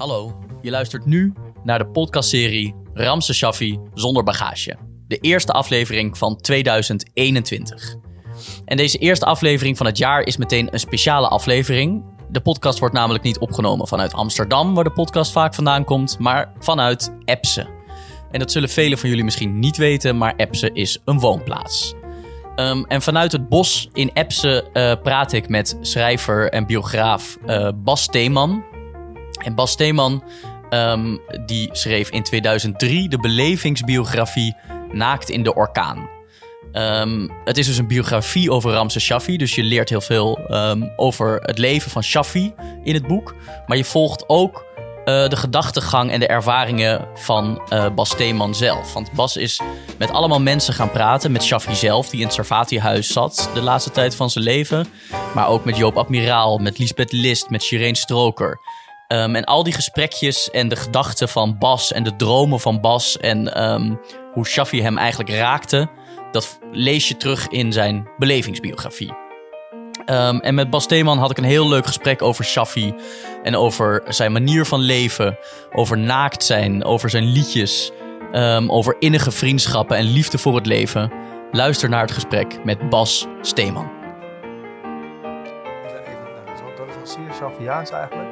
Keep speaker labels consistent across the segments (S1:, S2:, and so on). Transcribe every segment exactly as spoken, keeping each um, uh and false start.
S1: Hallo, je luistert nu naar de podcastserie Ramses Shaffi zonder bagage. De eerste aflevering van tweeduizend eenentwintig. En deze eerste aflevering van het jaar is meteen een speciale aflevering. De podcast wordt namelijk niet opgenomen vanuit Amsterdam, waar de podcast vaak vandaan komt, maar vanuit Epse. En dat zullen velen van jullie misschien niet weten, maar Epse is een woonplaats. Um, en vanuit het bos in Epse uh, praat ik met schrijver en biograaf uh, Bas Steeman. En Bas Steeman um, die schreef in tweeduizend drie de belevingsbiografie Naakt in de Orkaan. Um, het is dus een biografie over Ramses Shaffi, dus je leert heel veel um, over het leven van Shaffi in het boek. Maar je volgt ook uh, de gedachtegang en de ervaringen van uh, Bas Steeman zelf. Want Bas is met allemaal mensen gaan praten, met Shaffi zelf, die in het Sarfati-huis zat de laatste tijd van zijn leven. Maar ook met Joop Admiraal, met Liesbeth List, met Shireen Stroker. Um, en al die gesprekjes en de gedachten van Bas en de dromen van Bas en um, hoe Shaffi hem eigenlijk raakte, dat lees je terug in zijn belevingsbiografie. Um, en met Bas Steeman had ik een heel leuk gesprek over Shaffi en over zijn manier van leven, over naakt zijn, over zijn liedjes, um, over innige vriendschappen en liefde voor het leven. Luister naar het gesprek met Bas Steeman.
S2: Dat is wel zeer Shaffiaans eigenlijk.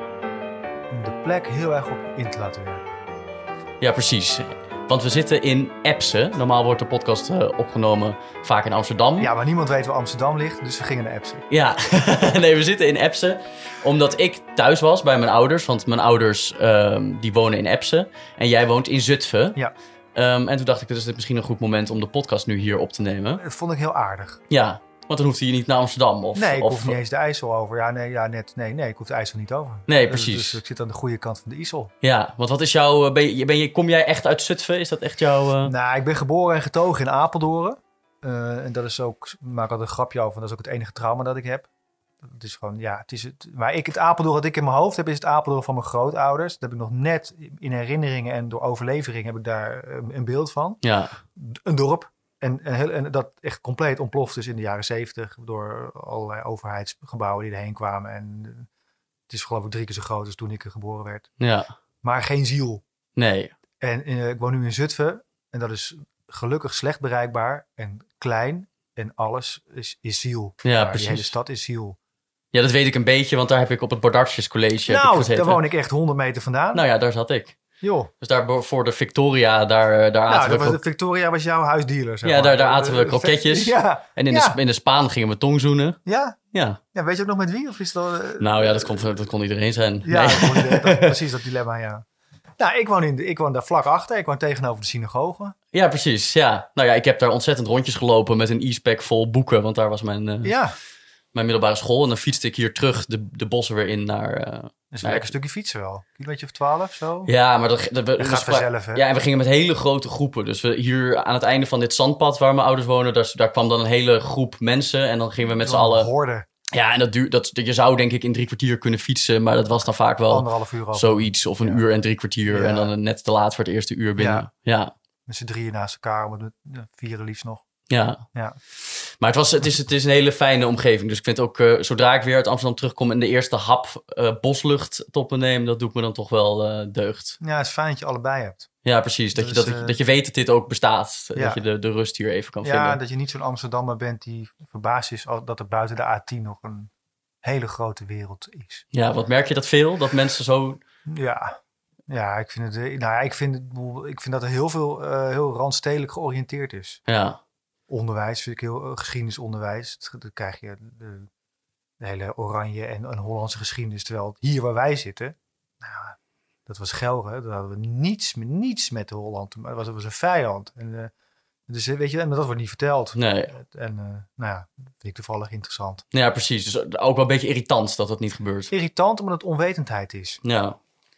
S2: Om de plek heel erg op in te laten werken.
S1: Ja, precies. Want we zitten in Epse. Normaal wordt de podcast uh, opgenomen vaak in Amsterdam.
S2: Ja, maar niemand weet waar Amsterdam ligt, dus we gingen naar Epse.
S1: Ja, nee, we zitten in Epse. Omdat ik thuis was bij mijn ouders. Want mijn ouders um, die wonen in Epse. En jij woont in Zutphen.
S2: Ja.
S1: Um, en toen dacht ik, dit is dit misschien een goed moment om de podcast nu hier op te nemen.
S2: Dat vond ik heel aardig.
S1: Ja, want dan hoefde je niet naar Amsterdam. Of,
S2: nee, ik
S1: of,
S2: hoef niet eens de IJssel over. Ja, nee, ja, net, nee, nee, ik hoef de IJssel niet over.
S1: Nee, precies.
S2: Dus, dus ik zit aan de goede kant van de IJssel.
S1: Ja, want wat is jouw... Ben je, ben je, kom jij echt uit Zutphen? Is dat echt jouw... Uh...
S2: Nou, ik ben geboren en getogen in Apeldoorn. Uh, en dat is ook... Ik maak altijd een grapje over. Dat is ook het enige trauma dat ik heb. Het is gewoon, ja, het is het... Maar ik, het Apeldoorn dat ik in mijn hoofd heb, is het Apeldoorn van mijn grootouders. Dat heb ik nog net in herinneringen en door overlevering heb ik daar een beeld van.
S1: Ja.
S2: Een dorp. En, en, heel, en dat echt compleet ontploft is in de jaren zeventig door allerlei overheidsgebouwen die erheen kwamen. En het is geloof ik drie keer zo groot als toen ik er geboren werd.
S1: Ja.
S2: Maar geen ziel.
S1: Nee.
S2: En uh, ik woon nu in Zutphen en dat is gelukkig slecht bereikbaar en klein en alles is, is ziel.
S1: Ja,
S2: maar
S1: precies.
S2: Die hele stad is ziel.
S1: Ja, dat weet ik een beetje, want daar heb ik op het Bordartjes College
S2: Nou, daar woon ik echt honderd meter vandaan.
S1: Nou ja, daar zat ik.
S2: Joh.
S1: Dus daar voor de Victoria, daar, daar
S2: nou,
S1: aten we...
S2: Was, de Victoria was jouw huisdealer, zeg
S1: Ja,
S2: maar.
S1: daar, daar aten we kroketjes.
S2: Ja.
S1: En in,
S2: ja.
S1: de, in de Spaan gingen we tongzoenen.
S2: Ja?
S1: Ja.
S2: Ja, weet je ook nog met wie? Of is dat, uh,
S1: nou ja, dat kon, dat kon iedereen zijn.
S2: Ja,
S1: nee.
S2: dat kon, dat, precies dat dilemma, ja. Nou, ik woon, in de, ik woon daar vlak achter. Ik woon tegenover de synagoge.
S1: Ja, precies. Ja. Nou ja, ik heb daar ontzettend rondjes gelopen met een e-spec vol boeken. Want daar was mijn, uh,
S2: ja.
S1: mijn middelbare school. En dan fietste ik hier terug de, de bossen weer in naar... Uh,
S2: dat is een lekker stukje fietsen wel. Kilometer of twaalf, zo.
S1: Ja, maar dat, dat,
S2: dat
S1: dat
S2: gaat vanzelf, hè?
S1: Ja, en we gingen met hele grote groepen. Dus we hier aan het einde van dit zandpad waar mijn ouders wonen... Daar, daar kwam dan een hele groep mensen. En dan gingen we met z'n allen...
S2: Horde.
S1: Ja, en dat duurt, dat, je zou denk ik in drie kwartier kunnen fietsen. Maar dat was dan vaak wel
S2: anderhalf uur over.
S1: Zoiets. Of een
S2: ja.
S1: uur en drie kwartier.
S2: Ja.
S1: En dan net te laat voor het eerste uur binnen. Ja. ja.
S2: Met z'n drieën naast elkaar. Om het ja, vieren liefst nog.
S1: Ja.
S2: ja.
S1: Maar het, was, het, is, het is een hele fijne omgeving. Dus ik vind ook, uh, zodra ik weer uit Amsterdam terugkom... en de eerste hap uh, boslucht tot me neem... dat doet me dan toch wel uh, deugd.
S2: Ja, het is fijn dat je allebei hebt.
S1: Ja, precies. Dat,
S2: dat,
S1: je,
S2: is,
S1: dat,
S2: uh,
S1: dat je weet dat dit ook bestaat.
S2: Ja.
S1: Dat je de, de rust hier even kan
S2: ja,
S1: vinden.
S2: Ja, dat je niet zo'n Amsterdammer bent die verbaasd is... dat er buiten de A tien nog een hele grote wereld is.
S1: Ja, wat merk je dat veel? Dat mensen zo...
S2: Ja, ja ik, vind het, nou ja, ik, vind het, ik vind dat er heel veel uh, heel randstedelijk georiënteerd is.
S1: Ja.
S2: Onderwijs vind ik heel uh, geschiedenisonderwijs. Dan krijg je de, de hele oranje en een Hollandse geschiedenis. Terwijl hier waar wij zitten, nou, dat was Gelre. Daar hadden we niets, niets met de Holland. Maar dat was, was een vijand. En, uh, dus weet je, en dat wordt niet verteld.
S1: Nee.
S2: En uh, nou ja, dat vind ik toevallig interessant.
S1: Ja, precies. Dus ook wel een beetje irritant dat dat niet gebeurt.
S2: Irritant omdat het onwetendheid is.
S1: Ja.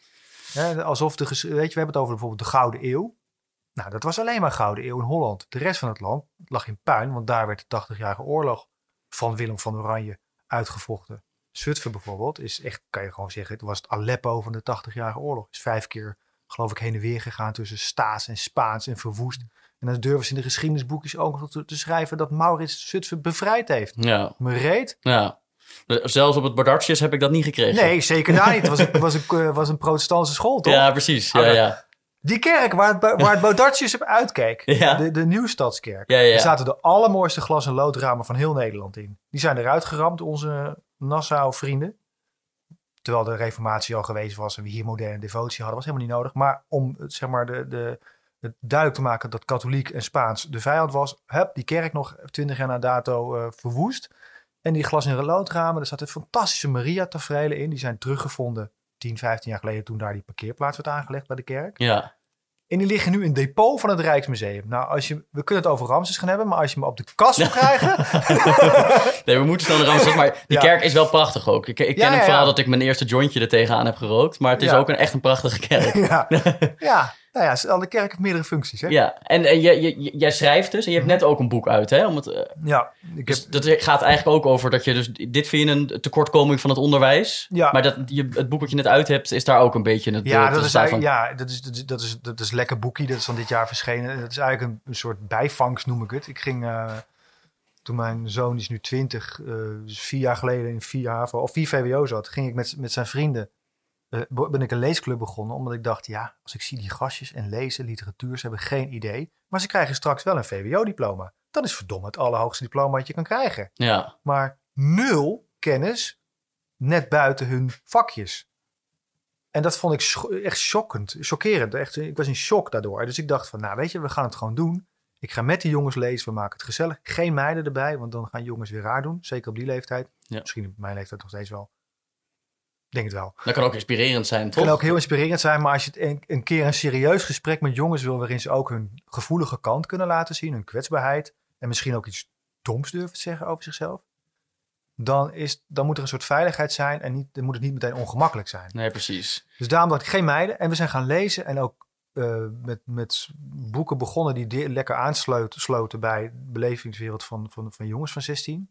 S2: Ja, alsof de, weet je, we hebben het over bijvoorbeeld de Gouden Eeuw. Nou, dat was alleen maar Gouden Eeuw in Holland. De rest van het land lag in puin, want daar werd de tachtigjarige oorlog van Willem van Oranje uitgevochten. Zutphen bijvoorbeeld is echt, kan je gewoon zeggen, het was het Aleppo van de tachtigjarige oorlog. Is vijf keer, geloof ik, heen en weer gegaan tussen Staats en Spaans en verwoest. En dan durven ze in de geschiedenisboekjes ook nog te, te schrijven dat Maurits Zutphen bevrijd heeft.
S1: Ja.
S2: Me reet.
S1: Ja. Zelfs op het Badartjes heb ik dat niet gekregen.
S2: Nee, zeker daar niet. Het was een, was een, was een protestantse school, toch?
S1: Ja, precies. Ja, ja.
S2: Die kerk waar het, waar het Badartjes op uitkeek.
S1: Ja.
S2: De, de Nieuwstadskerk.
S1: Ja, ja.
S2: Daar zaten de allermooiste glas- en loodramen van heel Nederland in. Die zijn eruit geramd, onze Nassau-vrienden. Terwijl de reformatie al geweest was en we hier moderne devotie hadden, was helemaal niet nodig. Maar om zeg maar, de, de, het duidelijk te maken dat katholiek en Spaans de vijand was, heb die kerk nog twintig jaar na dato uh, verwoest. En die glas- en loodramen, er zaten fantastische Maria-taferelen in. Die zijn teruggevonden tien, vijftien jaar geleden toen daar die parkeerplaats werd aangelegd bij de kerk.
S1: Ja.
S2: En die liggen nu in het depot van het Rijksmuseum. Nou, als je, we kunnen het over Ramses gaan hebben, maar als je me op de kast wil krijgen...
S1: nee, we moeten snel naar Ramses, maar die ja. kerk is wel prachtig ook. Ik, ik ken ja, ja, het verhaal ja. dat ik mijn eerste jointje er tegenaan heb gerookt, maar het is ja. ook een, echt een prachtige kerk.
S2: ja, ja. Nou ja, de kerk heeft meerdere functies. Hè?
S1: Ja, en, en jij, jij, jij schrijft dus en je hebt net ook een boek uit, hè? Om het, uh,
S2: ja. Ik
S1: dus
S2: heb...
S1: dat gaat eigenlijk ook over dat je dus... Dit vind je een tekortkoming van het onderwijs. Ja. Maar dat, je, het boek wat je net uit hebt, is daar ook een beetje... Het,
S2: ja,
S1: het
S2: dat is, van... ja dat, is, dat, is, dat, is, dat is lekker boekie. Dat is van dit jaar verschenen. Dat is eigenlijk een, een soort bijvangst, noem ik het. Ik ging... Uh, toen mijn zoon, die is nu twintig, uh, dus vier jaar geleden in vier HAVO, of vier V W O zat, ging ik met, met zijn vrienden... Uh, ben ik een leesclub begonnen, omdat ik dacht, ja, als ik zie die gastjes en lezen, literatuur, ze hebben geen idee. Maar ze krijgen straks wel een V W O-diploma. Dat is verdomme het allerhoogste diploma dat je kan krijgen.
S1: Ja.
S2: Maar nul kennis net buiten hun vakjes. En dat vond ik scho- echt schokkend, chockerend. Echt, ik was in shock daardoor. Dus ik dacht van, nou weet je, we gaan het gewoon doen. Ik ga met die jongens lezen, we maken het gezellig. Geen meiden erbij, want dan gaan jongens weer raar doen. Zeker op die leeftijd. Ja. Misschien op mijn leeftijd nog steeds wel. Denk het wel.
S1: Dat kan ook inspirerend zijn, toch?
S2: Het kan ook heel inspirerend zijn, maar als je het een, een keer een serieus gesprek met jongens wil, waarin ze ook hun gevoelige kant kunnen laten zien, hun kwetsbaarheid, en misschien ook iets doms durven te zeggen over zichzelf, dan, is, dan moet er een soort veiligheid zijn en niet, dan moet het niet meteen ongemakkelijk zijn.
S1: Nee, precies.
S2: Dus daarom dacht ik geen meiden. En we zijn gaan lezen en ook uh, met, met boeken begonnen die de, lekker aansloten bij de belevingswereld van, van, van jongens van zestien.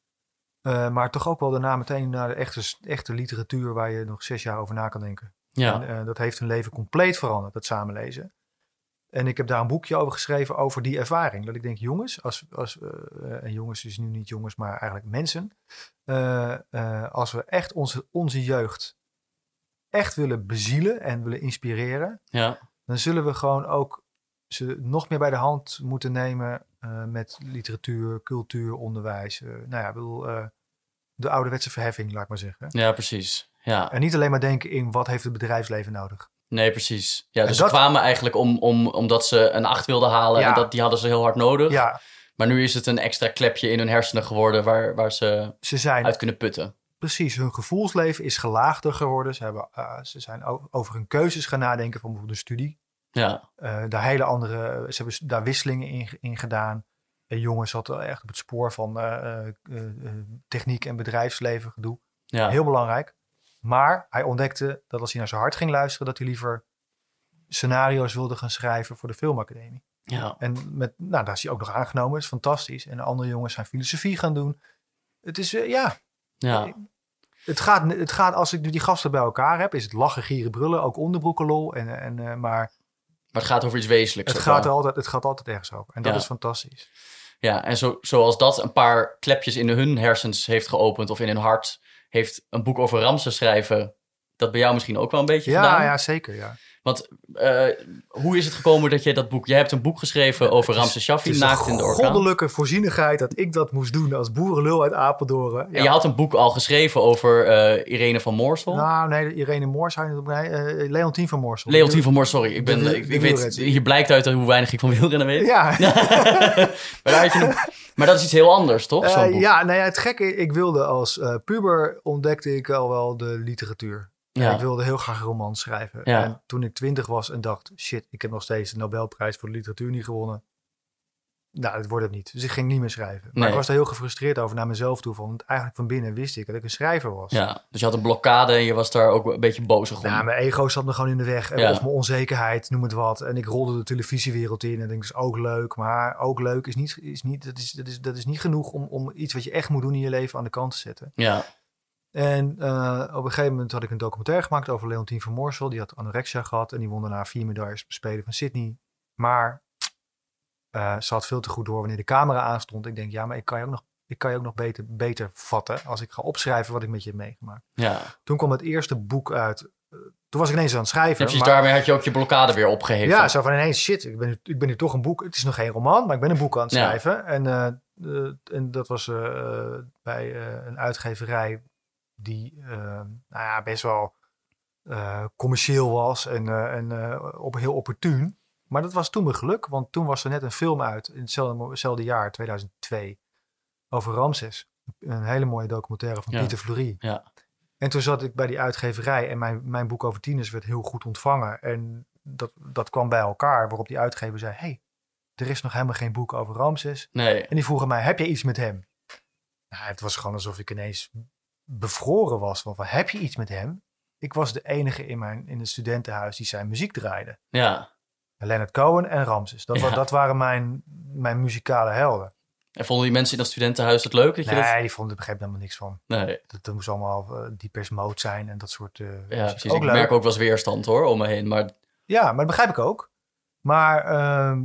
S2: Uh, maar toch ook wel daarna meteen naar de echte, echte literatuur waar je nog zes jaar over na kan denken.
S1: Ja.
S2: En uh, dat heeft hun leven compleet veranderd, dat samenlezen. En ik heb daar een boekje over geschreven over die ervaring. Dat ik denk, jongens, als, als, uh, en jongens is nu niet jongens, maar eigenlijk mensen. Uh, uh, als we echt onze, onze jeugd echt willen bezielen en willen inspireren.
S1: Ja.
S2: Dan zullen we gewoon ook ze nog meer bij de hand moeten nemen uh, met literatuur, cultuur, onderwijs. Uh, nou ja, ik bedoel, uh, de ouderwetse verheffing, laat ik maar zeggen.
S1: Ja, precies. Ja.
S2: En niet alleen maar denken in wat heeft het bedrijfsleven nodig.
S1: Nee, precies. Ja, dus
S2: dat...
S1: ze kwamen eigenlijk om, om, omdat ze een acht wilden halen. Ja. En dat, die hadden ze heel hard nodig.
S2: Ja.
S1: Maar nu is het een extra klepje in hun hersenen geworden waar, waar ze,
S2: ze zijn,
S1: uit kunnen putten.
S2: Precies, hun gevoelsleven is gelaagder geworden. Ze, hebben, uh, ze zijn over hun keuzes gaan nadenken van bijvoorbeeld een studie.
S1: Ja.
S2: Uh, daar hele andere, ze hebben daar wisselingen in, in gedaan. En jongens zat echt op het spoor van uh, uh, uh, techniek en bedrijfsleven gedoe.
S1: Ja.
S2: Heel belangrijk. Maar hij ontdekte dat als hij naar zijn hart ging luisteren, dat hij liever scenario's wilde gaan schrijven voor de filmacademie.
S1: Ja.
S2: En met, nou, daar is hij ook nog aangenomen. Dat is fantastisch. En de andere jongens zijn filosofie gaan doen. Het is, uh, ja...
S1: Ja.
S2: Het gaat, het gaat, als ik die gasten bij elkaar heb, is het lachen, gieren, brullen, ook onderbroekenlol. En, en, uh, maar,
S1: maar het gaat over iets wezenlijks.
S2: Het gaat, er altijd, het gaat altijd ergens over. En dat ja. is fantastisch.
S1: Ja, en zo, zoals dat een paar klepjes in hun hersens heeft geopend of in hun hart, heeft een boek over Ramses schrijven, dat bij jou misschien ook wel een beetje
S2: ja,
S1: gedaan?
S2: Ja, zeker, ja.
S1: Want uh, hoe is het gekomen dat je dat boek... Jij hebt een boek geschreven over Ramses Shaffi, Naakt in de Orkaan.
S2: Goddelijke voorzienigheid dat ik dat moest doen als boerenlul uit Apeldoorn. Ja.
S1: En je had een boek al geschreven over uh, Irene van Moorsel.
S2: Nou, nee, Irene Moorsel. Nee, uh, Leontien van Moorsel.
S1: Leontien van Moorsel, sorry. Ik ben, de, ik, ik weet, hier blijkt uit hoe weinig ik van wielrennen weet.
S2: Ja.
S1: maar, daar had je nog, maar dat is iets heel anders, toch? Zo'n
S2: uh,
S1: boek.
S2: Ja, nou ja, het gekke, ik wilde als uh, puber ontdekte ik al wel de literatuur. Ja. Ik wilde heel graag romans schrijven.
S1: Ja.
S2: En toen ik twintig was en dacht, shit, ik heb nog steeds de Nobelprijs voor de literatuur niet gewonnen. Nou, dat wordt het niet. Dus ik ging niet meer schrijven. Maar
S1: nee.
S2: ik was er heel gefrustreerd over naar mezelf toe. Want eigenlijk van binnen wist ik dat ik een schrijver was.
S1: Ja, dus je had een blokkade en je was daar ook een beetje bozig om.
S2: Ja, mijn ego zat me gewoon in de weg. En ja. Of mijn onzekerheid, noem het wat. En ik rolde de televisiewereld in en denk, dat is ook leuk. Maar ook leuk is niet, is niet, dat is, dat is, dat is niet genoeg om, om iets wat je echt moet doen in je leven aan de kant te zetten.
S1: Ja.
S2: En uh, op een gegeven moment had ik een documentaire gemaakt over Leontien van Moorsel. Die had anorexia gehad en die won daarna vier medailles op de Spelen van Sydney. Maar uh, ze had veel te goed door wanneer de camera aanstond. Ik denk, ja, maar ik kan je ook nog, ik kan je ook nog beter, beter vatten als ik ga opschrijven wat ik met je heb meegemaakt.
S1: Ja.
S2: Toen kwam het eerste boek uit. Uh, toen was ik ineens aan het schrijven.
S1: Ja, precies,
S2: maar,
S1: daarmee had je ook je blokkade weer opgeheven.
S2: Ja, zo van ineens, shit, ik ben, nu, ik ben nu toch een boek. Het is nog geen roman, maar ik ben een boek aan het schrijven. Ja. En, uh, uh, en dat was uh, bij uh, een uitgeverij die uh, nou ja, best wel uh, commercieel was en, uh, en uh, op, heel opportun. Maar dat was toen mijn geluk, want toen was er net een film uit in hetzelfde, hetzelfde jaar, tweeduizend twee, over Ramses. Een hele mooie documentaire van ja. Pieter Fleury.
S1: Ja.
S2: En toen zat ik bij die uitgeverij en mijn, mijn boek over tieners werd heel goed ontvangen. En dat, dat kwam bij elkaar, waarop die uitgever zei, hey, er is nog helemaal geen boek over Ramses.
S1: Nee.
S2: En die vroegen mij, heb je iets met hem? Nou, het was gewoon alsof ik ineens bevroren was. Van, van, heb je iets met hem? Ik was de enige in, mijn, in het studentenhuis die zijn muziek draaide.
S1: Ja.
S2: Leonard Cohen en Ramses. Dat,
S1: ja.
S2: dat waren mijn, mijn muzikale helden.
S1: En vonden die mensen in dat studentenhuis het leuk? Dat je
S2: nee,
S1: dat...
S2: die vonden, begreep helemaal niks van.
S1: Nee.
S2: Dat, dat moest allemaal uh, Depeche Mode zijn en dat soort... Uh,
S1: ja, precies. Ook ik leuk. merk ook wel eens weerstand hoor, om me heen. Maar...
S2: Ja, maar dat begrijp ik ook. Maar uh,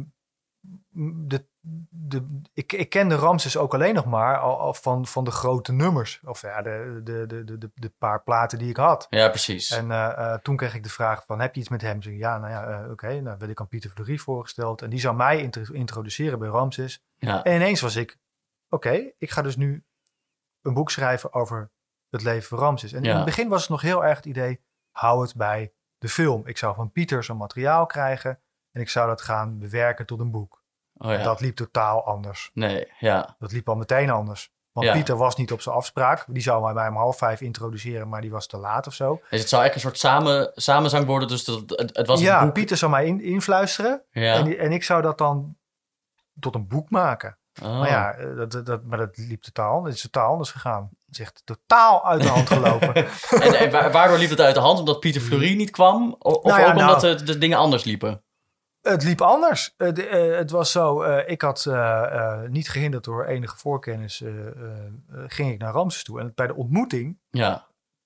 S2: de, de, ik, ik kende Ramses ook alleen nog maar al, al van, van de grote nummers. Of ja, de, de, de, de, de, de paar platen die ik had.
S1: Ja, precies.
S2: En uh, uh, toen kreeg ik de vraag van, heb je iets met hem? Zeg, ja, nou ja, uh, oké. Okay. Nou werd ik aan Pieter Fleury voorgesteld. En die zou mij intro- introduceren bij Ramses.
S1: Ja.
S2: En ineens was ik, oké, okay, ik ga dus nu een boek schrijven over het leven van Ramses. En ja. in het begin was het nog heel erg het idee, hou het bij de film. Ik zou van Pieter zo'n materiaal krijgen en ik zou dat gaan bewerken tot een boek.
S1: Oh ja.
S2: Dat liep totaal anders.
S1: Nee, ja.
S2: Dat liep al meteen anders. Want ja. Pieter was niet op zijn afspraak. Die zou mij bij om half vijf introduceren, maar die was te laat of zo.
S1: Dus het zou echt een soort samen, samenzang worden. Dus het, het, het was
S2: ja,
S1: een boek.
S2: Pieter zou mij in, influisteren.
S1: Ja.
S2: En, die, en ik zou dat dan tot een boek maken.
S1: Oh.
S2: Maar ja, dat, dat, maar dat liep totaal. Het is totaal anders gegaan. Het is echt totaal uit de hand gelopen.
S1: en, en waardoor liep het uit de hand? Omdat Pieter Fleury niet kwam? Of nou ja, ook omdat nou, de, de dingen anders liepen?
S2: Het liep anders. Uh, de, uh, het was zo, uh, ik had uh, uh, niet gehinderd door enige voorkennis, uh, uh, uh, ging ik naar Ramses toe. En bij de ontmoeting,
S1: ja,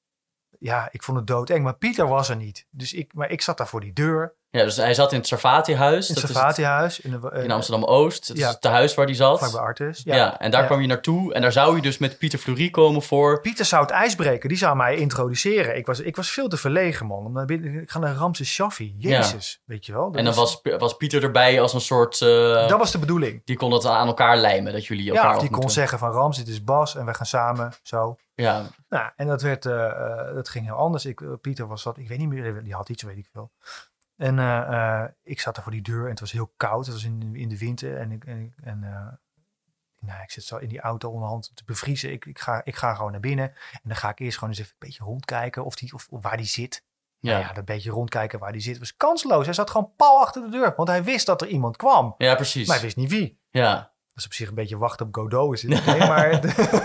S2: ja ik vond het doodeng. Maar Pieter was er niet. Dus ik, maar ik zat daar voor die deur.
S1: Ja, dus hij zat in het Sarfati-huis.
S2: In het Sarfati-huis. In, uh,
S1: in Amsterdam-Oost. Dat ja. is het huis waar hij zat.
S2: Vlak bij Artis. Ja.
S1: ja, en daar ja. kwam je naartoe. En daar zou je dus met Pieter Fleury komen voor...
S2: Pieter zou het ijs breken. Die zou mij introduceren. Ik was, ik was veel te verlegen, man. Ik ga naar Ramses Shaffi. Jezus, ja. weet je wel. Dat
S1: en dan
S2: is...
S1: was, was Pieter erbij als een soort... Uh,
S2: dat was de bedoeling.
S1: Die kon dat aan elkaar lijmen, dat jullie elkaar
S2: Ja, die kon zeggen van Rams, dit is Bas en we gaan samen zo.
S1: Ja.
S2: Nou, en dat, werd, uh, uh, dat ging heel anders. Ik, uh, Pieter was dat, ik weet niet meer, die had iets, weet ik veel. En uh, uh, ik zat er voor die deur en het was heel koud. Het was in, in de winter. En, ik, en, en uh, nou, ik zit zo in die auto onderhand te bevriezen. Ik, ik, ga, ik ga gewoon naar binnen. En dan ga ik eerst gewoon eens even een beetje rondkijken of, die, of, of waar die zit. Ja. Nou ja, dat beetje rondkijken waar die zit was kansloos. Hij zat gewoon pal achter de deur. Want hij wist dat er iemand kwam.
S1: Ja, precies.
S2: Maar hij wist niet wie.
S1: Ja.
S2: Dat is op zich een beetje wachten op Godot. Is het, nee, maar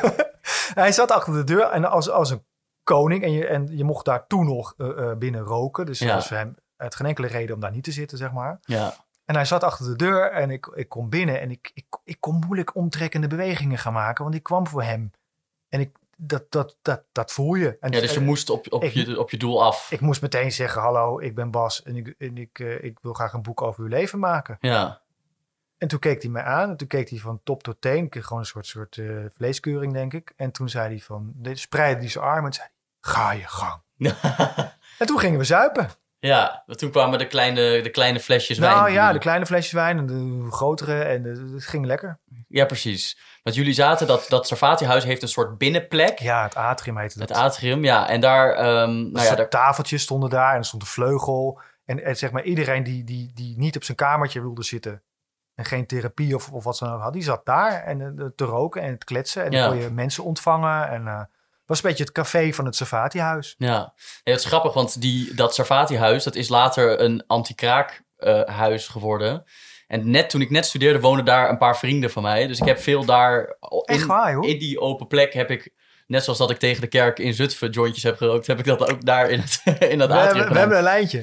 S2: hij zat achter de deur en als, als een koning. En je, en je mocht daar toen nog uh, uh, binnen roken. Dus dat ja. was voor hem... Het geen enkele reden om daar niet te zitten, zeg maar.
S1: Ja.
S2: En hij zat achter de deur en ik, ik kom binnen en ik, ik, ik kon moeilijk omtrekkende bewegingen gaan maken, want ik kwam voor hem. En ik, dat, dat, dat, dat voel je. En
S1: ja, dus je en, moest op, op, ik, je, op je doel af.
S2: Ik moest meteen zeggen, hallo, ik ben Bas en ik, en ik, uh, ik wil graag een boek over uw leven maken.
S1: Ja.
S2: En toen keek hij mij aan en toen keek hij van top tot teen. Ik kreeg gewoon een soort, soort uh, vleeskeuring, denk ik. En toen zei hij van, spreidde hij zijn armen en zei, ga je gang. En toen gingen we zuipen.
S1: Ja, toen kwamen de kleine, de kleine flesjes
S2: nou,
S1: wijn.
S2: Nou ja, de kleine flesjes wijn en de grotere. En de, het ging lekker.
S1: Ja, precies. Want jullie zaten, dat, dat Sarfati-huis heeft een soort binnenplek.
S2: Ja, het atrium heette dat.
S1: Het atrium, ja. En daar... Um, nou ja, daar...
S2: tafeltjes stonden daar en er stond een vleugel. En, en zeg maar iedereen die, die, die niet op zijn kamertje wilde zitten... en geen therapie of, of wat ze nou had, die zat daar en uh, te roken en te kletsen. En ja. dan kon je mensen ontvangen en... Uh, was een beetje het café van het Sarfati-huis.
S1: Ja, ja, het is grappig, want die, dat Sarfati-huis... dat is later een anti-kraakhuis uh, geworden. En net toen ik net studeerde, woonden daar een paar vrienden van mij. Dus ik heb veel daar... In,
S2: Echt waar, joh?
S1: In die open plek heb ik... Net zoals dat ik tegen de kerk in Zutphen jointjes heb gerookt... heb ik dat ook daar in, het, in dat
S2: we
S1: atrium
S2: hebben, We hebben een lijntje.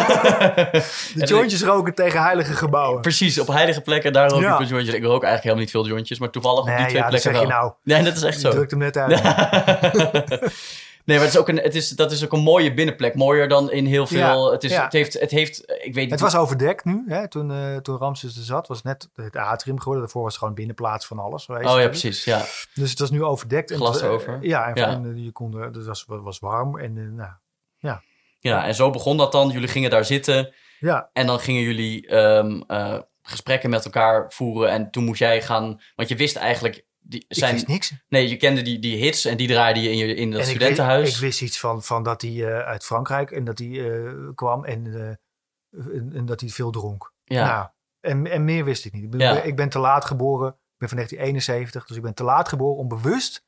S2: De jointjes roken tegen heilige gebouwen.
S1: Precies, op heilige plekken, daar rook ja. ik jointjes. Ik rook eigenlijk helemaal niet veel jointjes... maar toevallig
S2: nee,
S1: op die twee
S2: ja,
S1: plekken
S2: dat
S1: wel.
S2: zeg je nou.
S1: Nee, dat is echt
S2: je
S1: zo.
S2: drukt hem net uit.
S1: Nee, maar het is ook een, het is, dat is ook een mooie binnenplek. Mooier dan in heel veel...
S2: Ja,
S1: het, is,
S2: ja.
S1: het, heeft, het heeft... Ik weet niet...
S2: Het was overdekt nu, hè, toen, uh, toen Ramses er zat. Was net het atrium geworden. Daarvoor was het gewoon binnenplaats van alles geweest.
S1: Oh ja, precies, ja.
S2: Dus het was nu overdekt.
S1: Glas
S2: en, uh,
S1: over.
S2: Ja, en,
S1: ja.
S2: en uh, je kon, het was, was warm. En uh, nou, ja.
S1: Ja, en zo begon dat dan. Jullie gingen daar zitten.
S2: Ja.
S1: En dan gingen jullie um, uh, gesprekken met elkaar voeren. En toen moest jij gaan... Want je wist eigenlijk... Die zijn,
S2: ik wist niks.
S1: Nee, je kende die, die hits en die draaide je in, je, in dat
S2: en
S1: studentenhuis.
S2: Ik wist, ik wist iets van, van dat hij uh, uit Frankrijk en dat hij uh, kwam en, uh, en, en dat hij veel dronk.
S1: Ja.
S2: Nou, en, en meer wist ik niet. Ik ben,
S1: ja.
S2: ik ben te laat geboren. Ik ben van negentien eenenzeventig, dus ik ben te laat geboren om bewust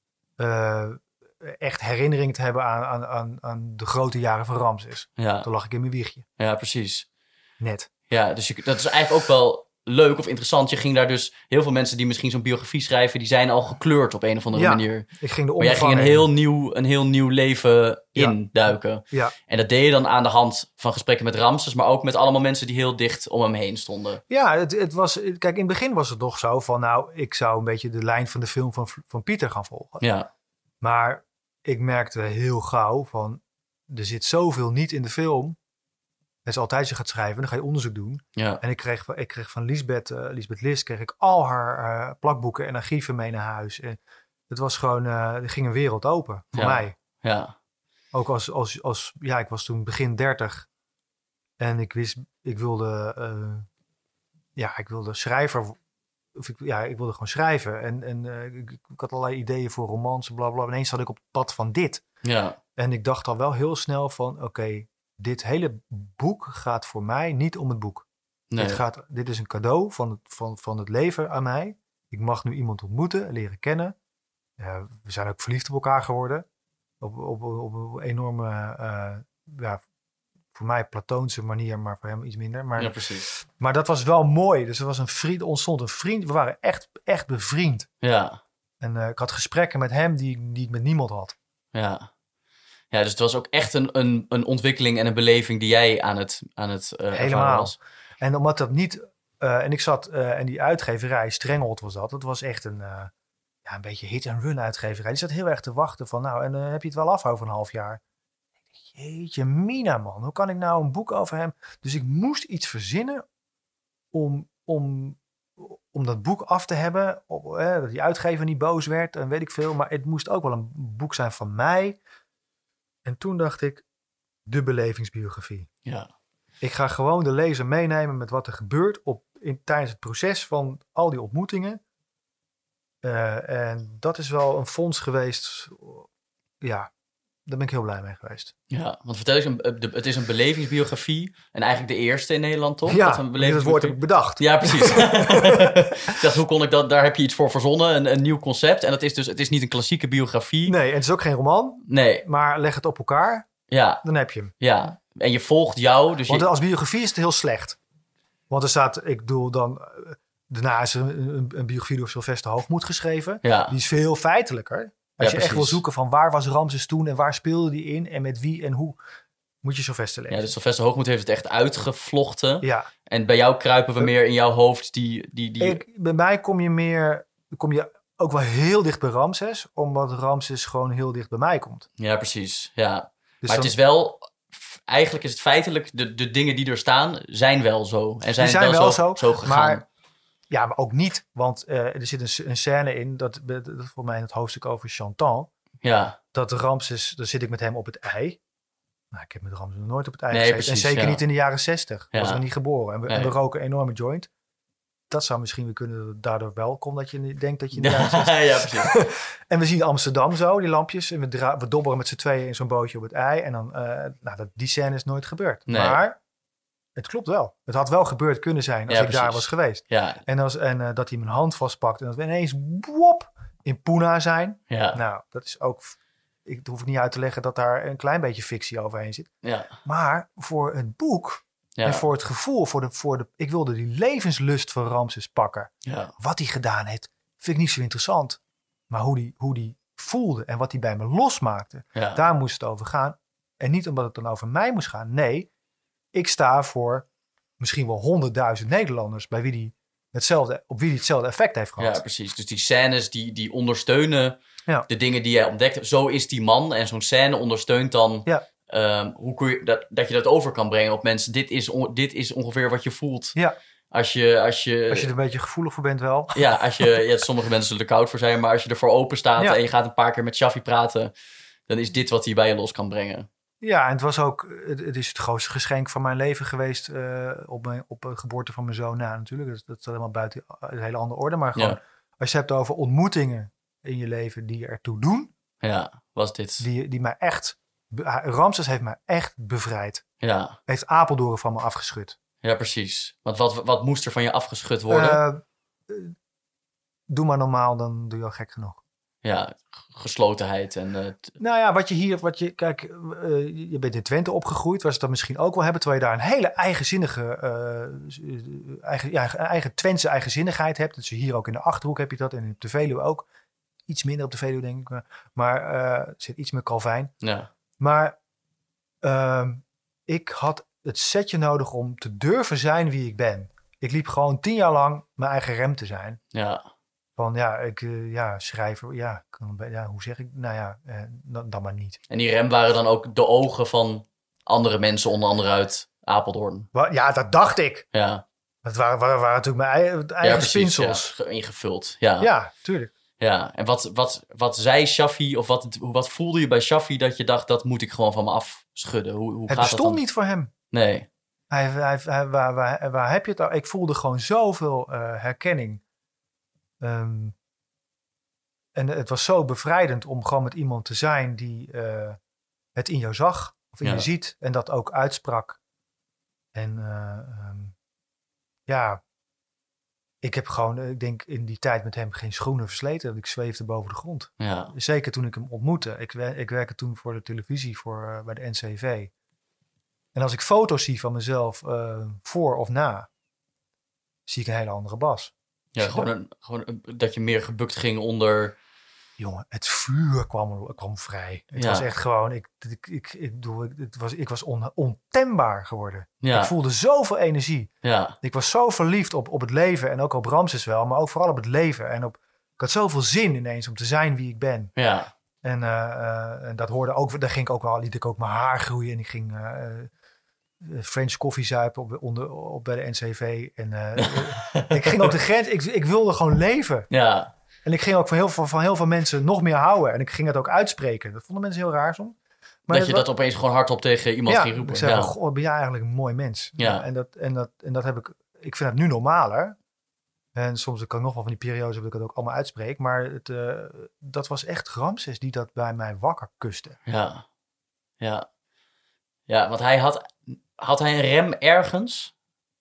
S2: uh, echt herinnering te hebben aan, aan, aan, aan de grote jaren van Ramses.
S1: Ja.
S2: Toen lag ik in mijn wiegje.
S1: Ja, precies.
S2: Net.
S1: Ja, dus je, dat is eigenlijk ook wel leuk of interessant. Je ging daar dus... Heel veel mensen die misschien zo'n biografie schrijven... die zijn al gekleurd op een of andere
S2: ja,
S1: manier.
S2: Ik ging de
S1: maar jij ging een heel, nieuw, een heel nieuw leven
S2: ja.
S1: induiken.
S2: Ja.
S1: En dat deed je dan aan de hand van gesprekken met Ramses... maar ook met allemaal mensen die heel dicht om hem heen stonden.
S2: Ja, het, het was... Kijk, in het begin was het nog zo van... nou, ik zou een beetje de lijn van de film van, van Pieter gaan volgen.
S1: Ja.
S2: Maar ik merkte heel gauw van... er zit zoveel niet in de film... Het is altijd, als je gaat schrijven, dan ga je onderzoek doen.
S1: Ja.
S2: En ik kreeg, ik kreeg van Lisbeth, uh, Lisbeth Lis, kreeg ik al haar uh, plakboeken en archieven mee naar huis. En het was gewoon, uh, er ging een wereld open voor
S1: ja.
S2: mij.
S1: Ja.
S2: Ook als, als, als, ja, ik was toen begin dertig. En ik wist, ik wilde, uh, ja, ik wilde schrijver, of ik, ja, ik wilde gewoon schrijven. En, en uh, ik, ik had allerlei ideeën voor romans, bla bla. Ineens zat ik op het pad van dit.
S1: Ja.
S2: En ik dacht al wel heel snel van, oké, okay, dit hele boek gaat voor mij niet om het boek.
S1: Nee.
S2: Dit, gaat, dit is een cadeau van het, van, van het leven aan mij. Ik mag nu iemand ontmoeten, leren kennen. Uh, we zijn ook verliefd op elkaar geworden. Op, op, op een enorme, uh, ja, voor mij platoonse manier, maar voor hem iets minder. Maar,
S1: ja, precies.
S2: Maar dat was wel mooi. Dus er was een vriend, ontstond een vriend. We waren echt, echt bevriend.
S1: Ja.
S2: En uh, ik had gesprekken met hem die, die ik met niemand had.
S1: Ja. Ja, dus het was ook echt een, een, een ontwikkeling en een beleving die jij aan het, aan het uh,
S2: Helemaal
S1: was.
S2: En omdat dat niet... Uh, en ik zat uh, in die uitgeverij, Strenghold was dat. Het was echt een, uh, ja, een beetje hit-and-run uitgeverij. Die zat heel erg te wachten van... Nou, en uh, heb je het wel af over een half jaar? Jeetje, Mina, man. Hoe kan ik nou een boek over hem... Dus ik moest iets verzinnen om, om, om dat boek af te hebben. Op, uh, dat die uitgever niet boos werd en weet ik veel. Maar het moest ook wel een boek zijn van mij... En toen dacht ik, de belevingsbiografie.
S1: Ja.
S2: Ik ga gewoon de lezer meenemen met wat er gebeurt op, in, tijdens het proces van al die ontmoetingen. Uh, en dat is wel een fonds geweest. Ja, daar ben ik heel blij mee geweest.
S1: Ja, want vertel eens, het is een belevingsbiografie. En eigenlijk de eerste in Nederland, toch?
S2: Ja,
S1: dat een
S2: dat woord heb ik bedacht.
S1: Ja, precies. Ik dacht, hoe kon ik dat? Daar heb je iets voor verzonnen, een, een nieuw concept. En dat is dus, het is niet een klassieke biografie.
S2: Nee, en het is ook geen roman.
S1: Nee.
S2: Maar leg het op elkaar,
S1: ja.
S2: dan heb je hem.
S1: Ja, en je volgt jou. Dus
S2: Want
S1: je...
S2: als biografie is het heel slecht. Want er staat, ik bedoel dan... Daarna is er een, een, een biografie door Sylvester Hoogmoed geschreven.
S1: Ja.
S2: Die is veel feitelijker. Als
S1: ja,
S2: je echt wil zoeken van waar was Ramses toen en waar speelde die in en met wie en hoe, moet je Sylvester lezen.
S1: Ja, dus Sylvester Hoogmoed heeft het echt uitgevlochten.
S2: Ja.
S1: En bij jou kruipen we meer in jouw hoofd die... die, die...
S2: Ik, bij mij kom je meer, kom je ook wel heel dicht bij Ramses, omdat Ramses gewoon heel dicht bij mij komt.
S1: Ja, precies. Ja. Dus maar
S2: dan,
S1: het is wel... Eigenlijk is het feitelijk, de, de dingen die er staan, zijn wel zo. En zijn,
S2: die zijn
S1: wel,
S2: wel
S1: zo,
S2: zo,
S1: zo gegaan.
S2: Maar, ja, maar ook niet. Want uh, er zit een, een scène in, dat, dat, dat voor mij in het hoofdstuk over Chantal.
S1: Ja.
S2: Dat Ramses, dan zit ik met hem op het ei. Nou, ik heb met Ramses nog nooit op het ei
S1: nee,
S2: gezeten.
S1: Precies,
S2: en zeker
S1: ja.
S2: niet in de jaren zestig.
S1: Ja.
S2: Was we niet geboren. En we,
S1: nee.
S2: en we roken een enorme joint. Dat zou misschien weer kunnen, daardoor wel komen dat je denkt dat je in de jaren zestig...
S1: ja, precies.
S2: En we zien Amsterdam zo, die lampjes. En we, dra- we dobberen met z'n tweeën in zo'n bootje op het ei. En dan, uh, nou, dat, die scène is nooit gebeurd.
S1: Nee.
S2: Maar het klopt wel. Het had wel gebeurd kunnen zijn als
S1: ja,
S2: ik
S1: precies.
S2: daar was geweest.
S1: Ja.
S2: En, als, en uh, dat hij mijn hand vastpakt en dat we ineens wop, in Pune zijn.
S1: Ja.
S2: Nou, dat is ook... Ik hoef niet uit te leggen dat daar een klein beetje fictie overheen zit.
S1: Ja.
S2: Maar voor het boek
S1: ja.
S2: en voor het gevoel, voor de, voor de, ik wilde die levenslust van Ramses pakken.
S1: Ja.
S2: Wat hij gedaan heeft, vind ik niet zo interessant. Maar hoe die, hoe die voelde en wat hij bij me losmaakte,
S1: Ja.
S2: daar moest het over gaan. En niet omdat het dan over mij moest gaan. Nee, ik sta voor misschien wel honderdduizend Nederlanders bij wie die hetzelfde, op wie die hetzelfde effect heeft gehad.
S1: Ja, precies. Dus die scènes die, die ondersteunen
S2: Ja.
S1: de dingen die jij ontdekt. Zo is die man. En zo'n scène ondersteunt dan
S2: Ja.
S1: um, hoe kun je dat, dat je dat over kan brengen op mensen. Dit is, on, dit is ongeveer wat je voelt.
S2: Ja.
S1: Als je, als je,
S2: Als je er een beetje gevoelig voor bent wel.
S1: Ja, als je, ja, sommige mensen zullen er koud voor zijn. Maar als je ervoor open staat
S2: Ja.
S1: en je gaat een paar keer met Shaffi praten, dan is dit wat hij bij je los kan brengen.
S2: Ja, en het was ook, het, het is het grootste geschenk van mijn leven geweest uh, op, mijn, op de geboorte van mijn zoon na natuurlijk. Dat, dat is helemaal buiten een hele andere orde. Maar gewoon,
S1: Ja.
S2: als je hebt over ontmoetingen in je leven die ertoe doen.
S1: Ja, was dit.
S2: Die, die mij echt, Ramses heeft mij echt bevrijd.
S1: Ja.
S2: Heeft Apeldoorn van me afgeschud.
S1: Ja, precies. Want wat, wat moest er van je afgeschud worden?
S2: Uh, uh, doe maar normaal, dan doe je al gek genoeg.
S1: Ja, geslotenheid en... Uh, t-
S2: nou ja, wat je hier... Wat je, kijk, uh, je bent in Twente opgegroeid. Waar ze dat misschien ook wel hebben. Terwijl je daar een hele eigenzinnige... Uh, eigen, ja, eigen Twentse eigenzinnigheid hebt. Dus hier ook in de Achterhoek heb je dat. En op de Veluwe ook. Iets minder op de Veluwe, denk ik. Maar uh, zit iets meer Calvijn.
S1: Ja.
S2: Maar uh, ik had het setje nodig om te durven zijn wie ik ben. Ik liep gewoon tien jaar lang mijn eigen rem te zijn.
S1: Ja.
S2: Van ja, ik uh, ja, schrijver, ja, kan, ja, hoe zeg ik? Nou ja, eh, dan, dan maar niet.
S1: En die rem waren dan ook de ogen van andere mensen, onder andere uit Apeldoorn.
S2: Ja, dat dacht ik.
S1: Ja.
S2: Dat waren, waren, waren natuurlijk mijn eigen, eigen
S1: ja, precies,
S2: spinsels.
S1: Ja, ingevuld. Ja,
S2: ja, tuurlijk.
S1: Ja, en wat, wat, wat zei Shaffi, of wat, wat voelde je bij Shaffi dat je dacht, dat moet ik gewoon van me afschudden? Hoe, hoe
S2: het
S1: gaat
S2: bestond
S1: dat dan?
S2: niet voor hem.
S1: Nee.
S2: Hij, hij, hij, waar, waar, waar heb je het al? Ik voelde gewoon zoveel uh, herkenning. Um, en het was zo bevrijdend om gewoon met iemand te zijn die uh, het in jou zag. Of in ja. je ziet. En dat ook uitsprak. En uh, um, ja, ik heb gewoon, ik denk in die tijd met hem geen schoenen versleten. Want ik zweefde boven de grond.
S1: Ja.
S2: Zeker toen ik hem ontmoette. Ik, ik werkte toen voor de televisie voor, uh, bij de N C V. En als ik foto's zie van mezelf uh, voor of na, zie ik een hele andere Bas.
S1: Ja, gewoon, een, gewoon een, dat je meer gebukt ging onder...
S2: Jongen, het vuur kwam, kwam vrij. Het ja. was echt gewoon, ik, ik, ik, ik, doe, het was, ik was on, ontembaar geworden. Ja. Ik voelde zoveel energie.
S1: Ja.
S2: Ik was zo verliefd op, op het leven en ook op Ramses wel, maar ook vooral op het leven. En op, ik had zoveel zin ineens om te zijn wie ik ben.
S1: Ja.
S2: En, uh, uh, en dat hoorde ook, daar ging ik ook wel, liet ik ook mijn haar groeien en ik ging... Uh, French koffie zuipen op, onder, op bij de N C V. En uh, ik ging ook de grens... Ik, ik wilde gewoon leven.
S1: Ja.
S2: En ik ging ook van heel, veel, van heel veel mensen nog meer houden. En ik ging het ook uitspreken. Dat vonden mensen heel raar soms. Maar
S1: dat je dat opeens gewoon hardop tegen iemand
S2: ja,
S1: ging roepen.
S2: Ik zei
S1: ja,
S2: van, goh, ben jij eigenlijk een mooi mens.
S1: Ja.
S2: En, dat, en, dat, en dat heb ik... Ik vind het nu normaler. En soms kan ik nog wel van die periodes dat ik het ook allemaal uitspreek. Maar het, uh, dat was echt Ramses die dat bij mij wakker kuste.
S1: Ja. Ja. Ja, want hij had... Had hij een rem ergens?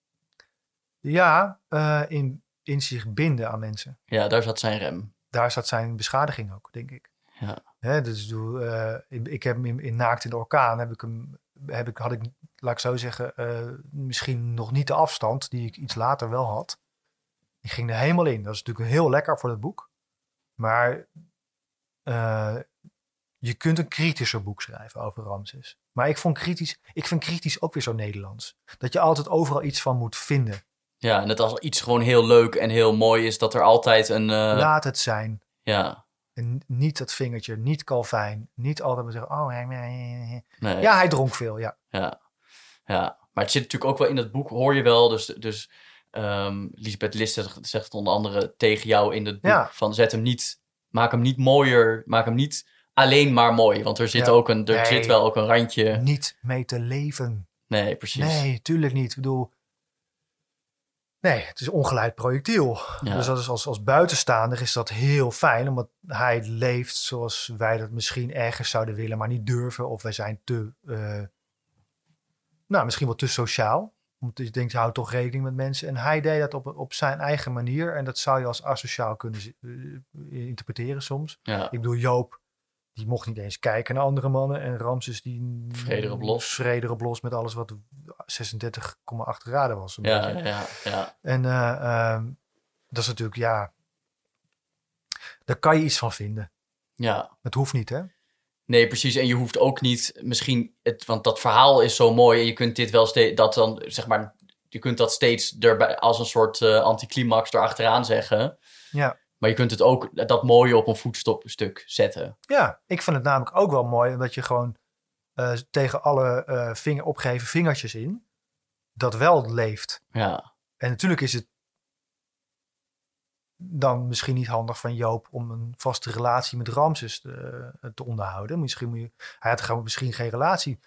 S2: Ja, uh, in, in zich binden aan mensen.
S1: Ja, daar zat zijn rem.
S2: Daar zat zijn beschadiging ook, denk ik.
S1: Ja.
S2: Hè, dus uh, ik heb hem in, in Naakt in de Orkaan, heb ik hem, heb ik, had ik, laat ik zo zeggen, uh, misschien nog niet de afstand die ik iets later wel had. Ik ging er helemaal in. Dat is natuurlijk heel lekker voor het boek. Maar uh, je kunt een kritischer boek schrijven over Ramses. Maar ik vond kritisch, ik vind kritisch ook weer zo Nederlands. Dat je altijd overal iets van moet vinden.
S1: Ja, en dat als iets gewoon heel leuk en heel mooi is, dat er altijd een... Uh...
S2: Laat het zijn.
S1: Ja.
S2: En niet dat vingertje, niet Calvijn. Niet altijd maar zeggen, oh, nee, nee.
S1: Nee.
S2: Ja, hij dronk veel, ja.
S1: Ja. Ja, maar het zit natuurlijk ook wel in het boek, hoor je wel. Dus, dus um, Lisbeth List zegt onder andere tegen jou in het boek
S2: ja.
S1: van zet hem niet, maak hem niet mooier, maak hem niet... Alleen maar mooi, want er zit, ja. ook een, er
S2: nee,
S1: zit wel ook een randje...
S2: Niet mee te leven.
S1: Nee, precies.
S2: Nee, tuurlijk niet. Ik bedoel... Nee, het is een ongeleid projectiel. Ja. Dus dat is als, als buitenstaander is dat heel fijn... omdat hij leeft zoals wij dat misschien ergens zouden willen... maar niet durven. Of wij zijn te... Uh, nou, misschien wel te sociaal. Omdat je denkt, hou toch rekening met mensen. En hij deed dat op, op zijn eigen manier. En dat zou je als asociaal kunnen uh, interpreteren soms.
S1: Ja.
S2: Ik bedoel, Joop... Die mocht niet eens kijken naar andere mannen. En Ramses die...
S1: Vrede op los.
S2: Vrede op los met alles wat zesendertig komma acht graden was.
S1: Ja, ja, ja, ja.
S2: En uh, uh, dat is natuurlijk, ja... Daar kan je iets van vinden.
S1: Ja.
S2: Het hoeft niet, hè?
S1: Nee, precies. En je hoeft ook niet misschien... Het, want dat verhaal is zo mooi. En je kunt dit wel steeds... Dat dan, zeg maar... je kunt dat steeds erbij als een soort uh, anticlimax erachteraan zeggen.
S2: Ja.
S1: Maar je kunt het ook, dat mooie op een voetstuk zetten.
S2: Ja, ik vind het namelijk ook wel mooi, omdat je gewoon uh, tegen alle uh, vinger, opgeheven vingertjes in, dat wel leeft.
S1: Ja. En
S2: natuurlijk is het dan misschien niet handig van Joop om een vaste relatie met Ramses te, te onderhouden. Misschien moet je, hij had gewoon misschien geen relatie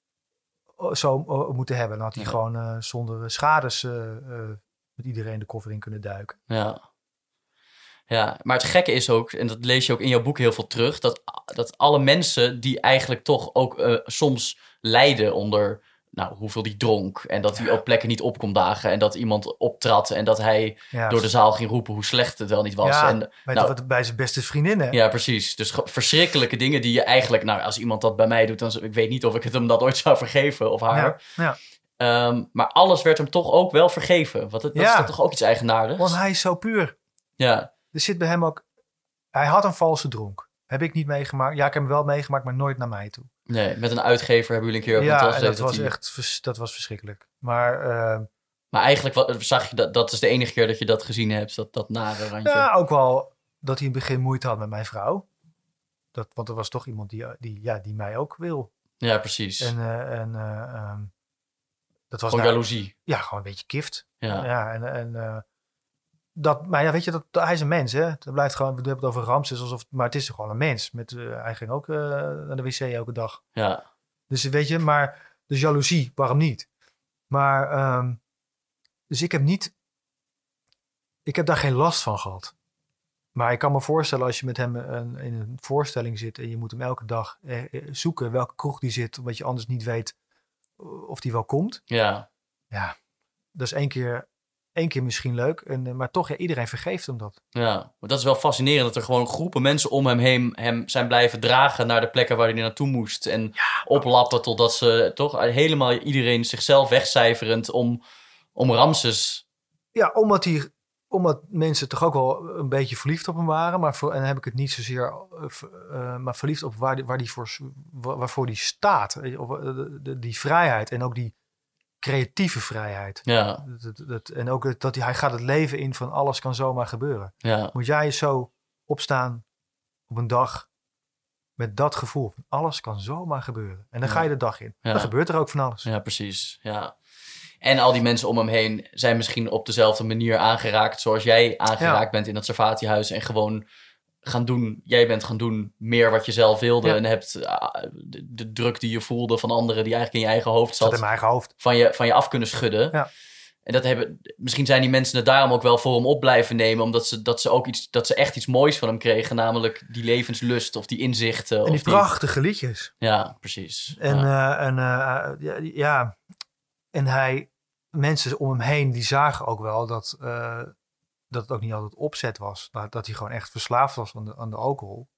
S2: zo moeten hebben. Dan had hij ja. gewoon uh, zonder schades uh, uh, met iedereen de koffer in kunnen duiken.
S1: Ja. Ja, maar het gekke is ook, en dat lees je ook in jouw boek heel veel terug, dat, dat alle mensen die eigenlijk toch ook uh, soms lijden onder nou, hoeveel die dronk en dat hij ja. op plekken niet op kon dagen en dat iemand optrad en dat hij ja. door de zaal ging roepen hoe slecht het wel niet was.
S2: Ja,
S1: en,
S2: bij,
S1: nou,
S2: de, bij zijn beste vriendinnen.
S1: Ja, precies. Dus verschrikkelijke dingen die je eigenlijk, nou als iemand dat bij mij doet, dan ik weet niet of ik het hem dat ooit zou vergeven of haar.
S2: Ja, ja.
S1: Um, maar alles werd hem toch ook wel vergeven. Want het, dat ja. is toch ook iets eigenaardigs.
S2: Want hij is zo puur.
S1: Ja.
S2: Er zit bij hem ook... Hij had een valse dronk. Heb ik niet meegemaakt. Ja, ik heb hem wel meegemaakt, maar nooit naar mij toe.
S1: Nee, met een uitgever hebben jullie een keer...
S2: Ja, en dat, dat was die... echt vers, dat was verschrikkelijk. Maar... Uh...
S1: Maar eigenlijk wat, zag je dat... Dat is de enige keer dat je dat gezien hebt, dat, dat nare randje.
S2: Ja, ook wel dat hij in het begin moeite had met mijn vrouw. Dat, want er was toch iemand die, die, ja, die mij ook wil.
S1: Ja, precies.
S2: En... Uh, en uh, um, dat was
S1: gewoon
S2: nou,
S1: jaloezie.
S2: Ja, gewoon een beetje kift.
S1: Ja.
S2: Ja, en... en uh, Dat, maar ja, weet je, dat, hij is een mens, hè. Dat blijft gewoon, we hebben het over Ramses, alsof, maar het is gewoon een mens. Met, uh, hij ging ook uh, naar de wc elke dag.
S1: Ja.
S2: Dus weet je, maar, dus jaloezie, waarom niet? Maar, um, dus ik heb niet, ik heb daar geen last van gehad. Maar ik kan me voorstellen, als je met hem een, in een voorstelling zit en je moet hem elke dag eh, zoeken welke kroeg die zit, omdat je anders niet weet of die wel komt.
S1: Ja.
S2: Ja, dat is één keer... Eén keer misschien leuk, en, maar toch, ja, iedereen vergeeft hem dat.
S1: Ja, maar dat is wel fascinerend dat er gewoon groepen mensen om hem heen hem zijn blijven dragen naar de plekken waar hij naartoe moest. En ja, oplappen totdat ze toch helemaal iedereen zichzelf wegcijferend om, om Ramses.
S2: Ja, omdat, hij, omdat mensen toch ook wel een beetje verliefd op hem waren. Maar voor, en dan heb ik het niet zozeer, uh, maar verliefd op waar die, waar die voor, waarvoor die staat. Die, die, die vrijheid en ook die creatieve vrijheid.
S1: Ja.
S2: Dat, dat, en ook dat hij, hij gaat het leven in van alles kan zomaar gebeuren.
S1: Ja.
S2: Moet jij zo opstaan op een dag met dat gevoel van alles kan zomaar gebeuren. En dan ja. ga je de dag in. Ja. Dan gebeurt er ook van alles.
S1: Ja, precies. Ja. En al die mensen om hem heen zijn misschien op dezelfde manier aangeraakt zoals jij aangeraakt ja. bent in dat Servatiehuis en gewoon gaan doen, jij bent gaan doen meer wat je zelf wilde ja. en hebt uh, de, de druk die je voelde van anderen die eigenlijk in je eigen hoofd zat,
S2: zat in mijn eigen hoofd.
S1: Van, je, van je af kunnen schudden.
S2: Ja.
S1: En dat hebben, misschien zijn die mensen het daarom ook wel voor hem op blijven nemen, omdat ze, dat ze ook iets, dat ze echt iets moois van hem kregen, namelijk die levenslust of die inzichten.
S2: En die
S1: of
S2: prachtige die... liedjes.
S1: Ja, precies.
S2: En,
S1: ja.
S2: Uh, en uh, ja, ja, en hij, mensen om hem heen, die zagen ook wel dat, uh, dat het ook niet altijd opzet was. Dat, dat hij gewoon echt verslaafd was aan de, aan de alcohol.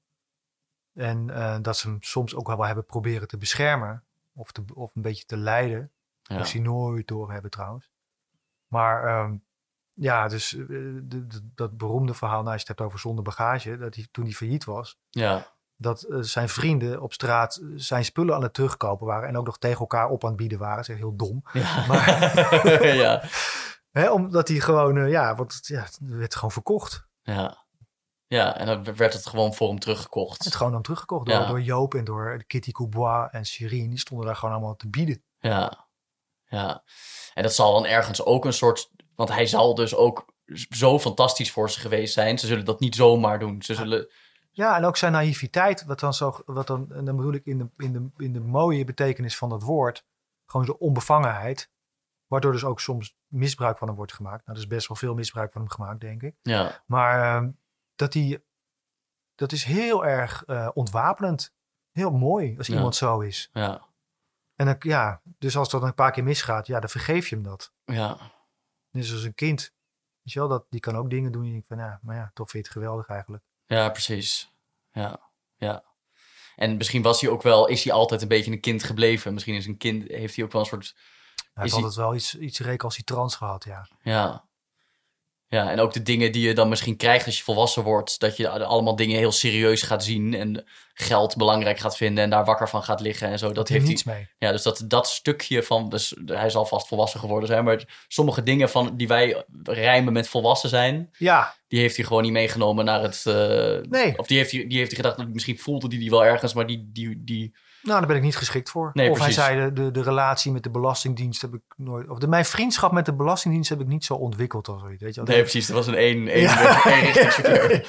S2: En uh, dat ze hem soms ook wel hebben proberen te beschermen. Of, te, of een beetje te leiden. Ja. Moest hij nooit door hebben trouwens. Maar um, ja, dus uh, de, de, dat beroemde verhaal, nou, als je het hebt over zonder bagage. Dat hij, toen hij failliet was.
S1: Ja.
S2: Dat uh, zijn vrienden op straat zijn spullen aan het terugkopen waren. En ook nog tegen elkaar op aan het bieden waren. Dat is echt heel dom.
S1: Ja.
S2: Maar,
S1: ja.
S2: Hè, omdat hij gewoon, uh, ja, want ja, het werd gewoon verkocht.
S1: Ja. Ja, en dan werd het gewoon voor hem teruggekocht.
S2: Het werd gewoon dan teruggekocht door, ja. door Joop en door Kitty Coubois en Shirin. Die stonden daar gewoon allemaal te bieden.
S1: Ja, ja. En dat zal dan ergens ook een soort... Want hij zal dus ook zo fantastisch voor ze geweest zijn. Ze zullen dat niet zomaar doen. Ze zullen...
S2: Ja, en ook zijn naïviteit, wat dan zo, wat dan, en dan bedoel ik in de, in, de, in de mooie betekenis van dat woord, gewoon zo'n onbevangenheid, waardoor dus ook soms misbruik van hem wordt gemaakt. Nou, er is best wel veel misbruik van hem gemaakt, denk ik.
S1: Ja.
S2: Maar uh, dat die, dat is heel erg uh, ontwapenend. Heel mooi als ja. iemand zo is.
S1: Ja.
S2: En dan, ja, dus als dat een paar keer misgaat, ja, dan vergeef je hem dat.
S1: Ja.
S2: Dus als een kind, weet je wel, dat, die kan ook dingen doen. En je denkt van, ja, maar ja, toch vind je het geweldig eigenlijk.
S1: Ja, precies. Ja, ja. En misschien was hij ook wel, is hij altijd een beetje een kind gebleven. Misschien is een kind, heeft hij ook wel een soort...
S2: Hij heeft altijd hij... wel iets, iets recalcitrants gehad, ja.
S1: Ja. Ja, en ook de dingen die je dan misschien krijgt als je volwassen wordt. Dat je allemaal dingen heel serieus gaat zien. En geld belangrijk gaat vinden. En daar wakker van gaat liggen en zo. Dat heeft
S2: niets
S1: hij,
S2: mee.
S1: Ja, dus dat, dat stukje van... Dus hij zal vast volwassen geworden zijn. Maar sommige dingen van, die wij rijmen met volwassen zijn...
S2: Ja.
S1: Die heeft hij gewoon niet meegenomen naar het... Uh,
S2: nee.
S1: Of die heeft hij, die heeft hij gedacht... Dat misschien voelde die die wel ergens. Maar die... die, die
S2: Nou, daar ben ik niet geschikt voor.
S1: Nee,
S2: of
S1: precies.
S2: hij zei, de, de, de relatie met de Belastingdienst heb ik nooit... Of de, mijn vriendschap met de Belastingdienst heb ik niet zo ontwikkeld als zoiets. Weet je wel?
S1: Nee, precies. Dat was een één, één,
S2: ja.
S1: één richtingsverkeer.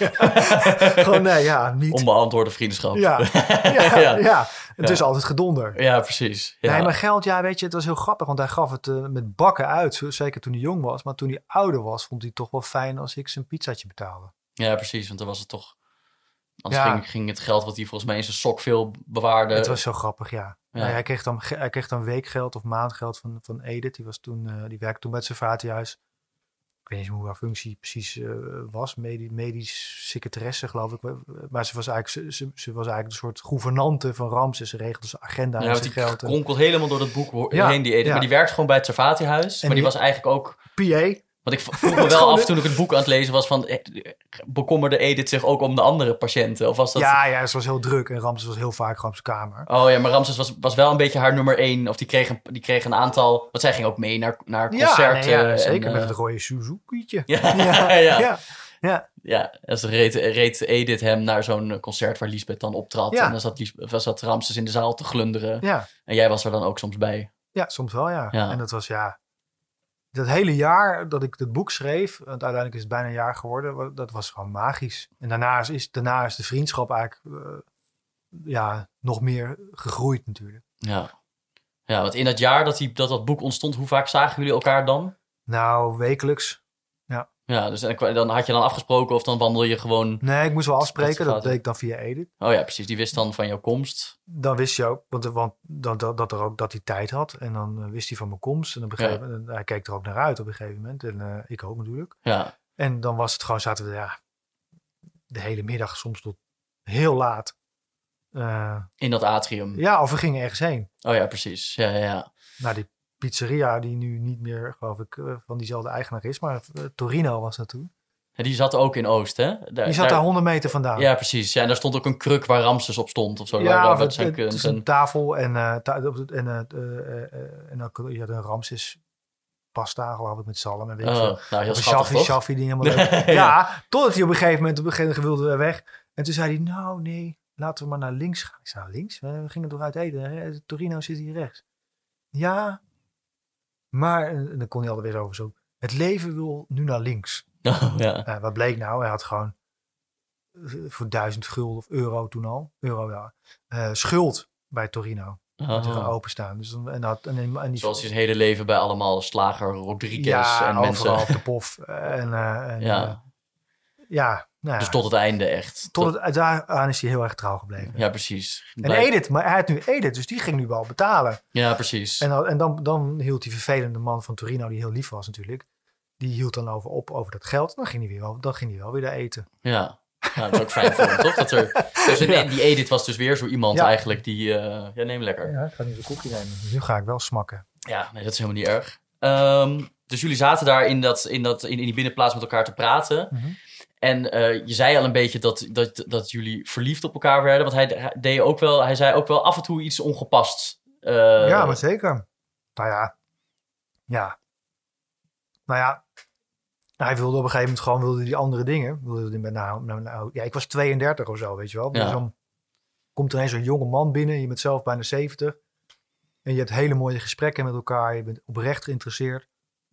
S2: Ja. Gewoon, nee, ja, niet.
S1: Onbeantwoorde vriendschap.
S2: Ja, ja,
S1: ja.
S2: ja. Het
S1: Ja.
S2: is altijd gedonder.
S1: Ja, precies. Ja.
S2: Nee, maar geld, ja, weet je, het was heel grappig. Want hij gaf het uh, met bakken uit. zo- Zeker toen hij jong was. Maar toen hij ouder was, vond hij het toch wel fijn als ik zijn pizzaatje betaalde.
S1: Ja, precies. Want dan was het toch... Anders
S2: Ja.
S1: ging, ging het geld wat hij volgens mij in zijn sok veel bewaarde...
S2: Het was zo grappig, ja.
S1: Ja.
S2: Nee, hij, kreeg dan, ge- hij kreeg dan weekgeld of maandgeld van, van Edith. Die, was toen, uh, die werkte toen bij het Servatiehuis. Ik weet niet eens hoe haar functie precies uh, was. Medi- medisch secretaresse, geloof ik. Maar ze was eigenlijk, ze, ze, ze was eigenlijk een soort gouvernante van Ramses. Ze regelde zijn agenda
S1: Ja,
S2: en
S1: want
S2: zijn
S1: die
S2: geld. en-
S1: kronkelt helemaal door dat boek ho-
S2: Ja,
S1: heen, die Edith.
S2: ja.
S1: Maar die werkt gewoon bij het Servatiehuis. Maar die
S2: die-
S1: was eigenlijk ook...
S2: P A.
S1: Want ik v- vroeg me wel af toen ik het boek aan het lezen was van... eh, bekommerde Edith zich ook om de andere patiënten? Of was dat...
S2: Ja, ja, ze was heel druk. En Ramses was heel vaak gewoon op zijn kamer.
S1: Oh ja, maar Ramses was, was wel een beetje haar nummer één. Of die kreeg een, die kreeg een aantal... Want zij ging ook mee naar, naar concerten.
S2: Ja, nee, ja zeker.
S1: en,
S2: met
S1: uh,
S2: het rode Suzuki'tje.
S1: Ja,
S2: ja,
S1: ja.
S2: ja. ja.
S1: Ja, dus reed, reed Edith hem naar zo'n concert waar Lisbeth dan optrad.
S2: Ja.
S1: En dan zat, Lisbeth, was zat Ramses in de zaal te glunderen.
S2: Ja.
S1: En jij was er dan ook soms bij.
S2: Ja, soms wel, ja.
S1: Ja.
S2: En dat was, ja... Dat hele jaar dat ik het boek schreef... want uiteindelijk is het bijna een jaar geworden... wa- dat was gewoon magisch. En daarna is, is, daarna is de vriendschap eigenlijk... uh, ja, nog meer gegroeid natuurlijk.
S1: Ja, ja want in dat jaar dat, die, dat dat boek ontstond... hoe vaak zagen jullie elkaar dan?
S2: Nou, wekelijks.
S1: Ja, dus en dan had je dan afgesproken of dan wandel je gewoon...
S2: Nee, ik moest wel afspreken.
S1: Dat
S2: Dat,
S1: gaat,
S2: deed ik dan via Edith.
S1: Oh ja, precies. Die wist dan van jouw komst.
S2: Dan wist je ook, want, want dat, dat, dat, er ook, dat hij tijd had. En dan uh, wist hij van mijn komst. En op een gegeven moment, hij keek er ook naar uit op een gegeven moment. En uh, ik ook natuurlijk.
S1: Ja.
S2: En dan was het gewoon, zaten we ja, de hele middag soms tot heel laat. Uh,
S1: in dat atrium.
S2: Ja, of we gingen ergens heen.
S1: Oh ja, precies. Ja, ja, ja.
S2: Naar die pizzeria die nu niet meer, geloof ik, uh, van diezelfde eigenaar is. Maar uh, Torino was dat toen.
S1: Ja, die zat ook in Oost, hè? Daar,
S2: die zat daar honderd meter vandaan.
S1: Ja, precies. Ja, en daar stond ook een kruk waar Ramses op stond. Of zo.
S2: Ja,
S1: waar,
S2: of het,
S1: zijn,
S2: het, het is
S1: zijn...
S2: een tafel en, uh, ta- en, uh, uh, uh, en ook, je had een Ramses pasta, geloof ik, met zalm. En weet
S1: oh,
S2: zo.
S1: nou, heel
S2: of
S1: schattig,
S2: Shaffi,
S1: toch?
S2: Shaffi, die helemaal leuk. ja. ja, totdat hij op een gegeven moment, op een gegeven moment wilde weg. En toen zei hij, nou nee, laten we maar naar links gaan. Ik zei, links? We gingen toch uit eten? Torino zit hier rechts. Ja, maar, en dan kon hij altijd weer over zo. Het leven wil nu naar links.
S1: Oh, ja.
S2: Uh, wat bleek nou? Hij had gewoon voor duizend gulden of euro toen al, euro ja, uh, schuld bij Torino.
S1: Oh.
S2: Dat hij gaan openstaan. Dus dan, en dat, en, en die,
S1: Zoals hij zijn hele leven bij allemaal slager Rodriguez
S2: ja,
S1: en mensen.
S2: overal op de pof. En, uh, en,
S1: ja.
S2: Uh, ja, nou
S1: dus
S2: ja.
S1: tot het einde echt.
S2: Tot het, daaraan is hij heel erg trouw gebleven.
S1: Ja, precies.
S2: En Edith, maar hij had nu Edith, dus die ging nu wel betalen.
S1: Ja, precies.
S2: En, dan, en dan, dan hield die vervelende man van Torino, die heel lief was natuurlijk, die hield dan over op over dat geld. Dan ging hij, weer wel, dan ging hij wel weer daar eten.
S1: Ja. Nou, dat is ook fijn voor hem, toch? Dat er, dus in, die Edith was dus weer zo iemand ja. eigenlijk die... Uh, ja, neem lekker.
S2: Ja, ik ga nu een koekje nemen. Nu ga ik wel smakken.
S1: Ja, nee, dat is helemaal niet erg. Um, dus jullie zaten daar in, dat, in, dat, in, in die binnenplaats met elkaar te praten.
S2: Mm-hmm.
S1: En uh, je zei al een beetje dat, dat, dat jullie verliefd op elkaar werden. Want hij, hij deed ook wel, hij zei ook wel af en toe iets ongepasts. Uh,
S2: ja, maar zeker. Nou ja. Ja. Nou ja. Hij wilde op een gegeven moment gewoon wilde die andere dingen. Wilde die met, nou, nou, nou, ja, ik was tweeëndertig of zo, weet je wel. Ja. Dus dan komt er ineens zo'n jonge man binnen. Je bent zelf bijna zeventig. En je hebt hele mooie gesprekken met elkaar. Je bent oprecht geïnteresseerd.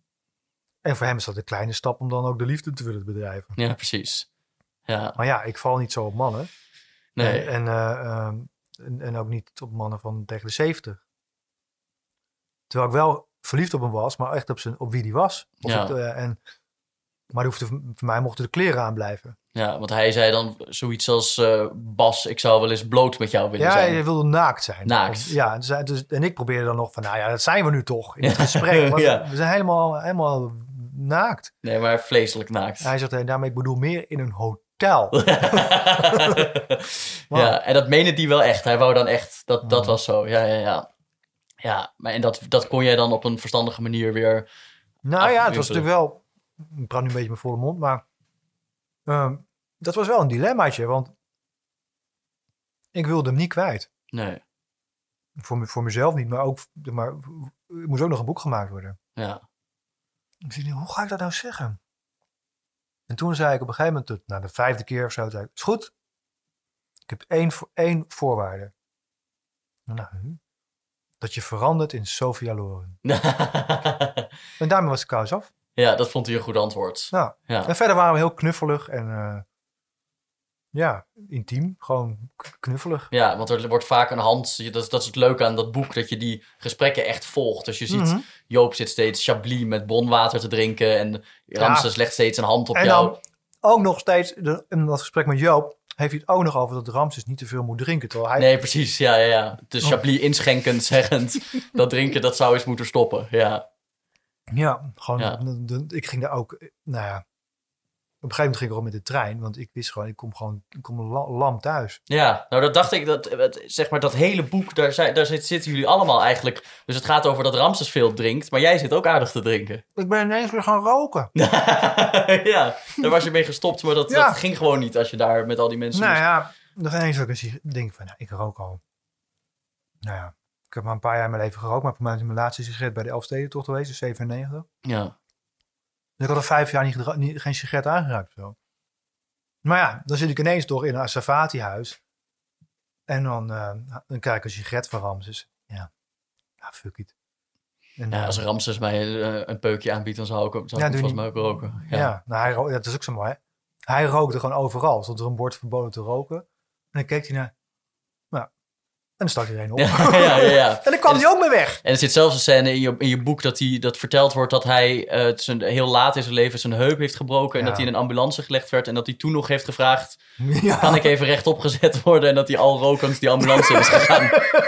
S2: En voor hem is dat een kleine stap om dan ook de liefde te willen bedrijven.
S1: Ja, precies. Ja.
S2: Maar ja, ik val niet zo op mannen.
S1: Nee.
S2: En, en, uh, um, en, en ook niet op mannen van tegen de zeventig. Terwijl ik wel verliefd op hem was, maar echt op, zijn, op wie die was. Of
S1: ja.
S2: het, uh, en, maar hoefde, voor mij mochten de kleren aan blijven.
S1: Ja, want hij zei dan zoiets als... Uh, Bas, ik zou wel eens bloot met jou willen
S2: ja,
S1: zijn.
S2: Ja, hij wilde naakt zijn.
S1: Naakt.
S2: Of, ja, dus, dus, en ik probeerde dan nog van... Nou ja, dat zijn we nu toch in het gesprek. Want ja. We zijn helemaal, helemaal naakt.
S1: Nee, maar vleeselijk naakt.
S2: Hij zegt, daarmee ik bedoel meer in een hotel.
S1: wow. Ja, en dat meende hij wel echt. Hij wou dan echt... Dat, dat was zo. Ja, ja, ja. Ja, maar en dat, dat kon jij dan op een verstandige manier weer...
S2: Nou ja, het was natuurlijk wel... ik praat nu een beetje met volle mond, maar uh, dat was wel een dilemmaatje, want ik wilde hem niet kwijt.
S1: Nee.
S2: Voor, voor mezelf niet, maar ook, maar er moest ook nog een boek gemaakt worden.
S1: Ja.
S2: Ik zei, hoe ga ik dat nou zeggen? En toen zei ik op een gegeven moment, na de vijfde keer of zo, zei ik, is goed. Ik heb één, één voorwaarde. Nou, dat je verandert in Sophia Loren. En daarmee was de kous af.
S1: Ja, dat vond hij een goed antwoord.
S2: Nou, ja. En verder waren we heel knuffelig en uh, ja, intiem. Gewoon knuffelig.
S1: Ja, want er wordt vaak een hand... Dat, dat is het leuke aan dat boek, dat je die gesprekken echt volgt. Dus je ziet, mm-hmm. Joop zit steeds Chablis met bronwater te drinken en Ramses ja. legt steeds een hand op
S2: en
S1: jou.
S2: Dan ook nog steeds, de, in dat gesprek met Joop, heeft hij het ook nog over dat Ramses niet te veel moet drinken. Terwijl hij...
S1: Nee, precies. Ja, ja, ja. Dus Chablis inschenkend zeggend dat drinken, dat zou eens moeten stoppen. Ja,
S2: ja gewoon, ja. De, de, ik ging daar ook, nou ja, op een gegeven moment ging ik erom met de trein, want ik wist gewoon, ik kom gewoon, ik kom lam thuis.
S1: Ja, nou dat dacht ik, dat, zeg maar dat hele boek, daar, zijn, daar zitten jullie allemaal eigenlijk. Dus het gaat over dat Ramses veel drinkt, maar jij zit ook aardig te drinken.
S2: Ik ben ineens weer gaan roken.
S1: Ja, daar was je mee gestopt, maar dat, ja. dat ging gewoon niet als je daar met al die mensen
S2: Nou
S1: moest.
S2: ja, nog ineens ook eens denk van, nou, ik rook al. Nou ja, ik heb maar een paar jaar in mijn leven gerookt, maar voor mij is mijn laatste sigaret bij de Elfstedentocht geweest, in zevenennegentig.
S1: Ja.
S2: Dus ik had al vijf jaar niet, gedra- niet, geen sigaret aangeraakt. Zo. Maar ja, dan zit ik ineens toch in een Savati-huis. En dan, uh, dan krijg ik een sigaret van Ramses. Ja, ja fuck it. En,
S1: ja,
S2: uh,
S1: als Ramses mij uh, een peukje aanbiedt, dan zou ik, zou
S2: ja,
S1: ik volgens mij ook roken.
S2: Ja, ja nou, hij ro- ja, dat is ook zo mooi. Hè? Hij rookte gewoon overal. Stond er een bord verboden te roken. En dan keek hij naar... En dan stak hij er een op.
S1: Ja, ja, ja, ja.
S2: En dan kwam hij ook mee weg.
S1: En er zit zelfs een scène in je, in je boek dat, hij, dat verteld wordt dat hij uh, zijn, heel laat in zijn leven zijn heup heeft gebroken. En ja. dat hij in een ambulance gelegd werd. En dat hij toen nog heeft gevraagd, ja. kan ik even rechtop gezet worden? En dat hij al rokend die ambulance is gegaan.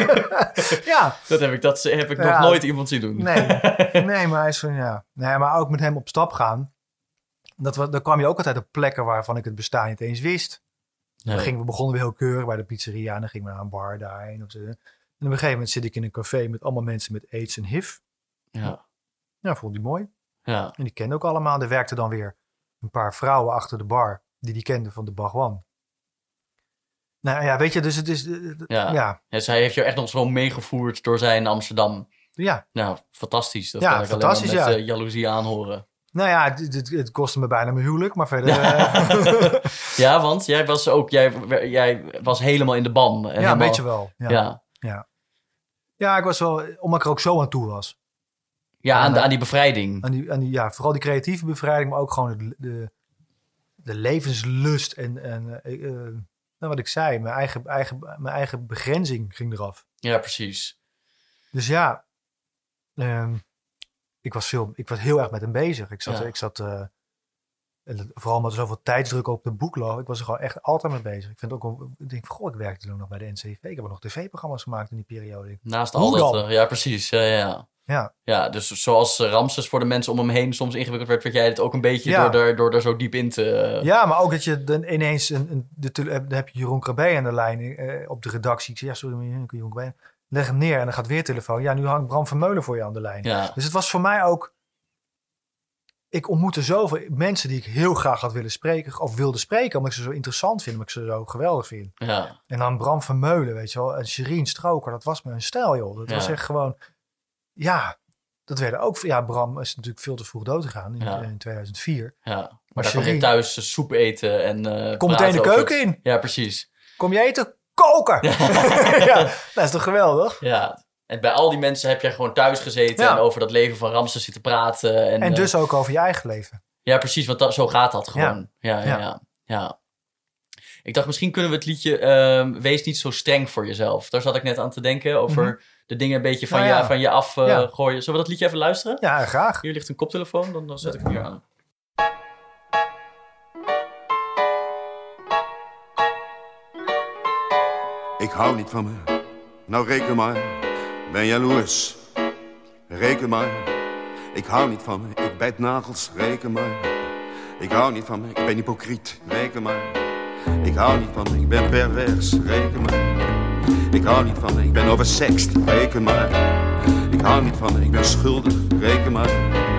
S1: Ja. Dat heb ik, dat heb ik ja. nog nooit iemand zien doen.
S2: Nee, nee maar hij is van, ja. Nee, maar ook met hem op stap gaan. Dat, dan kwam je ook altijd op plekken waarvan ik het bestaan niet eens wist. Nee. Dan gingen we begonnen we heel keurig bij de pizzeria. En dan gingen we naar een bar daarheen. Of zo. En op een gegeven moment zit ik in een café met allemaal mensen met AIDS en H I V.
S1: Ja.
S2: Ja, vond die mooi.
S1: Ja.
S2: En die kenden ook allemaal. Er werkten dan weer een paar vrouwen achter de bar. Die die kenden van de Bagwan. Nou ja, weet je, dus het is...
S1: Ja. Ja. Dus hij heeft je echt nog zo meegevoerd door zijn Amsterdam.
S2: Ja.
S1: Nou, fantastisch. Dat
S2: ja,
S1: kan ik
S2: fantastisch,
S1: alleen maar met
S2: ja.
S1: uh, jaloezie aanhoren.
S2: Nou ja, het, het, het kostte me bijna mijn huwelijk, maar verder... Uh...
S1: ja, want jij was ook... Jij, jij was helemaal in de ban. En
S2: ja,
S1: helemaal...
S2: een beetje wel. Ja.
S1: Ja.
S2: Ja. ja, ik was wel... Omdat ik er ook zo aan toe was.
S1: Ja, aan, de, aan die bevrijding.
S2: Aan die, aan die, ja, vooral die creatieve bevrijding, maar ook gewoon de, de, de levenslust en, en uh, uh, nou, wat ik zei, mijn eigen, eigen, mijn eigen begrenzing ging eraf.
S1: Ja, precies.
S2: Dus ja... Um, Ik was, veel, ik was heel erg met hem bezig. Ik zat, ja. ik zat uh, vooral omdat er zoveel tijdsdruk op het boek lag. Ik was er gewoon echt altijd mee bezig. Ik vind ook, ik denk van, goh, ik werkte toen nog bij de N C V. Ik heb nog tv-programma's gemaakt in die periode.
S1: Naast al dat, uh, ja precies. Ja, ja.
S2: Ja.
S1: ja, dus zoals Ramses voor de mensen om hem heen soms ingewikkeld werd, werd jij het ook een beetje ja. door, er, door er zo diep in te... Uh...
S2: Ja, maar ook dat je dan ineens, een, een, de, dan heb je Jeroen Krabbe aan de lijn uh, op de redactie. Ik zeg, ja, sorry, Jeroen Krabbe. Leg hem neer en dan gaat weer telefoon. Ja, nu hangt Bram Vermeulen voor je aan de lijn.
S1: Ja.
S2: Dus het was voor mij ook... Ik ontmoette zoveel mensen die ik heel graag had willen spreken. Of wilde spreken, omdat ik ze zo interessant vind. Omdat ik ze zo geweldig vind.
S1: Ja.
S2: En dan Bram Vermeulen, weet je wel. En Sherine Stroker, dat was me een stijl, joh. Dat ja. was echt gewoon... Ja, dat werden ook... Ja, Bram is natuurlijk veel te vroeg dood gegaan in, ja. in tweeduizend vier.
S1: Ja, maar, maar daar Sherine, kom je thuis soep eten en uh,
S2: kom meteen de keuken
S1: het...
S2: in.
S1: Ja, precies.
S2: Kom je eten? Koken! Ja, dat is toch geweldig?
S1: Ja, en bij al die mensen heb jij gewoon thuis gezeten ja. en over dat leven van Ramses zitten praten. En,
S2: en dus
S1: uh,
S2: ook over je eigen leven.
S1: Ja, precies, want dat, zo gaat dat gewoon. Ja. Ja, ja,
S2: ja.
S1: ja, ja. Ik dacht, misschien kunnen we het liedje uh, Wees niet zo streng voor jezelf. Daar zat ik net aan te denken over mm-hmm. de dingen een beetje van, nou, je, ja. van je af uh, ja. gooien. Zullen we dat liedje even luisteren?
S2: Ja, graag.
S1: Hier ligt een koptelefoon, dan, dan zet ja. ik hem hier aan.
S3: Ik hou niet van me, nou reken maar, ben jaloers, reken maar. Ik hou niet van me, ik bijt nagels, reken maar. Ik hou niet van me, ik ben hypocriet, reken maar. Ik hou niet van me, ik ben pervers, reken maar. Ik hou niet van me, ik ben oversext, reken maar. Ik hou niet van me, ik ben schuldig, reken maar.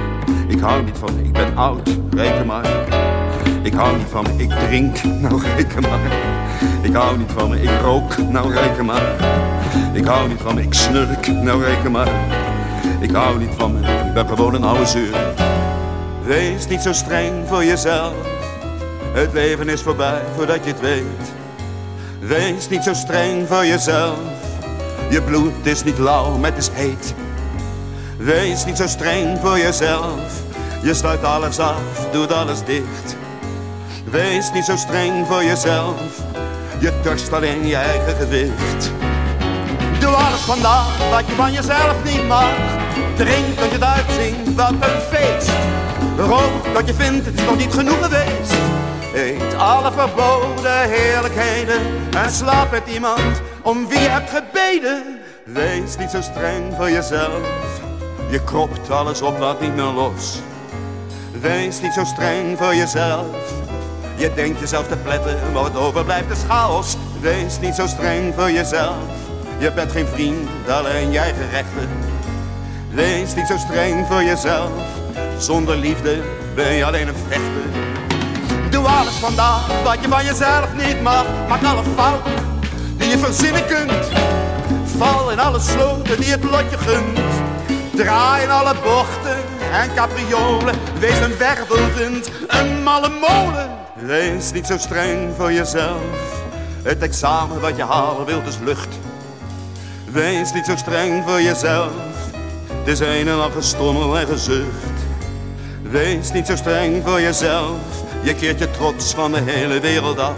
S3: Ik hou niet van me, ik ben oud, reken maar. Ik hou niet van me, ik drink, nou reken maar. Ik hou niet van me, ik rook, nou reken maar. Ik hou niet van me, ik snurk, nou reken maar. Ik hou niet van me, ik ben gewoon een oude zeur. Wees niet zo streng voor jezelf. Het leven is voorbij voordat je het weet. Wees niet zo streng voor jezelf. Je bloed is niet lauw, maar het is heet. Wees niet zo streng voor jezelf. Je sluit alles af, doet alles dicht. Wees niet zo streng voor jezelf. Je dorst alleen je eigen gewicht. Doe alles vandaag wat je van jezelf niet mag. Drink tot je het uitzingt, wat een feest. Rook tot je vindt, het is nog niet genoeg geweest. Eet alle verboden heerlijkheden en slaap met iemand om wie je hebt gebeden. Wees niet zo streng voor jezelf. Je kropt alles op, laat niet meer los. Wees niet zo streng voor jezelf. Je denkt jezelf te pletten, maar wat overblijft is chaos. Wees niet zo streng voor jezelf. Je bent geen vriend, alleen je eigen rechten. Wees niet zo streng voor jezelf. Zonder liefde ben je alleen een vechter. Doe alles vandaag wat je van jezelf niet mag. Maak alle fouten die je verzinnen kunt. Val in alle sloten die het lotje gunt. Draai in alle bochten en capriolen. Wees een wervelwind, een malle molen. Wees niet zo streng voor jezelf. Het examen wat je halen wilt is lucht. Wees niet zo streng voor jezelf. Het is een en al gestommel en gezucht. Wees niet zo streng voor jezelf. Je keert je trots van de hele wereld af.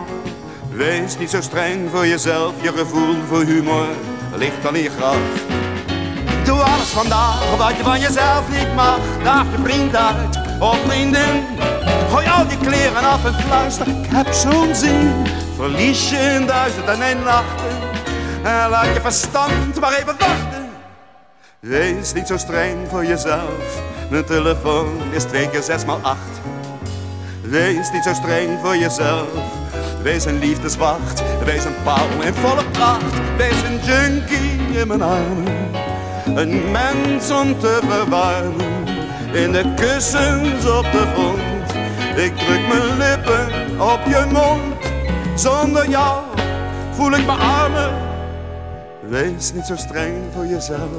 S3: Wees niet zo streng voor jezelf. Je gevoel voor humor ligt al in je graf. Doe alles vandaag wat je van jezelf niet mag. Daag je vriend uit of vriendin. Gooi al die kleren af en fluister, ik heb zo'n zin. Verlies je in duizend en één nachten. En laat je verstand maar even wachten. Wees niet zo streng voor jezelf. Mijn telefoon is twee keer zes maal acht. Wees niet zo streng voor jezelf. Wees een liefdeswacht. Wees een pauw in volle pracht. Wees een junkie in mijn armen. Een mens om te verwarmen. In de kussens op de grond. Ik druk mijn lippen op je mond. Zonder jou voel ik me armer. Wees niet zo streng voor jezelf.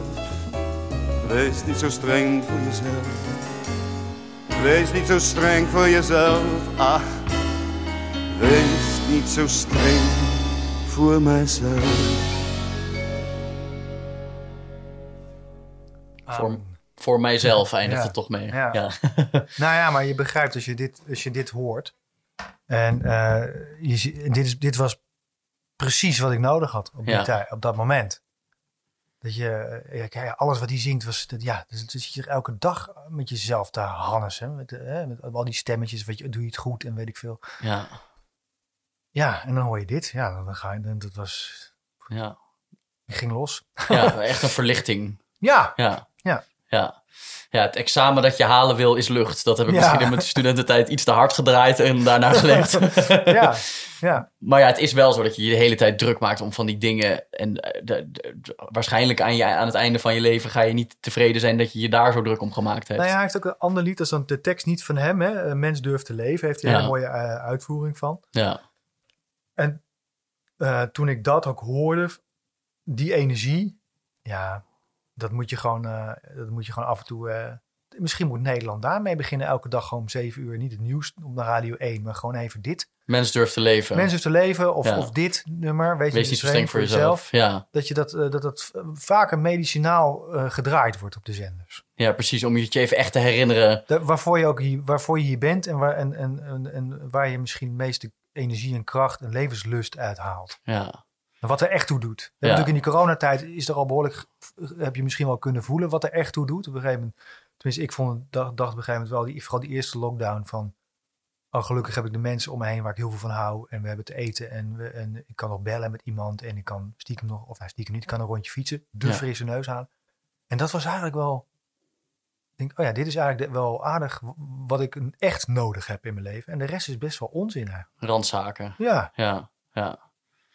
S3: Wees niet zo streng voor jezelf. Wees niet zo streng voor jezelf. Ach, wees niet zo streng voor mijzelf.
S1: Voor, voor mijzelf eindigt
S2: ja.
S1: het toch mee.
S2: Ja.
S1: Ja.
S2: Nou ja, maar je begrijpt als je dit, als je dit hoort. En uh, je, zie- dit, is, dit was precies wat ik nodig had op, die
S1: Ja.
S2: tijd, op dat moment. Dat je, ja, kijk, alles wat hij zingt was, dat, ja, dus, dus zit je er elke dag met jezelf te hannesen. Met, hè, met al die stemmetjes, weet je, doe je het goed en weet ik veel.
S1: Ja.
S2: Ja, en dan hoor je dit. Ja, dan ga je, dan, dat was,
S1: Ja.
S2: ik ging los.
S1: Ja, echt een verlichting.
S2: Ja,
S1: Ja.
S2: Ja.
S1: Ja. Ja, het examen dat je halen wil is lucht. Dat heb ik
S2: Ja.
S1: misschien in mijn studententijd iets te hard gedraaid en daarna geleerd.
S2: ja, ja.
S1: Maar ja, het is wel zo dat je je de hele tijd druk maakt om van die dingen. En de, de, de- waarschijnlijk aan, je, aan het einde van je leven ga je niet tevreden zijn dat je je daar zo druk om gemaakt hebt.
S2: Nou ja, hij heeft ook een ander lied, dat is dan de tekst niet van hem. Hè? Een Mens durft te leven, heeft hij een
S1: Ja.
S2: hele mooie uh, uitvoering van.
S1: Ja.
S2: En uh, toen ik dat ook hoorde, die energie, ja, dat moet je gewoon, uh, dat moet je gewoon af en toe. Uh, misschien moet Nederland daarmee beginnen, elke dag gewoon om zeven uur, niet het nieuws op de Radio één, maar gewoon even dit.
S1: Mens durft te leven.
S2: Mensen te leven of,
S1: Ja.
S2: of dit nummer, weet je,
S1: Wees niet zo streng voor jezelf. Ja.
S2: Dat je dat, uh, dat, dat vaker medicinaal uh, gedraaid wordt op de zenders.
S1: Ja, precies. Om je het je even echt te herinneren.
S2: De, waarvoor je ook hier, waarvoor je hier bent en waar, en, en, en, en waar je misschien de meeste energie en kracht en levenslust uithaalt.
S1: Ja.
S2: En wat er echt toe doet. We hebben natuurlijk in die coronatijd is er al behoorlijk, heb je misschien wel kunnen voelen wat er echt toe doet. Op een gegeven moment, tenminste ik vond, dacht, dacht op een gegeven moment wel, die, vooral die eerste lockdown van, oh gelukkig heb ik de mensen om me heen waar ik heel veel van hou. En we hebben te eten en, we, en ik kan nog bellen met iemand en ik kan stiekem nog, of nou, stiekem niet, ik kan een rondje fietsen. De
S1: Ja.
S2: frisse neus halen. En dat was eigenlijk wel, ik denk, oh ja, dit is eigenlijk de- wel aardig wat ik echt nodig heb in mijn leven. En de rest is best wel onzin eigenlijk.
S1: Randzaken.
S2: Ja,
S1: Ja. Ja.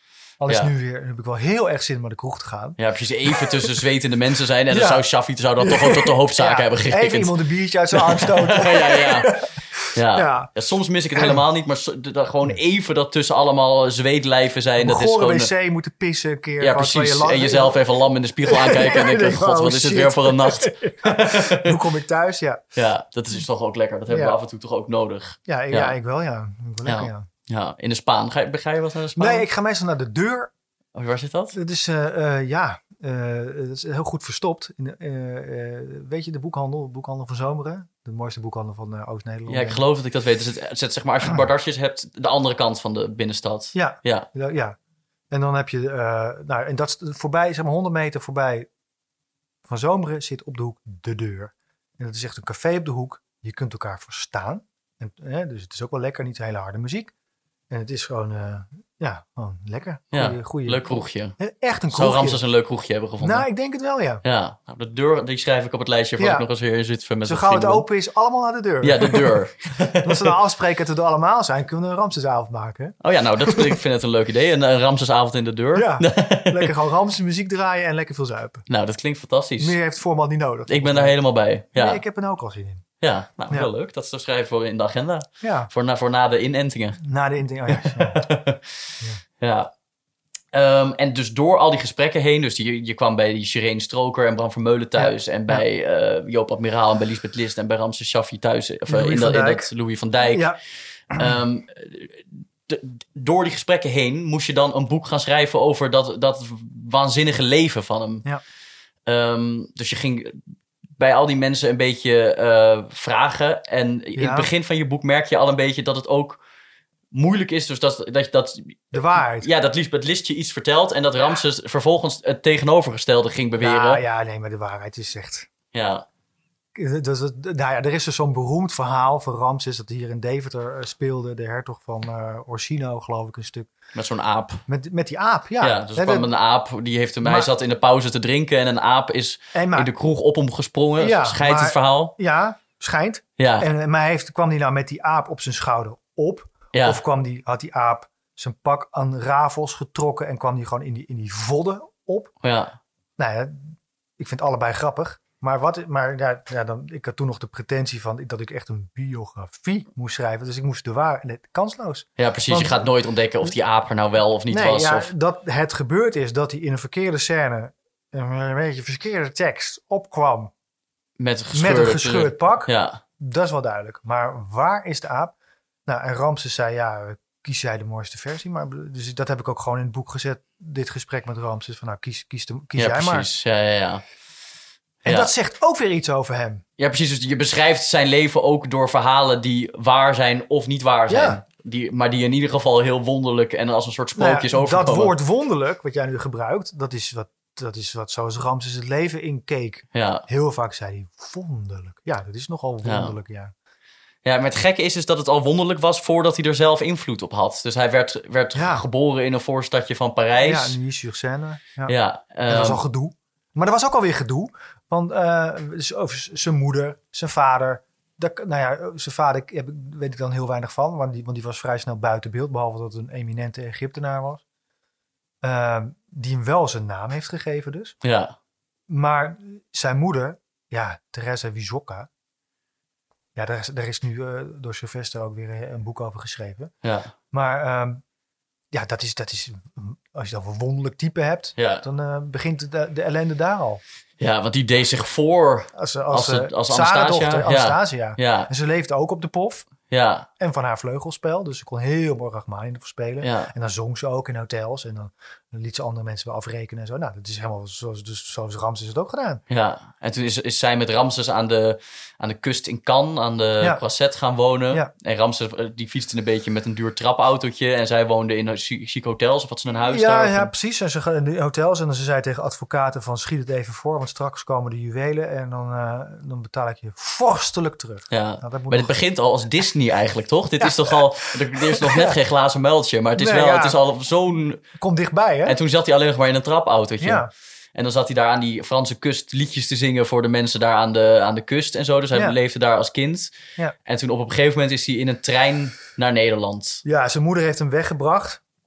S2: Al is
S1: Ja.
S2: nu weer, nu heb ik wel heel erg zin om naar de kroeg te gaan.
S1: Ja, precies. Even tussen zwetende mensen zijn. En
S2: Ja.
S1: dan zou Shaffi zou dat toch ook tot de hoofdzaak
S2: Ja,
S1: hebben gerekend.
S2: even iemand een biertje uit zijn arm stoten.
S1: ja, ja, ja. Ja.
S2: Ja.
S1: Ja, soms mis ik het helemaal niet, maar so- dat gewoon even dat tussen allemaal zweetlijven zijn. Dat is
S2: Gore
S1: gewoon.
S2: wc moeten pissen een keer.
S1: Ja,
S2: gewoon terwijl
S1: precies.
S2: je lang-
S1: En jezelf even lam in de spiegel aankijken en denken:
S2: denk,
S1: God,
S2: oh,
S1: wat is het
S2: shit.
S1: weer voor een nacht?
S2: Hoe kom ik thuis? Ja,
S1: Ja, dat is dus toch ook lekker. Dat hebben
S2: Ja.
S1: we af en toe toch ook nodig.
S2: ja, ik,
S1: Ja.
S2: ja. ik wel, ja. Ik wel lekker,
S1: Ja.
S2: ja.
S1: Ja, in de Spaan. Ga je, ga je wel eens naar de Spaan?
S2: Nee, ik ga meestal naar de deur.
S1: Oh, waar zit dat?
S2: Het is, eh, eh, ja, eh, het is heel goed verstopt. In de, eh, eh, weet je, de boekhandel, boekhandel van Zomeren. De mooiste boekhandel van eh, Oost-Nederland.
S1: Ja, ik geloof dat ik dat weet. Dus het, het zit, zeg maar, als je Bardasjes hebt, de andere kant van de binnenstad.
S2: Ja,
S1: Ja,
S2: ja, ja. En dan heb je, eh, nou, en dat is voorbij, zeg maar honderd meter voorbij van Zomeren zit op de hoek de deur. En dat is echt een café op de hoek. Je kunt elkaar verstaan. En, eh, dus het is ook wel lekker, niet hele harde muziek. En het is gewoon, eh, ja, gewoon lekker.
S1: ja.
S2: Goeie, goeie,
S1: Leuk kroegje.
S2: Eh, Echt een
S1: Zou
S2: kroegje.
S1: Ramses een leuk kroegje hebben gevonden?
S2: Nou, ik denk het wel, ja.
S1: Ja, nou, de deur, die schrijf ik op het lijstje voor
S2: Ja.
S1: ik nog eens weer in Zutphen met
S2: Zo
S1: wat
S2: gauw het
S1: vrienden
S2: open is, allemaal naar de deur.
S1: ben. Ja, de deur.
S2: Als we nou afspreken dat we er allemaal zijn, kunnen we een Ramsesavond maken.
S1: Oh ja, nou, dat, ik vind het een leuk idee. Een, een Ramsesavond in de deur.
S2: Ja, lekker gewoon Ramses muziek draaien en lekker veel zuipen.
S1: Nou, dat klinkt fantastisch.
S2: Meer heeft het format niet nodig.
S1: Ik ben daar helemaal bij. Ja,
S2: Nee, ik heb er nou ook al zin in.
S1: ja nou,
S2: Ja.
S1: heel leuk. Dat is te schrijven voor in de agenda.
S2: Ja,
S1: Voor na, voor na de inentingen.
S2: na de inting. Oh ja, ja.
S1: Ja. Ehm, en dus door al die gesprekken heen, dus je, je kwam bij die Shireen Stroker en Bram Vermeulen thuis.
S2: Ja.
S1: En bij eh, Joop Admiraal en bij Lisbeth List en bij Ramses Shaffi thuis. Of, eh,
S2: Louis
S1: in,
S2: van
S1: dat, in
S2: Dijk.
S1: dat Louis van Dijk.
S2: Ja.
S1: Ehm, d- door die gesprekken heen moest je dan een boek gaan schrijven over dat, dat waanzinnige leven van hem.
S2: Ja.
S1: Ehm, dus je ging bij al die mensen een beetje eh, vragen. En in
S2: Ja.
S1: het begin van je boek merk je al een beetje dat het ook moeilijk is. Dus dat, dat, dat,
S2: De waarheid.
S1: ja, dat Lisbeth List je iets vertelt en dat Ramses vervolgens het tegenovergestelde ging beweren.
S2: Ja,
S1: Ja,
S2: ja, nee, maar de waarheid is echt...
S1: ja,
S2: Dus het, nou ja, er is dus zo'n beroemd verhaal van Ramses dat hier in Deventer eh, speelde. De hertog van eh, Orsino, geloof ik, een stuk.
S1: met zo'n aap.
S2: Met, met die aap, ja.
S1: Ja, dus
S2: Hè,
S1: er kwam
S2: dat-
S1: een aap, die heeft hem, hij
S2: Maar-
S1: zat in de pauze te drinken en een aap is
S2: en maar,
S1: in de kroeg op hem gesprongen.
S2: Ja,
S1: Scheidt
S2: maar-
S1: het verhaal.
S2: Ja, schijnt.
S1: Ja,
S2: En, maar hij heeft, kwam hij nou met die aap op zijn schouder op?
S1: ja.
S2: Of kwam die, had die aap zijn pak aan rafels getrokken en kwam die gewoon in die, in die vodden op?
S1: ja.
S2: Nou ja, ik vind allebei grappig. Maar, wat, maar ja, ja, dan, ik had toen nog de pretentie van dat ik echt een biografie moest schrijven. Dus ik moest de waar... Nee, kansloos.
S1: Ja, precies.
S2: Want-
S1: je gaat nooit ontdekken of die aap er nou wel of niet
S2: nee,
S1: was.
S2: ja,
S1: Of...
S2: dat het gebeurd is dat hij in een verkeerde scène... een beetje verkeerde tekst opkwam
S1: Met een
S2: met
S1: gescheurde...
S2: een gescheurd pak.
S1: Ja,
S2: Dat is wel duidelijk. Maar waar is de aap? Nou, en Ramses zei, ja, kies jij de mooiste versie. Maar, dus dat heb ik ook gewoon in het boek gezet. Dit gesprek met Ramses. Van nou, kies, kies, de, kies
S1: ja
S2: jij maar.
S1: precies. Ja, ja, ja.
S2: En
S1: Ja.
S2: dat zegt ook weer iets over hem.
S1: Ja, precies. Dus je beschrijft zijn leven ook door verhalen die waar zijn of niet waar zijn.
S2: Ja.
S1: Die, maar die in ieder geval heel wonderlijk en als een soort
S2: Nou ja,
S1: sprookjes overkomen.
S2: dat woord wonderlijk, wat jij nu gebruikt, dat is wat, dat is wat zoals Ramses het leven inkeek.
S1: Ja.
S2: Heel vaak zei hij wonderlijk. Ja, dat is nogal wonderlijk, ja.
S1: Ja, maar het gekke is dus dat het al wonderlijk was voordat hij er zelf invloed op had. Dus hij werd, werd
S2: Ja.
S1: geboren in een voorstadje van
S2: Ja,
S1: Parijs.
S2: Neuilly-sur-Seine. Ja.
S1: Ja,
S2: En dat was
S1: ehm,
S2: al gedoe. Maar er was ook alweer gedoe. Want eh, z- over z- zijn moeder, zijn vader. Dat, nou ja, zijn vader ik- heb, ik- weet ik dan heel weinig van. Want die, want die was vrij snel buiten beeld. Behalve dat het een eminente Egyptenaar was. Ehm, die hem wel zijn naam heeft gegeven dus.
S1: ja,
S2: Maar zijn moeder, ja, Teresa Wisocca. Ja, daar is, daar is nu eh, door Sylvester ook weer een boek over geschreven.
S1: ja,
S2: Maar ehm, ja, dat is, dat is, als je dan een wonderlijk type hebt,
S1: ja.
S2: dan eh, begint de, de ellende daar al.
S1: Ja, want die deed zich voor.
S2: Als,
S1: Als
S2: als,
S1: het-
S2: eh,
S1: als
S2: Sarah-dochter,
S1: Anastasia, ja.
S2: Anastasia.
S1: Ja,
S2: En ze leefde ook op de pof
S1: ja,
S2: en van haar vleugelspel. Dus ze kon heel mooi Rachmaninoff spelen.
S1: ja.
S2: En dan zong ze ook in hotels. En dan liet ze andere mensen wel afrekenen en zo. Nou, dat is helemaal zoals, dus, zoals Ramses het ook gedaan.
S1: Ja, en toen is, is zij met Ramses aan de, aan de kust in Cannes, aan de
S2: Ja.
S1: Croisette gaan wonen.
S2: Ja.
S1: En Ramses eh, die fietste een beetje met een duur trapautootje. En zij woonde in chic chic hotels, of had ze een huis
S2: Ja,
S1: daar?
S2: ja,
S1: Of-
S2: precies. En ze gaan in de hotels en dan ze zei tegen advocaten van schiet het even voor. Want straks komen de juwelen en dan, eh, dan betaal ik je vorstelijk terug.
S1: Ja,
S2: Nou, dat moet
S1: maar dit
S2: nog-
S1: begint al als Disney eigenlijk, toch? Dit is toch al... Er, er is nog net geen glazen muiltje, maar het is
S2: Nee,
S1: wel...
S2: ja.
S1: Het is al zo'n...
S2: Komt dichtbij, hè?
S1: En toen zat hij alleen nog maar in een trapautootje.
S2: Ja.
S1: En dan zat hij daar aan die Franse kust liedjes te zingen voor de mensen daar aan de, aan de kust en zo. Dus hij
S2: Ja.
S1: leefde daar als kind.
S2: Ja.
S1: En toen op een gegeven moment is hij in een trein naar Nederland.
S2: Ja, zijn moeder heeft hem weggebracht.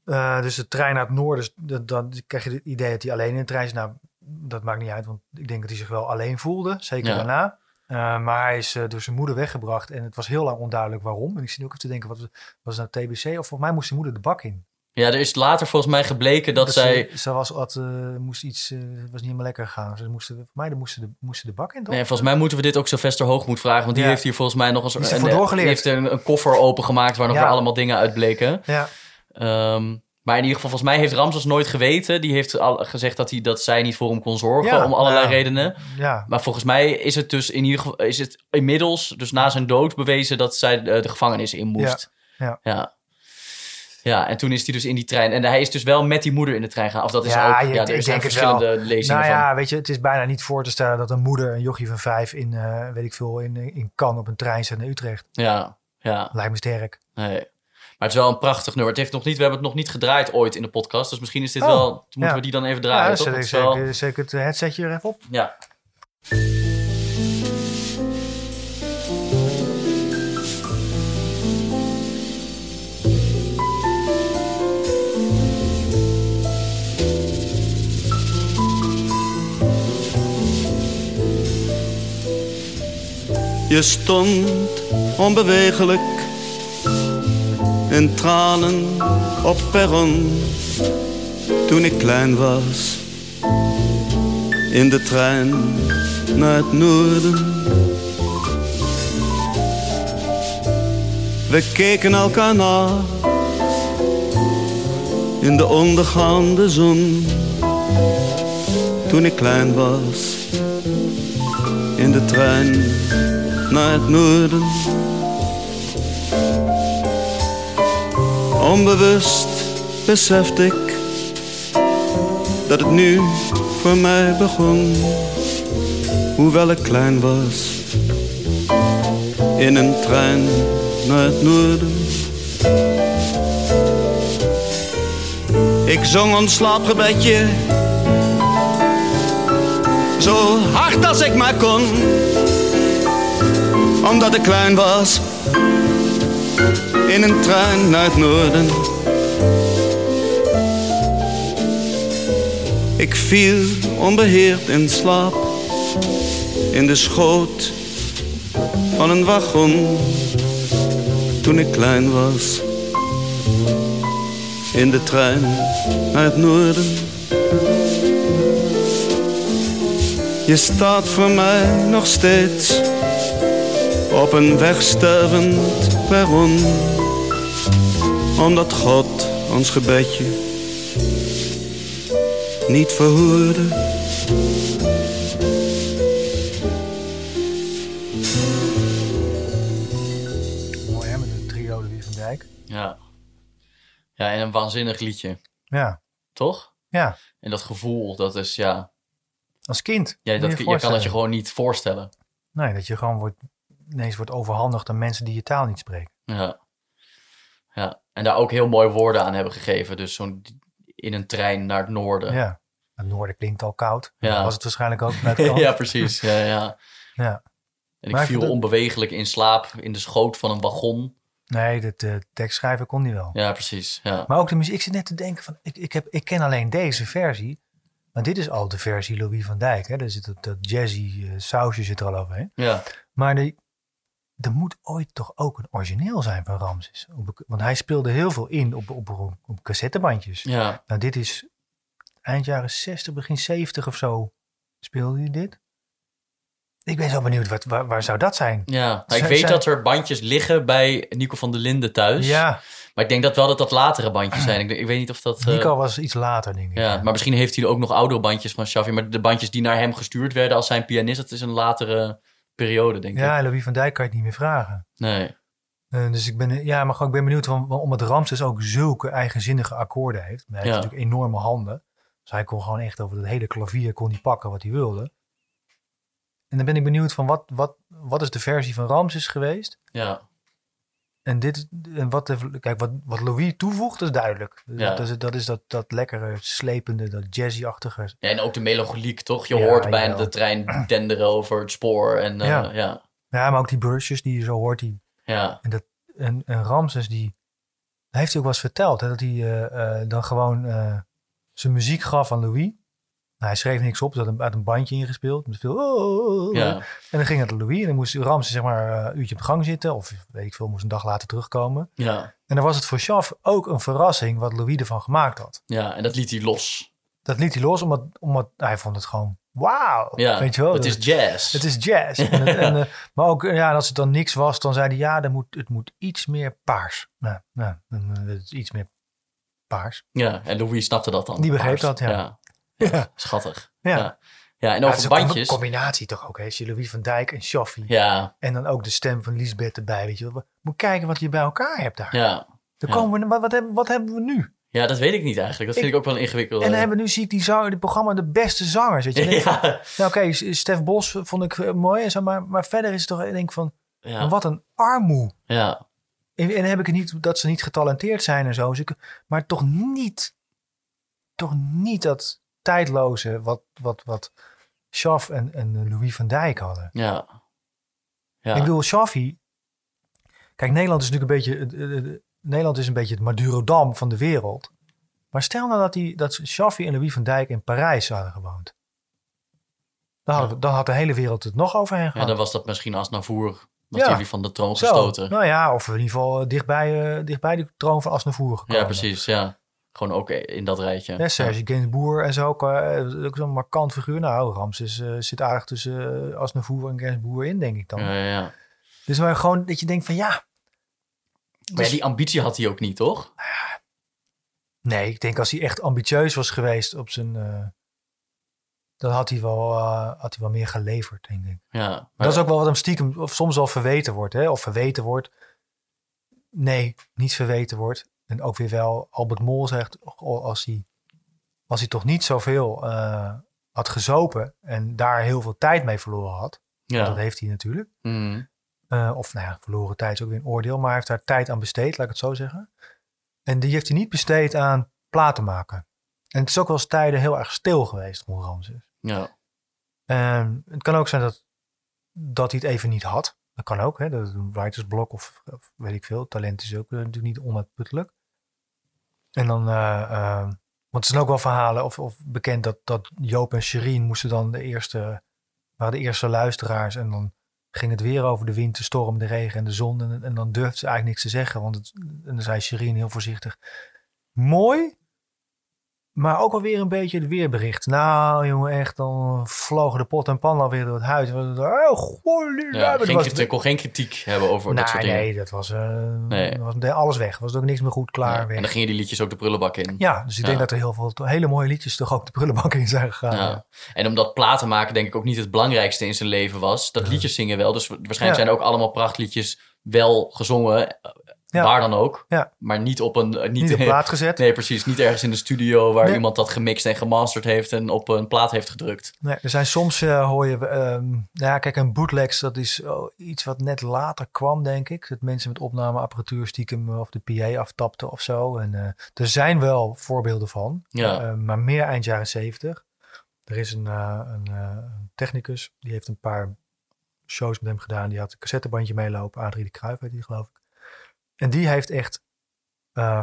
S2: Uh, dus de trein naar het noorden, dan, dan krijg je het idee dat hij alleen in de trein is. Nou, dat maakt niet uit, want ik denk dat hij zich wel alleen voelde. Zeker ja. daarna. Uh, maar hij is uh, door zijn moeder weggebracht. En het was heel lang onduidelijk waarom. En ik zit nu ook even te denken, wat was, was het nou T B C? Of volgens mij moest zijn moeder de bak in.
S1: Ja, er is later volgens mij gebleken dat, dat zij...
S2: Ze, ze was, had, uh, moest iets, uh, was niet helemaal lekker gegaan. Ze moesten, voor mij moesten de, moesten de bak in, toch?
S1: Nee, volgens mij moeten we dit ook Sylvester Hoogmoed vragen. Want die ja. heeft hier volgens mij nog eens...
S2: Die, een, een,
S1: die heeft een, een koffer opengemaakt waar nog ja. weer allemaal dingen uitbleken.
S2: Ja.
S1: Um, maar in ieder geval, volgens mij heeft Ramses nooit geweten. Die heeft al gezegd dat, hij, dat zij niet voor hem kon zorgen, ja, om allerlei ja, redenen.
S2: Ja.
S1: Maar volgens mij is het dus in ieder geval, is het inmiddels, dus na zijn dood, bewezen dat zij de, de gevangenis in moest.
S2: Ja.
S1: Ja. ja. Ja, en toen is hij dus in die trein. En hij is dus wel met die moeder in de trein gaan. Of dat is
S2: ja,
S1: ook,
S2: je,
S1: ja, er zijn verschillende
S2: wel.
S1: lezingen
S2: nou
S1: van.
S2: ja, weet je, het is bijna niet voor te stellen dat een moeder, een jochie van vijf in, uh, weet ik veel, in, in Cannes op een trein zet naar Utrecht.
S1: Ja, ja.
S2: Lijkt me sterk.
S1: Nee. Maar het is wel een prachtig nummer. Het heeft nog niet, we hebben het nog niet gedraaid ooit in de podcast. Dus misschien is dit
S2: oh,
S1: wel... Moeten
S2: ja.
S1: we die dan even draaien,
S2: ja,
S1: toch?
S2: Zet ik,
S1: wel...
S2: zeker, zeker het headsetje er even op.
S1: Ja.
S3: Je stond onbewegelijk in tranen op perron toen ik klein was, in de trein naar het noorden. We keken elkaar na in de ondergaande zon toen ik klein was, in de trein naar het noorden. Onbewust besefte ik dat het nu voor mij begon, hoewel ik klein was, in een trein naar het noorden. Ik zong ons slaapgebedje zo hard als ik maar kon, omdat ik klein was, in een trein naar het noorden. Ik viel onbeheerd in slaap, in de schoot van een wagon, toen ik klein was, in de trein naar het noorden. Je staat voor mij nog steeds op een wegstervend perron, omdat God ons gebedje niet verhoorde.
S2: Mooi hè, met een trio Louis van Dijk.
S1: Ja. Ja, en een waanzinnig liedje.
S2: Ja.
S1: Toch?
S2: Ja.
S1: En dat gevoel, dat is ja...
S2: Als kind.
S1: Ja, dat, je, je kan het je gewoon niet voorstellen.
S2: Nee, dat je gewoon wordt, ineens wordt overhandigd aan mensen die je taal niet spreken.
S1: Ja. Ja. En daar ook heel mooi woorden aan hebben gegeven. Dus zo'n in een trein naar het noorden.
S2: Ja. Het noorden klinkt al koud.
S1: Ja.
S2: Dat was het waarschijnlijk ook met kant.
S1: Ja, precies. Ja, ja.
S2: Ja.
S1: En ik maar viel dat... onbewegelijk in slaap in de schoot van een wagon.
S2: Nee, de, de tekst schrijven kon hij wel.
S1: Ja, precies. Ja.
S2: Maar ook de muziek. Ik zit net te denken van, ik, ik, heb, ik ken alleen deze versie. Maar dit is al de versie Louis van Dijk. Hè? Er zit dat, dat jazzy uh, sausje zit er al overheen.
S1: Ja.
S2: Maar de, er moet ooit toch ook een origineel zijn van Ramses. Want hij speelde heel veel in op, op, op, op cassettebandjes.
S1: Ja.
S2: Nou, dit is eind jaren zestig, begin zeventig of zo speelde hij dit. Ik ben zo benieuwd, wat, waar, waar zou dat zijn?
S1: Ja, nou, ik
S2: Z-
S1: weet
S2: zijn...
S1: dat er bandjes liggen bij Nico van der Linden thuis.
S2: Ja.
S1: Maar ik denk dat wel dat dat latere bandjes zijn. Ik, ik weet niet of dat... Uh...
S2: Nico was iets later, denk ik.
S1: Ja, ja, maar misschien heeft hij ook nog oudere bandjes van Shaffi. Maar de bandjes die naar hem gestuurd werden als zijn pianist, dat is een latere periode, denk
S2: ja,
S1: ik.
S2: Ja, Louis van Dijk kan je het niet meer vragen.
S1: Nee.
S2: Uh, dus ik ben, ja, maar gewoon, ik ben benieuwd, van, omdat Ramses ook zulke eigenzinnige akkoorden heeft. Hij heeft
S1: ja.
S2: natuurlijk enorme handen. Dus hij kon gewoon echt over het hele klavier kon hij pakken wat hij wilde. En dan ben ik benieuwd van wat, wat, wat is de versie van Ramses geweest?
S1: Ja.
S2: En dit, en wat, kijk, wat, wat Louis toevoegt, is duidelijk.
S1: Ja.
S2: Dat, is, dat is dat, dat lekkere, slepende, dat jazzy-achtige.
S1: Ja, en ook de melancholiek, toch? Je
S2: ja,
S1: hoort bijna
S2: jawel.
S1: de trein denderen over het spoor. En, uh,
S2: ja.
S1: Ja.
S2: ja, maar ook die brushes die je zo hoort. Die,
S1: Ja.
S2: En, dat, en, en Ramses, die, heeft hij ook wel eens verteld. Hè, dat hij uh, uh, dan gewoon uh, zijn muziek gaf aan Louis. Nou, hij schreef niks op. Hij had een, had een bandje ingespeeld. Met veel, oh,
S1: ja.
S2: En dan ging het naar Louis. En dan moest Ramses zeg maar uh, een uurtje op de gang zitten. Of weet ik veel, moest een dag later terugkomen.
S1: Ja.
S2: En dan was het voor Schaff ook een verrassing wat Louis ervan gemaakt had.
S1: Ja, en dat liet hij los.
S2: Dat liet hij los, omdat, omdat hij vond het gewoon wauw.
S1: Ja,
S2: weet je wel?
S1: Het is jazz.
S2: Het is jazz. en het, en, uh, maar ook, ja, als het dan niks was, dan zei hij, ja, dan moet, het moet iets meer paars. Nou, nou, het is iets meer paars.
S1: Ja, en Louis snapte dat dan.
S2: Die begreep
S1: paars.
S2: dat, ja.
S1: ja. ja. ja. Schattig.
S2: Ja.
S1: Ja, ja en
S2: ja,
S1: over
S2: het is
S1: bandjes.
S2: een combinatie toch ook, hè? Als je Louis van Dijk en Shaffi.
S1: Ja.
S2: En dan ook de stem van Lisbeth erbij, weet je wel. Moet kijken wat je bij elkaar hebt daar.
S1: Ja.
S2: Dan
S1: ja.
S2: komen we, wat, wat, hebben, wat hebben we nu?
S1: Ja, dat weet ik niet eigenlijk. Dat vind ik, ik ook wel ingewikkeld.
S2: En dan hebben we nu, zie ik die zanger, dit programma, de beste zangers. Weet je? Ja. Van, nou, oké, okay, Stef Bos vond ik uh, mooi en zo, maar, maar verder is het toch, ik denk van, ja. wat een armoe.
S1: Ja.
S2: En, en dan heb ik het niet dat ze niet getalenteerd zijn en zo, dus ik, maar toch niet, toch niet dat tijdloze wat, wat, wat Schaff en, en Louis van Dijk hadden.
S1: Ja. ja.
S2: Ik bedoel, Shaffi, kijk, Nederland is natuurlijk een beetje, uh, uh, Nederland is een beetje het Madurodam van de wereld. Maar stel nou dat, die, dat Shaffi en Louis van Dijk in Parijs hadden gewoond. Dan, hadden we, dan had de hele wereld het nog over hen gehad.
S1: Ja, dan was dat misschien Asnavour. Was
S2: ja.
S1: jullie van de troon
S2: Zo.
S1: gestoten.
S2: Nou ja, of in ieder geval dichtbij, uh, dichtbij de troon van Asnavour gekomen.
S1: Ja, precies. Ja. Gewoon ook in dat rijtje.
S2: Ja, Serge ja. Gainsbourg en zo. Uh, ook zo'n markant figuur. Nou, Ramses uh, zit aardig tussen uh, Asnavour en Gainsbourg in, denk ik dan.
S1: Ja, ja, ja.
S2: Dus maar gewoon dat je denkt van ja...
S1: Maar dus, ja, die ambitie had hij ook niet, toch?
S2: Nee, ik denk als hij echt ambitieus was geweest op zijn... Uh, dan had hij, wel, uh, had hij wel meer geleverd, denk ik.
S1: Ja, maar
S2: dat is ook wel wat hem stiekem of soms wel verweten wordt. Hè? Of verweten wordt. Nee, niet verweten wordt. En ook weer wel, Albert Mol zegt... als hij, als hij toch niet zoveel uh, had gezopen... en daar heel veel tijd mee verloren had...
S1: Ja.
S2: Dat heeft hij natuurlijk.
S1: Mm.
S2: Uh, of nou ja, verloren tijd is ook weer een oordeel. Maar hij heeft daar tijd aan besteed, laat ik het zo zeggen. En die heeft hij niet besteed aan platen maken. En het is ook wel eens tijden heel erg stil geweest rond Ramses.
S1: Ja.
S2: En het kan ook zijn dat, dat hij het even niet had. Dat kan ook, hè. Dat is een writersblok of, of weet ik veel. Talent is ook uh, natuurlijk niet onuitputtelijk. En dan, uh, uh, want er zijn ook wel verhalen of, of bekend dat, dat Joop en Sherine moesten dan de eerste, waren de eerste luisteraars. En dan ging het weer over de wind, de storm, de regen en de zon. En, en dan durfde ze eigenlijk niks te zeggen. Want het, en dan zei Sherine heel voorzichtig. Mooi, maar ook alweer een beetje het weerbericht. Nou jongen, echt, dan vlogen de pot en pan alweer door het huis. Oh, goh,
S1: ja, geen kritiek, ik kon geen kritiek hebben over
S2: nou,
S1: dat soort dingen.
S2: Nee, dat was, uh,
S1: nee.
S2: dat was meteen alles weg. Was ook niks meer goed klaar.
S1: Ja,
S2: weg.
S1: En dan gingen die liedjes ook de prullenbak in.
S2: Ja, dus ik
S1: ja.
S2: denk dat er heel veel hele mooie liedjes toch ook de prullenbak in zijn gegaan.
S1: Ja. Ja. En omdat platen maken denk ik ook niet het belangrijkste in zijn leven was. Dat liedjes zingen wel. Dus waarschijnlijk ja. zijn er ook allemaal prachtliedjes wel gezongen. Ja. Waar dan ook.
S2: Ja.
S1: Maar niet op een... Niet,
S2: niet op plaat gezet.
S1: Nee, precies. Niet ergens in de studio waar
S2: nee.
S1: iemand dat gemixt en gemasterd heeft en op een plaat heeft gedrukt.
S2: Nee, er zijn soms uh, hoor je... Um, ja, kijk, een bootlegs, dat is oh, iets wat net later kwam, denk ik. Dat mensen met opnameapparatuur stiekem of de P A aftapten of zo. En uh, er zijn wel voorbeelden van.
S1: Ja.
S2: Uh, maar meer eind jaren zeventig. Er is een, uh, een uh, technicus, die heeft een paar shows met hem gedaan. Die had een cassettebandje meelopen. Adrie de Kruijff heet die, geloof ik. En die heeft echt uh,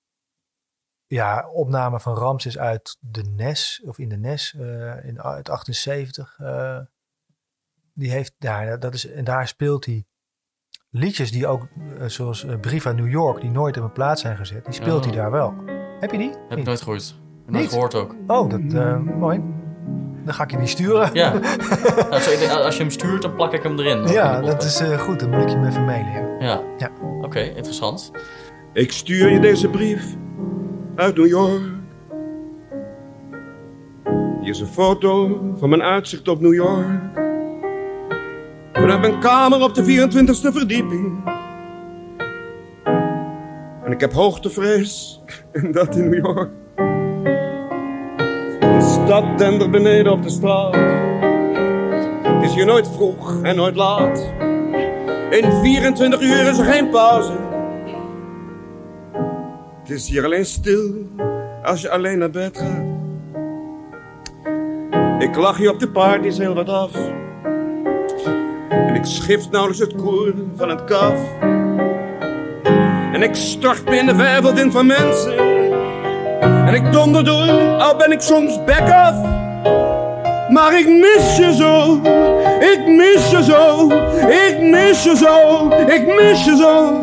S2: ja, opname van Ramses uit de N E S, of in de N E S, uh, in, uit achtenzeventig. Uh, die heeft, ja, dat is, en daar speelt hij liedjes die ook, uh, zoals uh, Brief uit New York, die nooit op een plaat zijn gezet. Die speelt hij oh. daar wel. Heb je die?
S1: Heb
S2: Niet?
S1: ik nooit gehoord. Heb nooit gehoord ook.
S2: Oh, dat uh, mooi. Dan ga ik je die sturen.
S1: Ja. Nou, als je hem stuurt, dan plak ik hem erin.
S2: Ja, dat is uh, goed. Dan moet ik je hem even mailen. Ja.
S1: Ja.
S2: ja.
S1: Oké, okay, interessant.
S3: Ik stuur je deze brief uit New York. Hier is een foto van mijn uitzicht op New York. Vanuit mijn kamer op de vierentwintigste verdieping. En ik heb hoogtevrees. En dat in New York. De stad dendert beneden op de straat. Het is hier nooit vroeg en nooit laat. In vierentwintig uur is er geen pauze. Het is hier alleen stil als je alleen naar bed gaat. Ik lach je op de parties heel wat af. En ik schift nauwelijks het koer van het kaf. En ik stort me in de wervelwind van mensen. En ik donder door, al ben ik soms back af. Maar ik mis je zo, ik mis je zo, ik mis je zo, ik mis je zo.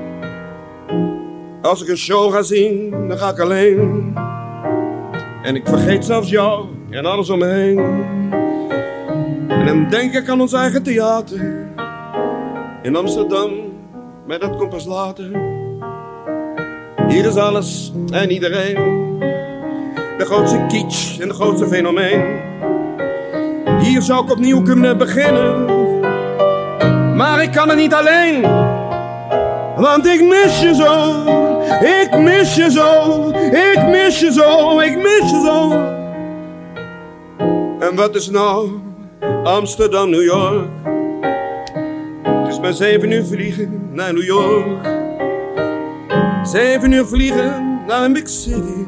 S3: Als ik een show ga zien, dan ga ik alleen. En ik vergeet zelfs jou en alles om me heen. En dan denk ik aan ons eigen theater. In Amsterdam, maar dat komt pas later. Hier is alles en iedereen. De grootste kitsch en de grootste fenomeen. Hier zou ik opnieuw kunnen beginnen. Maar ik kan het niet alleen. Want ik mis je zo. Ik mis je zo. Ik mis je zo. Ik mis je zo. En wat is nou Amsterdam, New York? Het is maar zeven uur vliegen naar New York. Zeven uur vliegen naar een big city.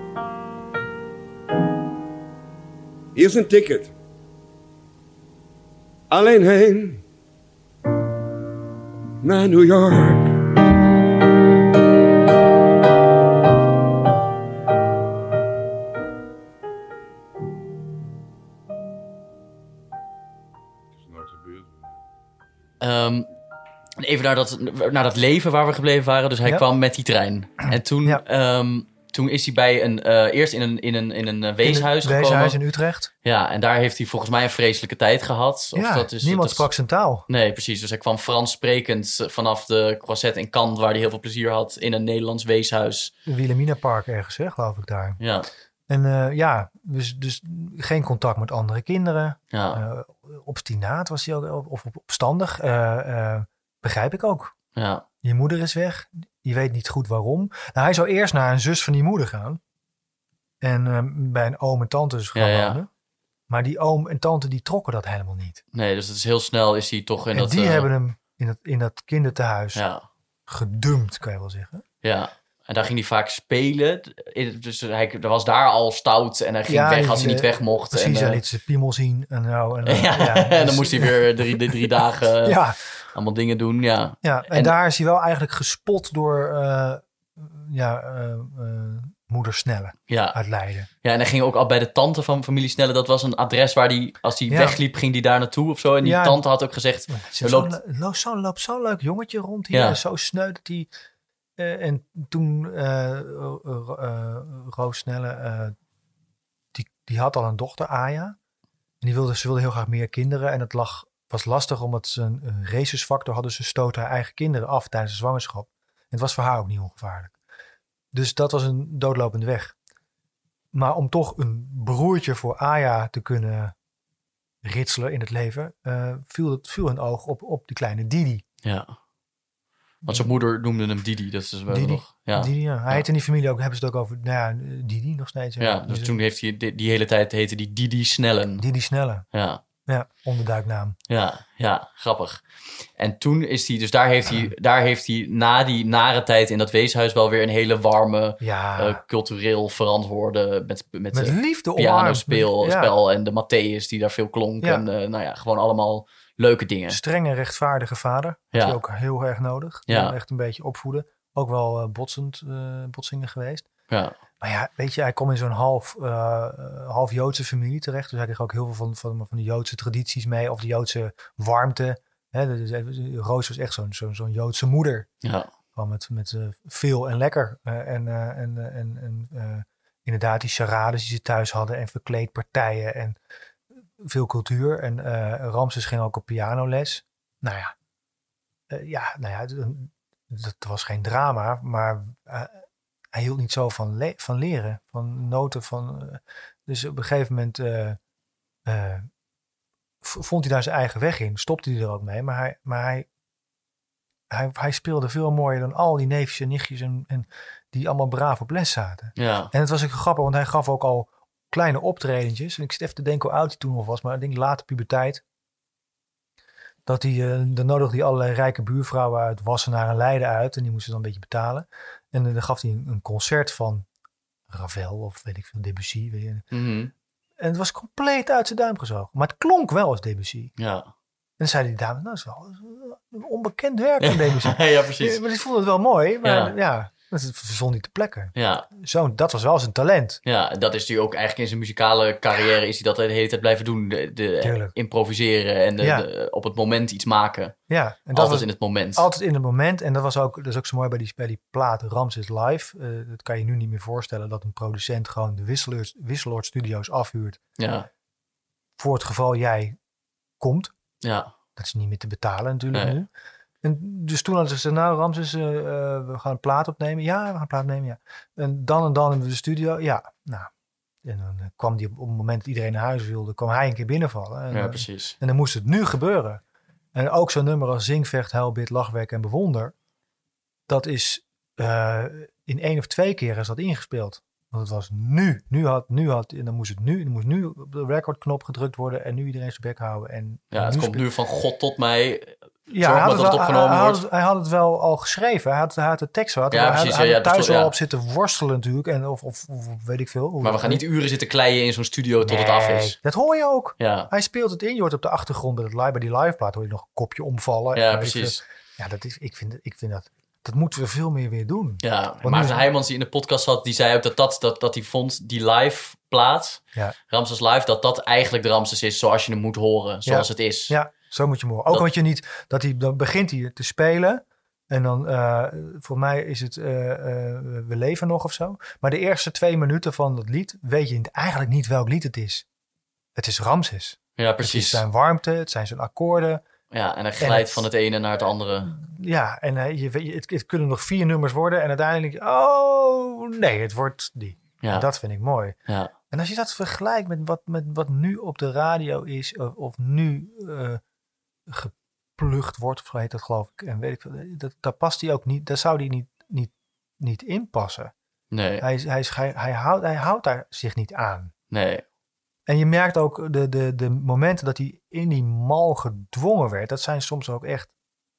S3: Hier is een ticket. Alleen heen naar New York.
S1: Um, even naar dat, naar dat leven waar we gebleven waren. Dus hij
S2: Ja.
S1: kwam met die trein. En toen,
S2: Ja.
S1: um, toen is hij bij een, uh, eerst in een, in een, in een uh, weeshuis
S2: in het
S1: gekomen.
S2: weeshuis in Utrecht.
S1: Ja, en daar heeft hij volgens mij een vreselijke tijd gehad. Of
S2: Ja,
S1: dat is,
S2: niemand
S1: dat is-
S2: sprak zijn taal.
S1: Nee, precies. Dus hij kwam Frans sprekend vanaf de Croisset in Cannes, waar hij heel veel plezier had, in een Nederlands weeshuis.
S2: Wilhelmina Park ergens, hè, geloof ik daar.
S1: Ja,
S2: En uh, ja, dus, dus geen contact met andere kinderen.
S1: ja,
S2: Uh, obstinaat was hij ook, of opstandig. Uh, uh, begrijp ik ook.
S1: ja.
S2: Je moeder is weg. Je weet niet goed waarom. Nou, hij zou eerst naar een zus van die moeder gaan. En uh, bij een oom en tante dus gaan
S1: Ja, ja.
S2: wonen. Maar die oom en tante die trokken dat helemaal niet.
S1: Nee, dus het is heel snel is hij toch in
S2: en
S1: dat...
S2: die
S1: uh,
S2: hebben hem in dat, in dat kindertehuis
S1: Ja,
S2: gedumpt, kan je wel zeggen.
S1: ja. En daar ging hij vaak spelen. Dus hij was daar al stout en hij ging
S2: Ja,
S1: weg
S2: die,
S1: als hij niet
S2: eh,
S1: weg mocht.
S2: Precies,
S1: en,
S2: hij
S1: uh,
S2: liet zijn piemel zien. En, nou, en, uh,
S1: ja,
S2: ja,
S1: en dan
S2: dus-
S1: moest hij weer drie, drie, drie dagen
S2: Ja,
S1: allemaal dingen doen. Ja,
S2: ja, en,
S1: En-
S2: daar is hij wel eigenlijk gespot door uh, ja, uh, uh, moeder Snelle
S1: ja.
S2: uit Leiden.
S1: ja, en hij ging ook al bij de tante van familie Snelle. Dat was een adres waar hij, als hij
S2: Ja.
S1: wegliep, ging hij daar naartoe of zo. En die
S2: Ja.
S1: tante had ook gezegd...
S2: Er
S1: Er
S2: loopt
S1: loopt-
S2: zo'n lo- zo, loopt zo'n leuk jongetje rond hier.
S1: Ja.
S2: Zo sneu dat hij... Uh, en toen uh, uh, uh, Roos Snelle... Uh, die, die had al een dochter, Aya. En die wilde, ze wilde heel graag meer kinderen. En het lag, was lastig omdat ze een, een rhesusfactor hadden. Ze stoten haar eigen kinderen af tijdens de zwangerschap. En het was voor haar ook niet ongevaarlijk. Dus dat was een doodlopende weg. Maar om toch een broertje voor Aya te kunnen ritselen in het leven... Uh, viel, het, viel een oog op, op die kleine Didi.
S1: Ja. Want zijn moeder noemde hem Didi. Dat is wel
S2: Didi.
S1: nog... Ja.
S2: Didi, ja. Hij
S1: Ja.
S2: heet in die familie ook, hebben ze het ook over, nou ja, Didi nog steeds.
S1: Ja, dus toen heeft hij die, die hele tijd heette die Didi Snellen.
S2: Didi Snelle,
S1: Ja,
S2: ja, onderduiknaam.
S1: ja, ja, grappig. En toen is hij, dus daar heeft hij, daar heeft hij na die nare tijd in dat weeshuis wel weer een hele warme,
S2: Ja,
S1: uh, cultureel verantwoorde met, met,
S2: met
S1: uh,
S2: liefde omarmd.
S1: pianospel
S2: Ja.
S1: spel en de Matthäus die daar veel klonk.
S2: Ja.
S1: En uh, nou ja, gewoon allemaal leuke dingen.
S2: Strenge, rechtvaardige vader. Dat
S1: Ja.
S2: is ook heel erg nodig. Die
S1: Ja.
S2: hem echt een beetje opvoeden. Ook wel uh, botsend, uh, botsingen geweest.
S1: Ja,
S2: Maar ja, weet je, hij kwam in zo'n half, uh, half Joodse familie terecht. Dus hij kreeg ook heel veel van, van, van de Joodse tradities mee. Of de Joodse warmte. Hè, dus, Roos was echt zo'n zo'n zo'n Joodse moeder.
S1: ja,
S2: Gewoon met, met uh, veel en lekker. Uh, en uh, en, uh, en, en uh, inderdaad die charades die ze thuis hadden. En verkleedpartijen. En veel cultuur. En uh, Ramses ging ook op pianoles. Nou ja. Uh, ja, nou ja. Dat was geen drama. Maar uh, hij hield niet zo van, le- van leren. Van noten. Van, uh, dus op een gegeven moment... Uh, uh, vond hij daar zijn eigen weg in. Stopte hij er ook mee. Maar hij... Maar hij Hij, hij speelde veel mooier dan al die neefjes en nichtjes en, en die allemaal braaf op les zaten.
S1: ja,
S2: En het was ook grappig, want hij gaf ook al kleine optredentjes. En ik zit even te denken hoe oud hij toen nog was, maar ik denk later puberteit. Dat hij, uh, dan nodigde hij allerlei rijke buurvrouwen uit Wassenaar en Leiden uit. En die moesten dan een beetje betalen. En uh, dan gaf hij een, een concert van Ravel of weet ik veel, Debussy. Weet je.
S1: mm-hmm.
S2: En het was compleet uit zijn duim gezogen. Maar het klonk wel als Debussy.
S1: Ja.
S2: dan zei die dame, nou, dat is wel een onbekend werk van deze muziek.
S1: Ja, precies.
S2: Maar ik vond het wel mooi, maar
S1: Ja.
S2: ja, ja dat verzon niet te plekken.
S1: Ja.
S2: Zo, dat was wel zijn talent.
S1: Ja, dat is hij ook eigenlijk in zijn muzikale carrière... is hij dat de hele tijd blijven doen. De, de
S2: Tuurlijk.
S1: improviseren en de,
S2: Ja.
S1: de, op het moment iets maken.
S2: Ja, en dat
S1: Altijd
S2: was
S1: in het moment.
S2: altijd in het moment. En dat was ook, dat is ook zo mooi bij die, bij die plaat Ramses Live. Uh, dat kan je nu niet meer voorstellen dat een producent gewoon de Wisseloord, Wisseloord Studios afhuurt.
S1: Ja,
S2: Voor het geval jij komt.
S1: ja,
S2: Dat is niet meer te betalen natuurlijk
S1: Nee.
S2: nu. En dus toen hadden ze gezegd, nou Ramses, uh, uh, we gaan een plaat opnemen. Ja, we gaan een plaat opnemen, ja. En dan en dan in de studio, ja. Nou, en dan uh, kwam die op, op het moment dat iedereen naar huis wilde, kwam hij een keer binnenvallen. En,
S1: ja,
S2: uh,
S1: precies.
S2: en dan moest het nu gebeuren. En ook zo'n nummer als Zing, Vecht, Huil, Bid, Lachwerk en Bewonder. Dat is uh, in één of twee keer is dat ingespeeld. Want het was nu. Nu had, nu had, en dan moest het nu, dan moest nu op de recordknop gedrukt worden en nu iedereen zijn bek houden. En
S1: Ja, het
S2: nu
S1: komt
S2: spe-
S1: nu van God tot mij.
S2: Ja,
S1: Zorg
S2: hij
S1: maar
S2: had,
S1: dat
S2: het
S1: het
S2: wel,
S1: opgenomen
S2: hij, had
S1: wordt.
S2: het, hij had het wel al geschreven. Hij had, hij had de tekst wel. Hij
S1: Ja,
S2: had,
S1: precies,
S2: hij had
S1: ja,
S2: er
S1: ja,
S2: thuis
S1: dus,
S2: wel
S1: ja.
S2: op zitten worstelen natuurlijk. En of, of, of weet ik veel.
S1: Maar we gaan niet uren zitten kleien in zo'n studio tot het
S2: Nee,
S1: af is.
S2: Dat hoor je ook.
S1: Ja,
S2: Hij speelt het in. Je hoort op de achtergrond bij, het live, bij die liveplaat hoor je nog een kopje omvallen.
S1: ja
S2: En weet je,
S1: precies.
S2: ja, dat is, ik, vind, ik vind dat... Dat moeten we veel meer weer doen.
S1: Ja,
S2: nu
S1: Maarten
S2: is-
S1: Heijmans die in de podcast zat, die zei ook dat dat, dat, dat hij vond, die live plaat,
S2: Ja.
S1: Ramses Live, dat dat eigenlijk de Ramses is zoals je hem moet horen, zoals
S2: Ja.
S1: het is.
S2: Ja, zo moet je hem horen. Ook
S1: Dat-
S2: omdat je niet... Dat hij, dan begint hij te spelen. En dan, uh, voor mij is het... Uh, uh, we leven nog of zo. Maar de eerste twee minuten van dat lied... weet je eigenlijk niet welk lied het is. Het is Ramses.
S1: Ja,
S2: Het is
S1: precies.
S2: zijn warmte. Het zijn zijn akkoorden.
S1: Ja, en hij glijdt
S2: het-
S1: van het ene naar het andere.
S2: Ja, en uh, je, weet- je, het, het kunnen nog vier nummers worden. En uiteindelijk... Oh, nee, het wordt die.
S1: Ja,
S2: En dat vind ik mooi.
S1: ja,
S2: En als je dat vergelijkt met wat, met wat nu op de radio is, of, of nu uh, geplucht wordt, of zo heet dat geloof ik, en weet ik veel, dat, daar past hij ook niet, daar zou hij niet, niet, niet in passen.
S1: nee,
S2: Hij, is- hij, is- hij, hij, houdt, hij houdt daar zich niet aan.
S1: nee.
S2: En je merkt ook de, de, de momenten dat hij in die mal gedwongen werd, dat zijn soms ook echt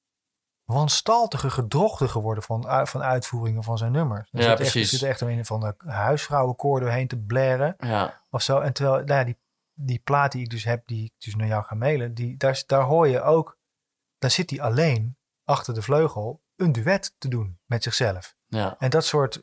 S2: wanstaltige gedrochten geworden van, u- van uitvoeringen van zijn nummers. Er
S1: Ja,
S2: zit echt, er
S1: precies.
S2: zit echt een van de huisvrouwenkoor doorheen te blaren.
S1: Ja,
S2: Of zo. En terwijl, nou ja, die, die plaat die ik dus heb, die ik dus naar jou ga mailen, die, daar, daar hoor je ook, daar zit hij alleen achter de vleugel een duet te doen met zichzelf.
S1: ja,
S2: En dat soort,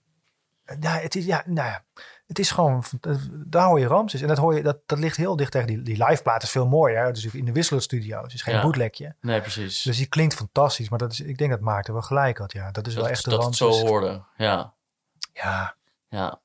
S2: ja, het is, ja, nou ja, het is gewoon, daar hoor je Ramses. En dat hoor je, dat, dat ligt heel dicht tegen die, die live plaat is veel mooier. Hè? Dus in de Wisseloord Studio, het is geen
S1: Ja.
S2: bootlegje.
S1: nee, precies.
S2: Dus die klinkt fantastisch, maar dat is, ik denk dat Maarten wel gelijk had. Ja, dat is wel
S1: dat
S2: echt de
S1: dat het
S2: Ramses.
S1: zo hoorde, ja.
S2: Ja,
S1: Ja.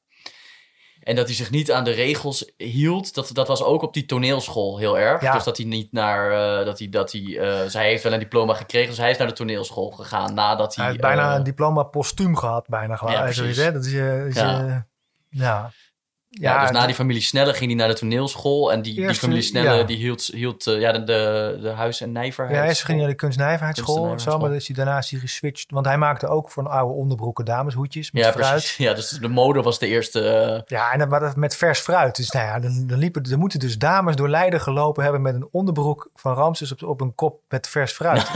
S1: En dat hij zich niet aan de regels hield, dat, dat was ook op die toneelschool heel erg.
S2: Ja.
S1: Dus dat hij niet naar, uh, dat hij, dat hij, uh, zij heeft wel een diploma gekregen, dus hij is naar de toneelschool gegaan nadat hij...
S2: hij heeft bijna
S1: uh,
S2: een diploma postuum gehad, bijna gewoon.
S1: Ja,
S2: Ja, zoiets,
S1: precies.
S2: hè? Dat is je, is
S1: Ja.
S2: je, ja.
S1: Ja, dus na
S2: d-
S1: die familie Snelle ging hij naar de toneelschool. En die, die
S2: Eerst,
S1: familie Snelle
S2: ja.
S1: die hield, hield uh, ja, de, de, de huis- en nijverheid.
S2: Ja, hij is ging naar de kunstnijverheidsschool of zo, maar dan is hij daarna is hij geswitcht. Want hij maakte ook voor een oude onderbroeken dameshoedjes met
S1: Ja,
S2: fruit.
S1: precies. Ja, dus de mode was de eerste... Uh...
S2: Ja, en dat, maar dat met vers fruit. Dus nou ja, dan, dan, liepen, dan moeten dus dames door Leiden gelopen hebben met een onderbroek van Ramses op, op een kop met vers fruit.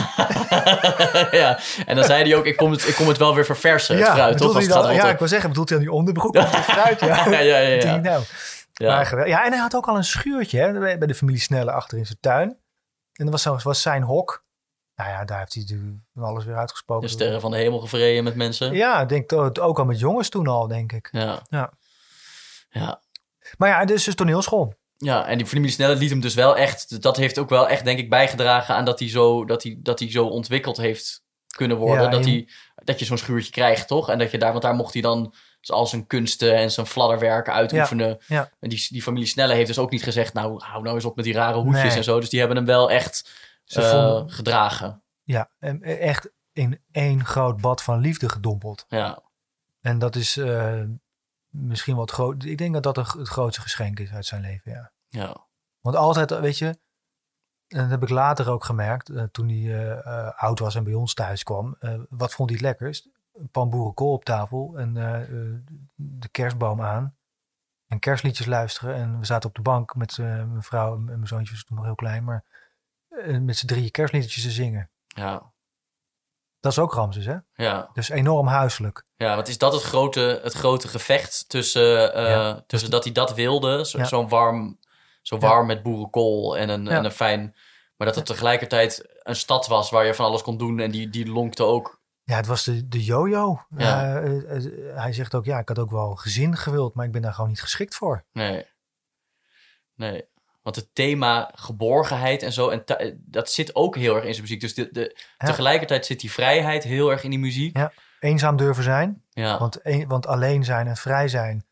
S1: ja, en dan zei hij ook, ik kom het, ik kom het wel weer verversen, het fruit, toch?
S2: bedoelde
S1: Als
S2: hij
S1: het
S2: dan,
S1: gaat
S2: ja,
S1: rotten.
S2: ik wil zeggen, bedoelt hij dan die onderbroek met fruit? Ja,
S1: ja, ja, ja.
S2: Wat
S1: ja.
S2: denk ik nou?
S1: Ja.
S2: Maar geweldig. Ja, en hij had ook al een schuurtje hè, bij bij de familie Snelle achter in zijn tuin. En dat was, zo- was zijn hok. Nou ja, daar heeft hij natuurlijk van alles weer uitgesproken.
S1: De sterren van de hemel gevreden met mensen.
S2: Ja, ik denk dat ook al met jongens toen al, denk ik.
S1: Ja.
S2: Ja.
S1: Ja.
S2: Maar ja, dus dus toneelschool.
S1: Ja, en die familie Snelle liet hem dus wel echt... Dat heeft ook wel echt, denk ik, bijgedragen aan dat hij zo, dat hij, dat hij zo ontwikkeld heeft kunnen worden.
S2: Ja,
S1: dat,
S2: je-
S1: hij, dat je zo'n schuurtje krijgt, toch? En dat je daar, want daar mocht hij dan al zijn kunsten en zijn fladderwerken uitoefenen.
S2: ja.
S1: En die, die familie Snelle heeft dus ook niet gezegd... Nou, hou nou eens op met die rare hoedjes
S2: Nee.
S1: en zo. Dus die hebben hem wel echt
S2: Ze
S1: uh,
S2: vonden-
S1: gedragen.
S2: Ja, en echt in één groot bad van liefde gedompeld.
S1: Ja,
S2: En dat is uh, misschien wat groot. Ik denk dat dat een, het grootste geschenk is uit zijn leven, ja.
S1: ja.
S2: Want altijd, weet je, en dat heb ik later ook gemerkt, uh, toen hij uh, uh, oud was en bij ons thuis kwam. Uh, wat vond hij het lekkerst? Een pan boerenkool op tafel en uh, uh, de kerstboom aan. En kerstliedjes luisteren. En we zaten op de bank met uh, mijn vrouw en mijn zoontje was toen nog heel klein. Maar uh, met z'n drieën kerstliedjes te zingen.
S1: Ja.
S2: Dat is ook Ramses, hè?
S1: Ja.
S2: Dus enorm huiselijk.
S1: Ja, want is dat het grote, het grote gevecht tussen, uh,
S2: Ja.
S1: tussen dat hij dat wilde, zo,
S2: Ja.
S1: zo'n warm, zo
S2: Ja.
S1: warm met boerenkool en een,
S2: Ja.
S1: en een fijn... Maar dat het tegelijkertijd een stad was waar je van alles kon doen en die, die lonkte ook.
S2: Ja, het was de, de yo-yo.
S1: Ja.
S2: Uh, uh, uh, hij zegt ook, ja, ik had ook wel gezin gewild, maar ik ben daar gewoon niet geschikt voor.
S1: Nee. Nee. Want het thema geborgenheid en zo, en ta- dat zit ook heel erg in zijn muziek. Dus de, de,
S2: Ja.
S1: tegelijkertijd zit die vrijheid heel erg in die muziek.
S2: Ja. Eenzaam durven zijn.
S1: Ja.
S2: Want, een, want alleen zijn en vrij zijn.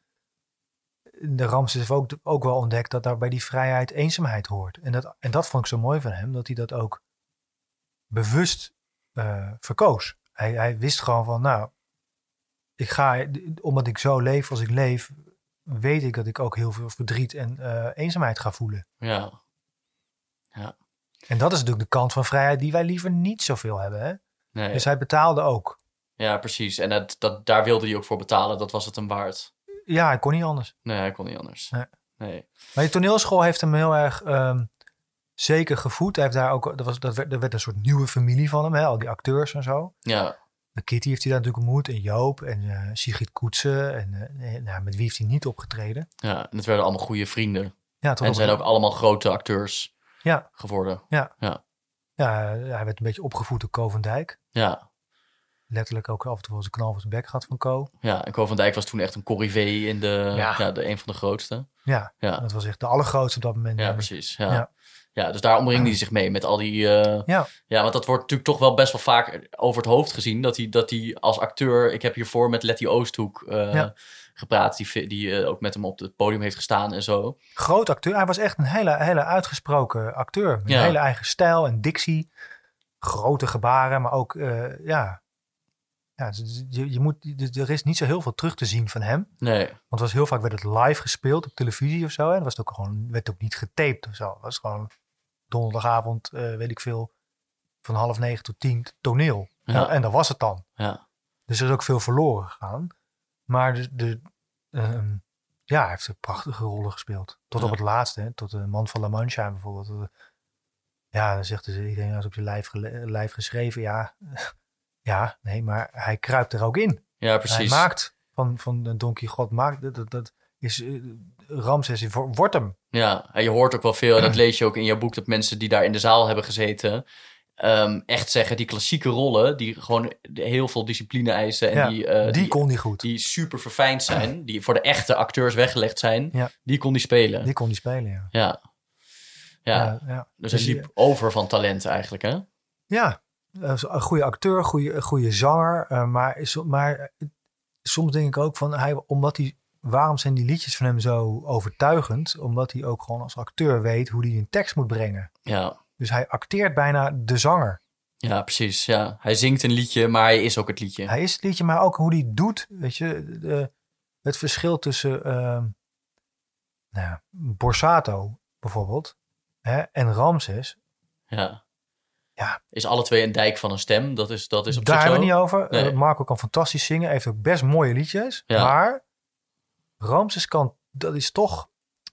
S2: De Ramses heeft ook, ook wel ontdekt dat daar bij die vrijheid eenzaamheid hoort. En dat, en dat vond ik zo mooi van hem, dat hij dat ook bewust uh, verkoos. Hij, hij wist gewoon van, nou, ik ga, omdat ik zo leef als ik leef, weet ik dat ik ook heel veel verdriet en uh, eenzaamheid ga voelen.
S1: Ja. Ja.
S2: En dat is natuurlijk de kant van vrijheid die wij liever niet zoveel hebben. Hè?
S1: Nee.
S2: Dus hij betaalde ook.
S1: Ja, precies. En dat, dat, daar wilde hij ook voor betalen. Dat was het hem waard.
S2: Ja, hij kon niet anders.
S1: Nee, hij kon niet anders.
S2: Nee.
S1: nee.
S2: Maar die toneelschool heeft hem heel erg um, zeker gevoed. Hij heeft daar ook, dat was, dat werd, er werd een soort nieuwe familie van hem, hè? Al die acteurs en zo.
S1: Ja.
S2: De Kitty heeft hij daar natuurlijk ontmoet. En Joop en uh, Sigrid Koetsen. En uh, nou, met wie heeft hij niet opgetreden?
S1: Ja, en het werden allemaal goede vrienden.
S2: Ja, tot
S1: en zijn ook allemaal grote acteurs
S2: ja.
S1: geworden.
S2: Ja.
S1: Ja.
S2: ja, hij werd een beetje opgevoed door Co van Dijk.
S1: Ja.
S2: Letterlijk ook af en toe wel eens een knal voor zijn bek gehad van Co.
S1: Ja, en Co van Dijk was toen echt een corrivé in de, ja. Ja, de een van de grootste.
S2: Ja,
S1: ja,
S2: dat was echt de allergrootste op dat moment.
S1: Ja,
S2: namelijk.
S1: precies. Ja. Ja. ja, dus daar omringde hij zich mee met al die... Uh,
S2: ja.
S1: ja, want dat wordt natuurlijk toch wel best wel vaak over het hoofd gezien. Dat hij, dat hij als acteur... Ik heb hiervoor met Letty Oosthoek uh, ja. gepraat. Die, die uh, ook met hem op het podium heeft gestaan en zo.
S2: Groot acteur. Hij was echt een hele, hele uitgesproken acteur. Met ja. een hele eigen stijl en dictie. Grote gebaren, maar ook... Uh, ja... Ja, je, je moet, er is niet zo heel veel terug te zien van hem.
S1: Nee.
S2: Want het was heel vaak werd het live gespeeld op televisie of zo. En dat was het ook gewoon, werd ook niet getaped of zo. Het was gewoon donderdagavond, uh, weet ik veel, van half negen tot tien toneel. Ja. Nou, en dat was het dan.
S1: Ja.
S2: Dus er is ook veel verloren gegaan. Maar de, de, um, ja, hij heeft prachtige rollen gespeeld. Tot ja. op het laatste, hè, tot de Man van La Mancha bijvoorbeeld. Ja, dan zegt dus iedereen als op je lijf, lijf geschreven, ja... Ja, nee, maar hij kruipt er ook in.
S1: Ja, precies.
S2: Hij maakt van, van Don Quixote, maakt, dat, dat is, uh, Ramses wordt hem.
S1: Ja, en je hoort ook wel veel, en dat lees je ook in jouw boek, dat mensen die daar in de zaal hebben gezeten, um, echt zeggen, die klassieke rollen, die gewoon heel veel discipline eisen. En
S2: ja,
S1: die, uh,
S2: die, die kon die goed.
S1: Die super verfijnd zijn, die voor de echte acteurs weggelegd zijn, ja. die kon die spelen.
S2: Die kon die spelen, ja.
S1: Ja, ja. ja, ja. Dus hij liep over van talent eigenlijk, hè?
S2: Ja. Een goede acteur, goede, goede zanger. Uh, maar, maar soms denk ik ook van... Hij, omdat hij, waarom zijn die liedjes van hem zo overtuigend? Omdat hij ook gewoon als acteur weet hoe hij een tekst moet brengen.
S1: Ja.
S2: Dus hij acteert bijna de zanger.
S1: Ja, precies. Ja. Hij zingt een liedje, maar hij is ook het liedje.
S2: Hij is het liedje, maar ook hoe hij het doet. Weet je, de, het verschil tussen... Uh, nou ja, Borsato bijvoorbeeld hè, en Ramses...
S1: Ja.
S2: Ja.
S1: Is alle twee een dijk van een stem. Dat is, dat is op
S2: Daar
S1: zich
S2: hebben we
S1: zo.
S2: het niet over.
S1: Nee.
S2: Uh, Marco kan fantastisch zingen. Heeft ook best mooie liedjes.
S1: Ja.
S2: Maar Ramses kan... Dat is toch...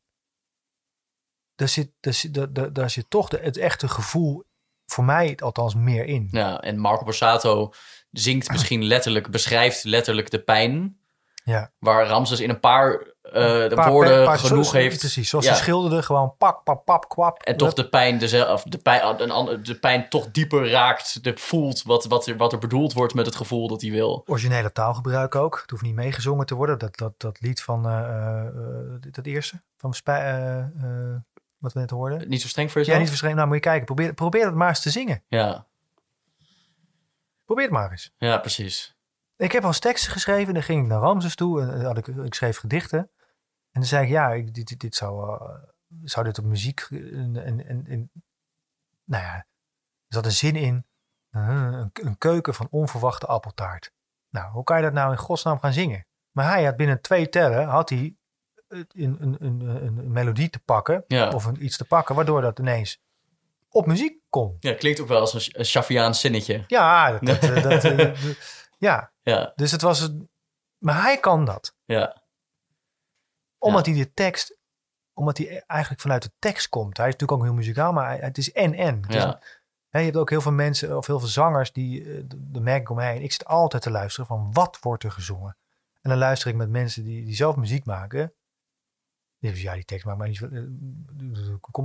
S2: Daar zit, daar zit, daar, daar zit toch de, het echte gevoel... Voor mij althans meer in.
S1: Ja, en Marco Borsato zingt misschien letterlijk... Beschrijft letterlijk de pijn.
S2: Ja.
S1: Waar Ramses in een paar, uh,
S2: een paar
S1: woorden
S2: paar,
S1: genoeg
S2: zo,
S1: heeft.
S2: Precies, zoals
S1: ja.
S2: ze schilderde. Gewoon pak, pak, pap, kwap.
S1: En toch de pijn, de, de, pijn, een ander, de pijn toch dieper raakt. De voelt wat, wat, er, wat er bedoeld wordt met het gevoel dat hij wil.
S2: Originele taalgebruik ook. Het hoeft niet meegezongen te worden. Dat, dat, dat lied van... Uh, uh, dat eerste. Van Spij... Uh, uh, wat we net hoorden.
S1: Niet zo streng voor jezelf?
S2: Ja, niet zo streng. Nou, moet je kijken. Probeer, probeer het maar eens te zingen.
S1: Ja.
S2: Probeer het maar eens.
S1: Ja, precies.
S2: Ik heb al eens teksten geschreven. En dan ging ik naar Ramses toe. En had ik, ik schreef gedichten. En dan zei ik, ja, ik, dit, dit zou, uh, zou dit op muziek... En, en, en, en, nou ja, er zat een zin in. Uh, een, een keuken van onverwachte appeltaart. Nou, hoe kan je dat nou in godsnaam gaan zingen? Maar hij had binnen twee tellen... had hij een, een, een, een, een melodie te pakken.
S1: Ja.
S2: Of een, iets te pakken. Waardoor dat ineens op muziek kon.
S1: Ja, klinkt ook wel als een, een Shafiaans zinnetje.
S2: Ja, dat... dat, dat, dat uh, ja.
S1: Ja.
S2: Dus het was... Maar hij kan dat.
S1: Ja.
S2: Omdat
S1: ja.
S2: hij de tekst... Omdat hij eigenlijk vanuit de tekst komt. Hij is natuurlijk ook heel muzikaal, maar hij, het is en-en.
S1: Ja.
S2: Hè, je hebt ook heel veel mensen, of heel veel zangers, die... De merk ik om me heen. Ik zit altijd te luisteren van, wat wordt er gezongen? En dan luister ik met mensen die, die zelf muziek maken. Die zeggen, ja, die tekst maakt mij niet... Uh, komt wel.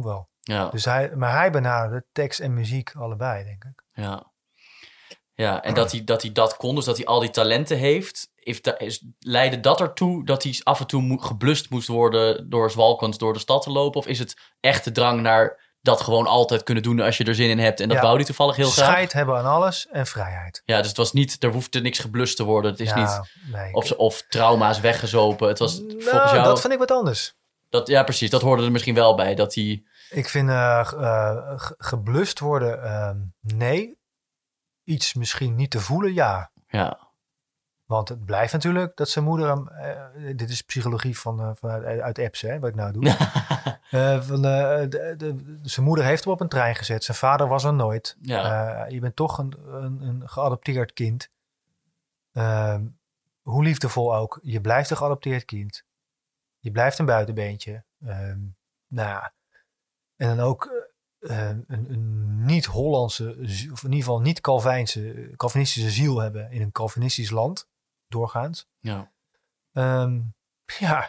S1: Ja.
S2: Dus hij, maar hij benaderde tekst en muziek allebei, denk ik.
S1: Ja, ja en dat hij, dat hij dat kon, dus dat hij al die talenten heeft... Heeft, is, leidde dat ertoe dat hij af en toe mo- geblust moest worden... door zwalkend door de stad te lopen? Of is het echt de drang naar dat gewoon altijd kunnen doen... als je er zin in hebt? En dat
S2: Ja.
S1: wou hij toevallig heel graag?
S2: Scheid hebben aan alles en vrijheid.
S1: Ja, dus het was niet... Er hoefde niks geblust te worden. Het is
S2: ja,
S1: niet...
S2: Nee.
S1: Of, of trauma's weggezopen. Het was
S2: nou,
S1: volgens jou...
S2: dat vind ik wat anders.
S1: Dat, ja, precies. Dat hoorde er misschien wel bij. Dat hij...
S2: Ik vind uh, uh, geblust worden, uh, nee. Iets misschien niet te voelen, ja.
S1: Ja.
S2: Want het blijft natuurlijk dat zijn moeder hem... Uh, dit is psychologie van, uh, van uit, uit apps, hè, wat ik nou doe. uh, van, uh, de, de, zijn moeder heeft hem op een trein gezet. Zijn vader was er nooit.
S1: Ja.
S2: Uh, je bent toch een, een, een geadopteerd kind. Uh, hoe liefdevol ook. Je blijft een geadopteerd kind. Je blijft een buitenbeentje. Uh, nou ja. En dan ook uh, een, een niet-Hollandse, of in ieder geval niet-Calvijnse, Calvinistische ziel hebben in een Calvinistisch land, doorgaans.
S1: Ja.
S2: Um, ja.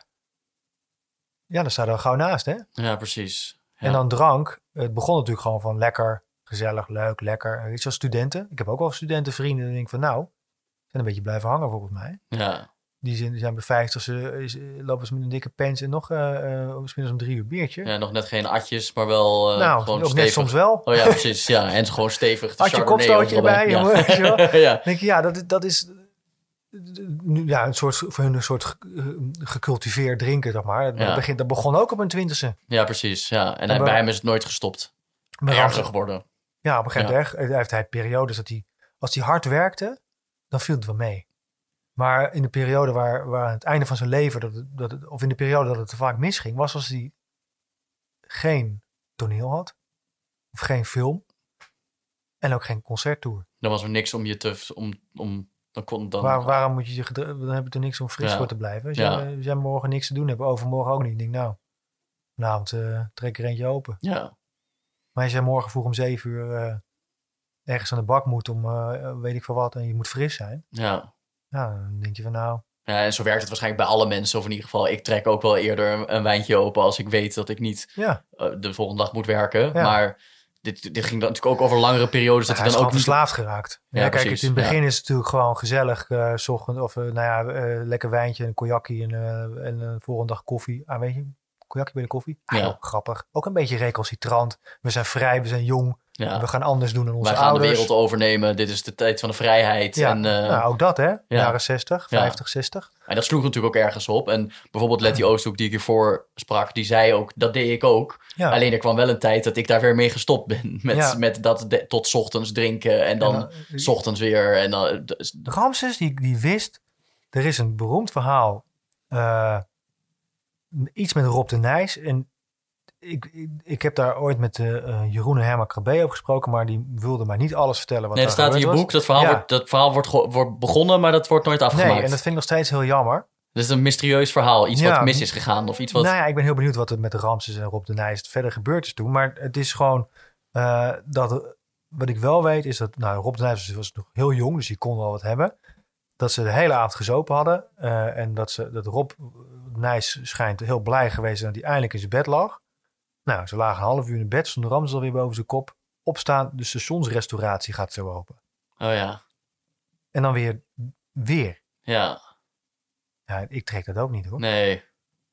S2: Ja, daar staat er gauw naast, hè?
S1: Ja, precies. Ja.
S2: En dan drank. Het begon natuurlijk gewoon van lekker, gezellig, leuk, lekker. Iets als studenten. Ik heb ook wel studentenvrienden. En denk ik van nou, zijn een beetje blijven hangen volgens mij.
S1: Ja.
S2: Die zijn, die zijn bij vijftigste, lopen ze met een dikke pens en nog uh, uh, misschien om drie uur biertje.
S1: Ja, nog net geen atjes, maar wel uh,
S2: nou,
S1: gewoon
S2: ook
S1: stevig.
S2: net soms wel.
S1: Oh ja, precies. Ja, en gewoon stevig.
S2: Had je kopstootje erbij,
S1: ja.
S2: jongen. Weet je wel?
S1: Ja.
S2: Denk je, ja, dat, dat is ja, een soort, voor hun een soort gecultiveerd drinken, zeg maar. Dat,
S1: Ja.
S2: begint, dat begon ook op een twintigste.
S1: Ja, precies. Ja. En,
S2: En
S1: bij
S2: we,
S1: hem is het nooit gestopt.
S2: Maar
S1: erger geworden.
S2: Ja, op een gegeven moment ja. heeft hij periodes dat hij, als hij hard werkte, dan viel het wel mee. Maar in de periode waar, waar aan het einde van zijn leven, dat het, dat het, of in de periode dat het te vaak misging, was als hij geen toneel had, of geen film, en ook geen concerttour.
S1: Dan was er niks om je te... Om, om, dan kon, dan...
S2: Waar, waarom moet je je gedre- dan heb je er niks om fris ja. voor te blijven. Als, ja. jij, als jij morgen niks te doen hebt, overmorgen ook niet. Ik denk, nou, vanavond uh, trek er eentje open.
S1: Ja.
S2: Maar als jij morgen vroeg om zeven uur uh, ergens aan de bak moet om uh, weet ik veel wat, en je moet fris zijn.
S1: Ja.
S2: Ja, dan denk je van nou...
S1: Ja, en zo werkt het waarschijnlijk bij alle mensen. Of in ieder geval, ik trek ook wel eerder een, een wijntje open als ik weet dat ik niet
S2: ja.
S1: uh, de volgende dag moet werken. Ja. Maar dit, dit ging dan natuurlijk ook over langere periodes.
S2: Ja,
S1: dat
S2: hij
S1: hij dan
S2: is
S1: ook
S2: gewoon
S1: niet...
S2: verslaafd geraakt.
S1: Ja,
S2: ja,
S1: precies,
S2: kijk, het, in het begin
S1: ja.
S2: is het natuurlijk gewoon gezellig. Uh, ochtend, of uh, nou ja, uh, lekker wijntje, een cognacje en, uh, en uh, volgende dag koffie. Ah, weet je, cognacje bij de koffie. Ah,
S1: ja.
S2: ook grappig. Ook een beetje recalcitrant. We zijn vrij, we zijn jong.
S1: Ja.
S2: We gaan anders doen dan onze
S1: Wij gaan
S2: ouders.
S1: de wereld overnemen. Dit is de tijd van de vrijheid.
S2: Ja,
S1: en, uh,
S2: nou, ook dat hè.
S1: Ja.
S2: Jaren zestig, vijftig,
S1: ja.
S2: zestig.
S1: En dat sloeg natuurlijk ook ergens op. En bijvoorbeeld Letty Oosthoek, die ik hiervoor sprak, die zei ook, dat deed ik ook. Ja. Alleen er kwam wel een tijd dat ik daar weer mee gestopt ben. Met, ja. met dat de, tot 's ochtends drinken en dan, en dan 's ochtends weer. En dan, dus,
S2: Ramses, die, die wist, er is een beroemd verhaal. Uh, iets met Rob de Nijs. En Ik, ik, ik heb daar ooit met uh, Jeroen en Herman Krabbe over gesproken, maar die wilde mij niet alles vertellen. Wat
S1: nee, dat staat in je
S2: was.
S1: boek. Dat verhaal, ja. wordt, dat verhaal wordt, ge- wordt begonnen, maar dat wordt nooit afgemaakt.
S2: Nee, en dat vind ik nog steeds heel jammer.
S1: Dus het is een mysterieus verhaal. Iets ja. wat mis is gegaan of iets wat...
S2: Nou ja, ik ben heel benieuwd wat er met de Ramses en Rob de Nijs verder gebeurd is toen. Maar het is gewoon uh, dat... Wat ik wel weet is dat... Nou, Rob de Nijs was nog heel jong, dus die kon wel wat hebben. Dat ze de hele avond gezopen hadden. Uh, en dat, ze, dat Rob Nijs schijnt heel blij geweest zijn dat hij eindelijk in zijn bed lag. Nou, ze lagen een half uur in bed, stond Ramses alweer boven zijn kop. Opstaan, de stationsrestauratie gaat zo open.
S1: Oh ja.
S2: En dan weer, weer.
S1: Ja.
S2: Ja, ik trek dat ook niet hoor.
S1: Nee.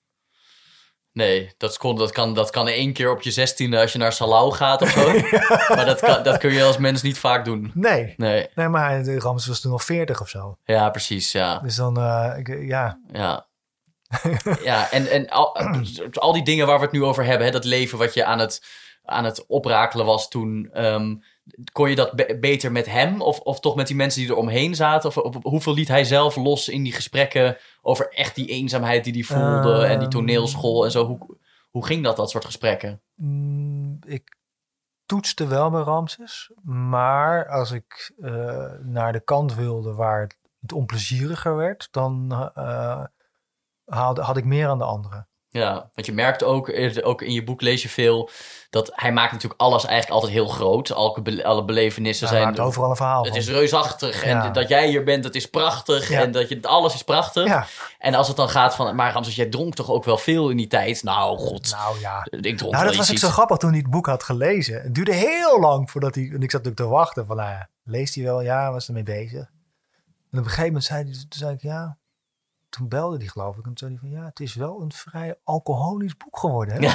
S1: Nee, dat, kon, dat, kan, dat kan één keer op je zestiende als je naar Salau gaat of zo. Ja. Maar dat, kan, dat kun je als mens niet vaak doen.
S2: Nee.
S1: Nee,
S2: nee maar Ramses was toen nog veertig of zo.
S1: Ja, precies, ja.
S2: Dus dan, uh, ik, ja...
S1: Ja. Ja, en, en al, al die dingen waar we het nu over hebben, hè, dat leven wat je aan het, aan het oprakelen was toen, um, kon je dat be- beter met hem of, of toch met die mensen die er omheen zaten? Of, of hoeveel liet hij zelf los in die gesprekken over echt die eenzaamheid die hij voelde um, en die toneelschool en zo? Hoe, hoe ging dat, dat soort gesprekken?
S2: Mm, ik toetste wel bij Ramses, maar als ik uh, naar de kant wilde waar het, het onplezieriger werd, dan... Uh, Had, had ik meer aan de anderen.
S1: Ja, want je merkt ook, ook in je boek lees je veel... dat hij maakt natuurlijk alles eigenlijk altijd heel groot. Alle, be- alle belevenissen
S2: Hij
S1: zijn...
S2: maakt overal een verhaal
S1: Het
S2: van.
S1: is reusachtig.
S2: Ja.
S1: En dat jij hier bent, dat is prachtig.
S2: Ja.
S1: En dat je, alles is prachtig.
S2: Ja.
S1: En als het dan gaat van... Maar Ramses, jij dronk toch ook wel veel in die tijd? Nou, god.
S2: Nou ja.
S1: Ik dronk
S2: Nou,
S1: wel
S2: dat
S1: iets.
S2: was ook zo
S1: iets.
S2: grappig toen hij het boek had gelezen. Het duurde heel lang voordat hij... En ik zat natuurlijk te wachten van, nou ja, leest hij wel? Ja, was ermee bezig. En op een gegeven moment zei hij, toen zei ik, ja... Toen belde hij, geloof ik. En toen zei hij van, ja, het is wel een vrij alcoholisch boek geworden. Hè?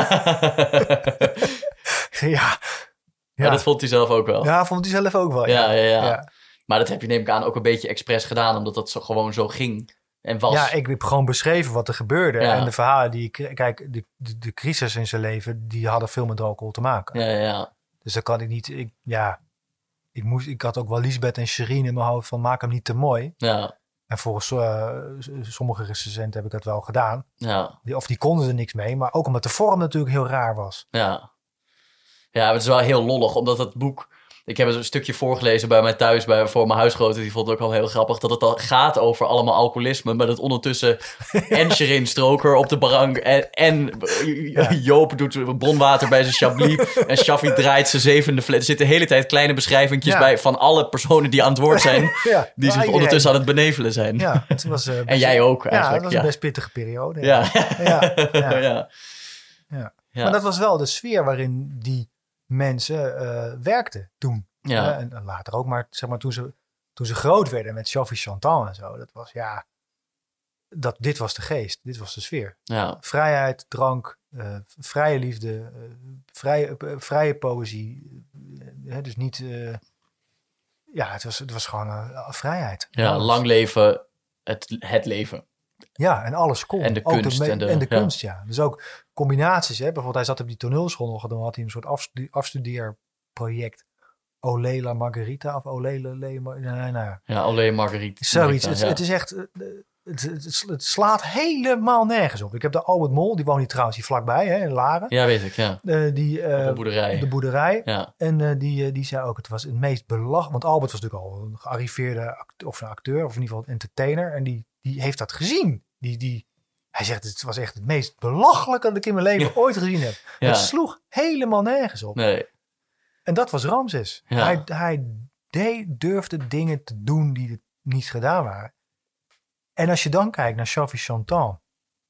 S2: Ik zei, ja.
S1: Ja,
S2: Ja.
S1: dat vond hij zelf ook wel. Ja,
S2: Ja, vond hij zelf ook wel.
S1: ja, ja.
S2: ja.
S1: Maar dat heb je neem ik aan ook een beetje expres gedaan... omdat dat zo, gewoon zo ging en was.
S2: Ja, ik heb gewoon beschreven wat er gebeurde.
S1: Ja.
S2: En de verhalen die ik... Kijk, de, de, de crisis in zijn leven... die hadden veel met alcohol te maken.
S1: Ja, ja, ja.
S2: Dus dan kan ik niet... Ik, ja, ik, moest, ik had ook wel Lisbeth en Sherine in mijn hoofd... van maak hem niet te mooi.
S1: Ja,
S2: En volgens uh, sommige recensenten heb ik dat wel gedaan.
S1: ja,
S2: Die, of die konden er niks mee. Maar ook omdat de vorm natuurlijk heel raar was.
S1: ja. Ja, maar het is wel heel lollig, omdat het boek... Ik heb een stukje voorgelezen bij mij thuis, bij, voor mijn huisgenoten. Die vond het ook al heel grappig, dat het al gaat over allemaal alcoholisme. Maar dat ondertussen en Sherin Stroker op de barang en, en
S2: Ja.
S1: Joop doet bronwater bij zijn Chablis. En Shaffi draait zijn zevende fles. Er zitten de hele tijd kleine beschrijvingjes
S2: Ja.
S1: bij van alle personen die aan het woord zijn.
S2: Ja,
S1: Die zich
S2: iedereen.
S1: ondertussen aan het benevelen zijn.
S2: Ja, het was, uh,
S1: En jij ook
S2: Ja,
S1: eigenlijk.
S2: het was
S1: Ja,
S2: een best pittige periode.
S1: ja.
S2: Ja. Ja,
S1: ja.
S2: ja.
S1: ja.
S2: Ja.
S1: Ja.
S2: Maar dat was wel de sfeer waarin die mensen uh, werkten toen.
S1: Ja.
S2: Uh, en, en later ook, maar zeg maar toen ze, toen ze groot werden met Shaffi Chantal en zo. Dat was ja, dat, dit was de geest, dit was de sfeer.
S1: Ja.
S2: Vrijheid, drank, uh, vrije liefde, uh, vrije, uh, vrije poëzie. Uh, dus niet, uh, ja, het was, het was gewoon uh, vrijheid.
S1: Ja,
S2: Alles.
S1: lang leven, het, het leven.
S2: Ja, en alles kon.
S1: En de
S2: Ook
S1: kunst
S2: me-
S1: en de-
S2: en de
S1: ja.
S2: kunst, ja. Dus ook combinaties. Hè? Bijvoorbeeld, hij zat op die toneelschool nog. Dan had hij een soort afstu- afstudeerproject. Olela Margarita of Olela... Le, Mar- nee, nee.
S1: Ja, alleen Marguerite.
S2: Zoiets.
S1: Ja.
S2: Het, het is echt... uh, Het, het, het slaat helemaal nergens op. Ik heb de Albert Mol, die woont hier trouwens hier vlakbij, hè, in Laren.
S1: Ja, weet ik, ja.
S2: Uh, die, uh,
S1: Op de boerderij.
S2: De boerderij.
S1: Ja,
S2: En uh, die, uh, die zei ook, het was het meest belachelijk. Want Albert was natuurlijk al een gearriveerde act- of een acteur, of in ieder geval een entertainer. En die, die heeft dat gezien. Die, die, hij zegt, het was echt het meest belachelijke dat ik in mijn leven
S1: Ja.
S2: ooit gezien heb.
S1: Ja.
S2: Het sloeg helemaal nergens op.
S1: nee.
S2: En dat was Ramses.
S1: Ja.
S2: Hij, hij deed, durfde dingen te doen die niet gedaan waren. En als je dan kijkt naar Shaffi Chantal,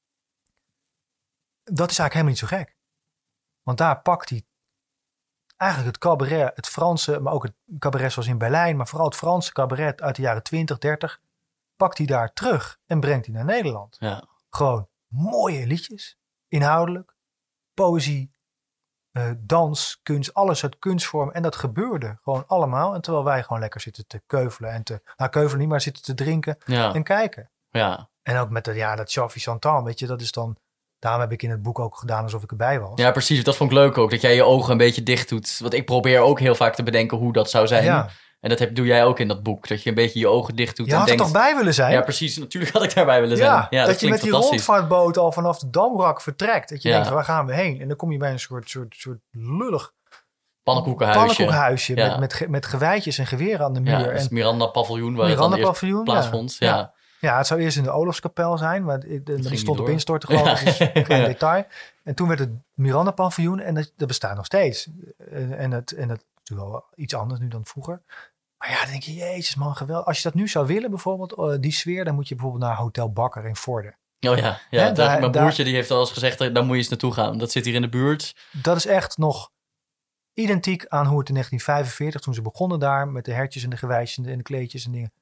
S2: dat is eigenlijk helemaal niet zo gek. Want daar pakt hij eigenlijk het cabaret, het Franse, maar ook het cabaret zoals in Berlijn, maar vooral het Franse cabaret uit de jaren twintig, dertig, pakt hij daar terug en brengt hij naar Nederland.
S1: Ja.
S2: Gewoon mooie liedjes, inhoudelijk, poëzie, uh, dans, kunst, alles uit kunstvorm. En dat gebeurde gewoon allemaal. En terwijl wij gewoon lekker zitten te keuvelen en te, nou keuvelen niet, maar zitten te drinken
S1: Ja.
S2: en kijken.
S1: Ja.
S2: En ook met dat, ja, dat Shaffi Chantal, weet je, dat is dan, daarom heb ik in het boek ook gedaan alsof ik erbij was.
S1: ja, precies. Dat vond ik leuk ook. Dat jij je ogen een beetje dicht doet. Want ik probeer ook heel vaak te bedenken hoe dat zou zijn.
S2: Ja.
S1: En dat heb, doe jij ook in dat boek. Dat je een beetje je ogen dicht doet.
S2: Je
S1: en
S2: had
S1: denkt,
S2: er toch bij willen zijn?
S1: Ja, precies. Natuurlijk had ik daarbij willen zijn.
S2: Ja,
S1: Ja,
S2: dat, je met die
S1: fantastisch.
S2: rondvaartboot al vanaf de Damrak vertrekt. Dat je
S1: Ja.
S2: denkt, waar gaan we heen? En dan kom je bij een soort, soort, soort lullig
S1: Pannenkoekenhuisje.
S2: pannenkoekhuisje
S1: Ja.
S2: met, met, ge- met geweitjes en geweren aan de muur.
S1: Ja, dat is
S2: en
S1: het Miranda-paviljoen waar het dan
S2: Miranda
S1: eerst
S2: paviljoen,
S1: plaatsvond.
S2: ja.
S1: Ja.
S2: Ja. Ja, het zou eerst in de Oorlogskapel zijn, maar die, die
S1: niet
S2: stond op
S1: door.
S2: instorten geloof ik.
S1: Ja.
S2: Dat is een klein
S1: Ja.
S2: detail. En toen werd het Miranda paviljoen en dat, dat bestaat nog steeds. En, en, het, en dat is natuurlijk wel iets anders nu dan vroeger. Maar ja, dan denk je, jezus man, geweldig. Als je dat nu zou willen bijvoorbeeld, uh, die sfeer, dan moet je bijvoorbeeld naar Hotel Bakker in Vorden.
S1: Oh ja, ja
S2: Hè,
S1: daar,
S2: daar-
S1: mijn
S2: daar-
S1: broertje die heeft al eens gezegd, daar moet je eens naartoe gaan. Dat zit hier in de buurt.
S2: Dat is echt nog identiek aan hoe het in negentien vijfenveertig, toen ze begonnen daar met de hertjes en de gewijsjes en de kleedjes en dingen.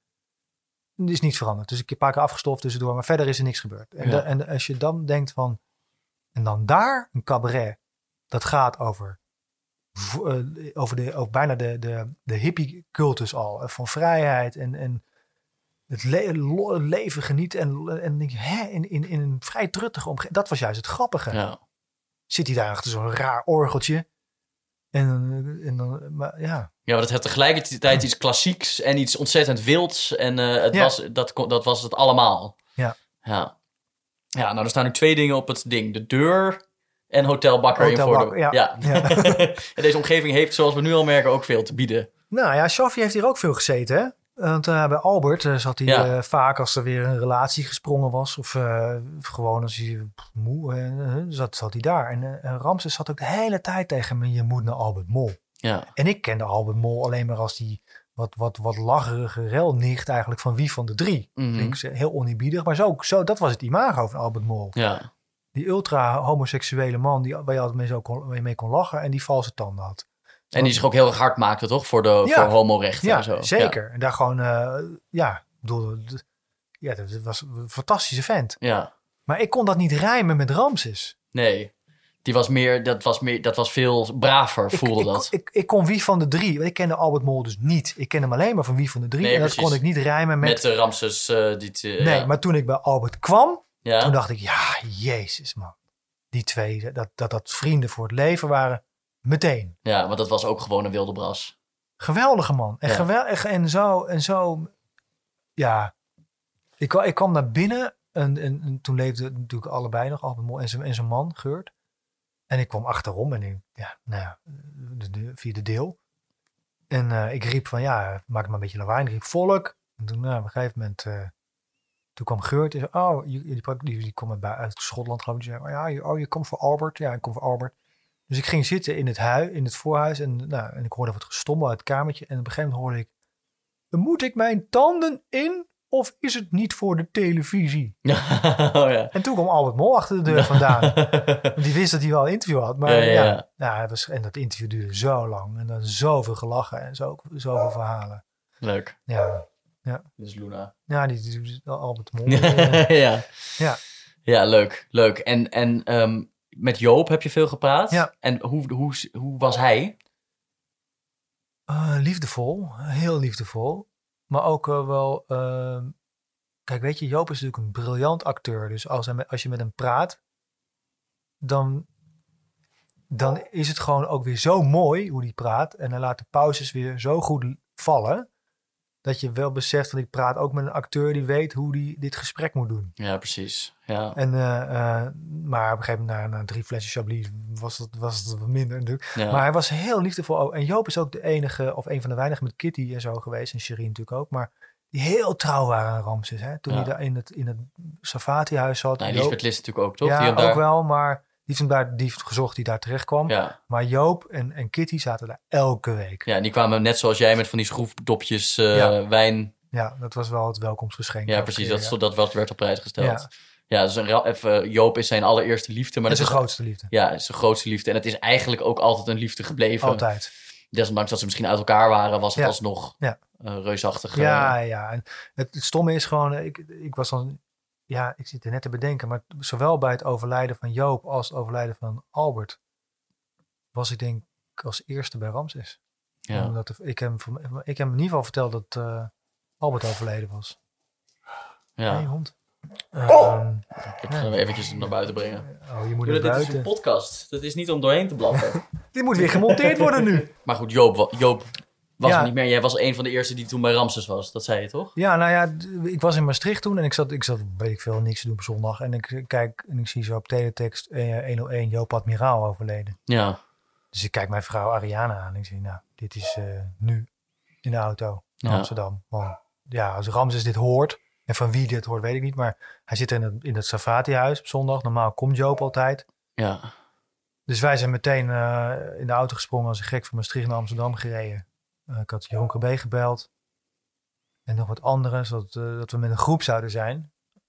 S2: Het is niets veranderd. Dus ik heb een paar keer afgestoft tussendoor, maar verder is er niks gebeurd. En,
S1: Ja.
S2: da- en als je dan denkt van, en dan daar een cabaret, dat gaat over, vo- eh, over, de, over bijna de, de, de hippie cultus al, eh, van vrijheid en, en het, le- lo- het leven genieten. En, en denk je, hè, in, in, in een vrij truttige omgeving. Dat was juist het grappige.
S1: Ja.
S2: Zit hij daar achter zo'n raar orgeltje. En, dan- en dan, maar ja.
S1: Ja, maar het had tegelijkertijd iets klassieks en iets ontzettend wilds. En eh, het
S2: Ja.
S1: was, dat, kon- dat was het allemaal.
S2: Ja.
S1: Ja. Ja, nou er staan nu twee dingen op het ding. De deur en Hotel Bakker
S2: Hotel
S1: in Vorden.
S2: Bakker, ja. Ja.
S1: En deze omgeving heeft, zoals we nu al merken, ook veel te bieden.
S2: Nou ja, Shaffi heeft hier ook veel gezeten, hè? Want uh, bij Albert uh, zat hij
S1: Ja.
S2: uh, vaak als er weer een relatie gesprongen was. Of uh, gewoon als hij moe uh, zat, zat hij daar. En uh, Ramses zat ook de hele tijd tegen me. Je moet naar Albert Mol.
S1: Ja.
S2: En ik kende Albert Mol alleen maar als die wat, wat, wat lacherige relnicht eigenlijk van wie van de drie.
S1: Mm-hmm.
S2: Denk ik, heel oneerbiedig. Maar zo, zo, dat was het imago van Albert Mol.
S1: Ja.
S2: Die ultra homoseksuele man die, waar je altijd mee, zo kon, mee kon lachen. En die valse tanden had.
S1: En die zich ook heel erg hard maakte, toch? Voor, de,
S2: Ja.
S1: voor homorechten
S2: Ja,
S1: en zo.
S2: zeker. Ja. En daar gewoon, uh, ja, bedoel, ja, dat was een fantastische vent.
S1: Ja.
S2: Maar ik kon dat niet rijmen met Ramses.
S1: Nee. Die was meer, dat was meer, dat was veel braver, voelde
S2: ik,
S1: dat.
S2: Ik, ik, ik kon Wie van de Drie, want ik kende Albert Mol dus niet. Ik kende hem alleen maar van Wie van de Drie.
S1: Nee,
S2: en dat
S1: precies.
S2: kon ik niet rijmen met...
S1: Met de Ramses. Uh, die te,
S2: nee,
S1: ja.
S2: maar toen ik bij Albert kwam,
S1: Ja.
S2: toen dacht ik, ja, jezus man. Die twee, dat, dat dat vrienden voor het leven waren, meteen.
S1: Ja, want dat was ook gewoon een wilde bras.
S2: Geweldige man. En,
S1: Ja.
S2: gewel, en zo, en zo, ja. Ik, ik kwam naar binnen en, en, en toen leefden natuurlijk allebei nog, Albert Mol en zijn, en zijn man, Geurt. En ik kwam achterom en ik, ja, nou ja, de, de, via de deel. En uh, ik riep van, ja, maak het maar een beetje lawaai. En ik riep volk. En toen, nou, op een gegeven moment, uh, toen kwam Geurt. En zei, oh, die, die, die, die kwam uit, uit Schotland, geloof ik. Die zei, oh ja, je, oh, je komt voor Albert. Ja, ik kom voor Albert. Dus ik ging zitten in het, hui, in het voorhuis. En, nou, en ik hoorde wat gestommel uit het kamertje. En op een gegeven moment hoorde ik, moet ik mijn tanden in? Of is het niet voor de televisie?
S1: oh, ja.
S2: En toen kwam Albert Mol achter de deur vandaan. Die wist dat hij wel een interview had. Maar
S1: Ja, ja, ja.
S2: ja, ja hij was, en dat interview duurde zo lang. En dan zoveel gelachen en zo, zoveel verhalen.
S1: Leuk.
S2: Ja, ja.
S1: Dit is Luna.
S2: Ja, die, die Albert Mol.
S1: ja.
S2: ja.
S1: Ja, leuk. Leuk. En, en um, met Joop heb je veel gepraat.
S2: Ja.
S1: En hoe, hoe, hoe was hij?
S2: Uh, liefdevol. Heel liefdevol. Maar ook uh, wel... Uh, kijk, weet je, Joop is natuurlijk een briljant acteur. Dus als, hij met, als je met hem praat... Dan, dan is het gewoon ook weer zo mooi hoe hij praat. En hij laat de pauzes weer zo goed vallen... dat je wel beseft dat ik praat ook met een acteur... die weet hoe die dit gesprek moet doen.
S1: Ja, precies. Ja.
S2: En, uh, uh, maar op een gegeven moment, na, na drie flesjes Chablis... was het, was het wat minder natuurlijk.
S1: Ja.
S2: Maar hij was heel liefdevol. En Joop is ook de enige, of een van de weinigen met Kitty en zo geweest. En Sherine natuurlijk ook. Maar die heel trouw waren aan Ramses. Hè? Toen
S1: Ja.
S2: hij daar in het, in het Savati-huis zat.
S1: Nou,
S2: Joop-
S1: Lisbeth List natuurlijk ook, toch?
S2: Ja,
S1: Die hem daar...
S2: ook wel. Maar die heeft, hem daar, die heeft gezocht die daar terecht kwam.
S1: Ja.
S2: Maar Joop en, en Kitty zaten daar elke week.
S1: ja, en die kwamen net zoals jij met van die schroefdopjes uh,
S2: Ja.
S1: wijn.
S2: Ja, dat was wel het welkomstgeschenk.
S1: Ja,
S2: elke
S1: precies.
S2: keer,
S1: Dat,
S2: ja.
S1: dat was, werd op prijs gesteld.
S2: Ja.
S1: Ja, dus een, ra- even, Joop is zijn allereerste liefde. Maar
S2: Dat is
S1: dat
S2: de grootste liefde.
S1: Ja, het is zijn grootste liefde. En het is eigenlijk ook altijd een liefde gebleven.
S2: Altijd.
S1: Desondanks dat ze misschien uit elkaar waren, was het
S2: Ja.
S1: alsnog
S2: Ja.
S1: uh, reusachtig. uh,
S2: Ja, ja. En het, het stomme is gewoon, ik, ik was dan, ja, ik zit er net te bedenken, maar zowel bij het overlijden van Joop als het overlijden van Albert, was ik denk als eerste bij Ramses.
S1: ja.
S2: Omdat er- ik, heb, hem- ik heb hem in ieder geval verteld dat uh, Albert overleden was.
S1: ja.
S2: Nee, hond.
S1: Oh!
S2: Ehm,
S1: Ik ga hem eventjes naar buiten brengen.
S2: oh, je moet
S1: Jullie,
S2: naar
S1: dit is een
S2: buiten.
S1: podcast. Dat is niet om doorheen te blaffen.
S2: Dit moet weer gemonteerd worden nu.
S1: Maar goed, Joop, wa- Joop was
S2: Ja.
S1: er niet meer. Jij was een van de eerste die toen bij Ramses was. Dat zei je toch?
S2: Ja, nou ja, d- ik was in Maastricht toen en ik zat, ik zat, weet ik veel, niks te doen op zondag. En ik kijk en ik zie zo op teletext eh, honderdéén Joop Admiraal overleden.
S1: Ja.
S2: Dus ik kijk mijn vrouw Ariana aan en ik zeg, nou, dit is uh, nu in de auto in
S1: Ja.
S2: Amsterdam. Want ja, als Ramses dit hoort, en van wie dit hoort weet ik niet, maar hij zit in het, in het Savati-huis op zondag. Normaal komt Joop altijd.
S1: Ja.
S2: Dus wij zijn meteen uh, in de auto gesprongen als een gek van Maastricht naar Amsterdam gereden. Uh, ik had Jeroen Krabbe gebeld. En nog wat anderen, zodat uh, dat we met een groep zouden zijn.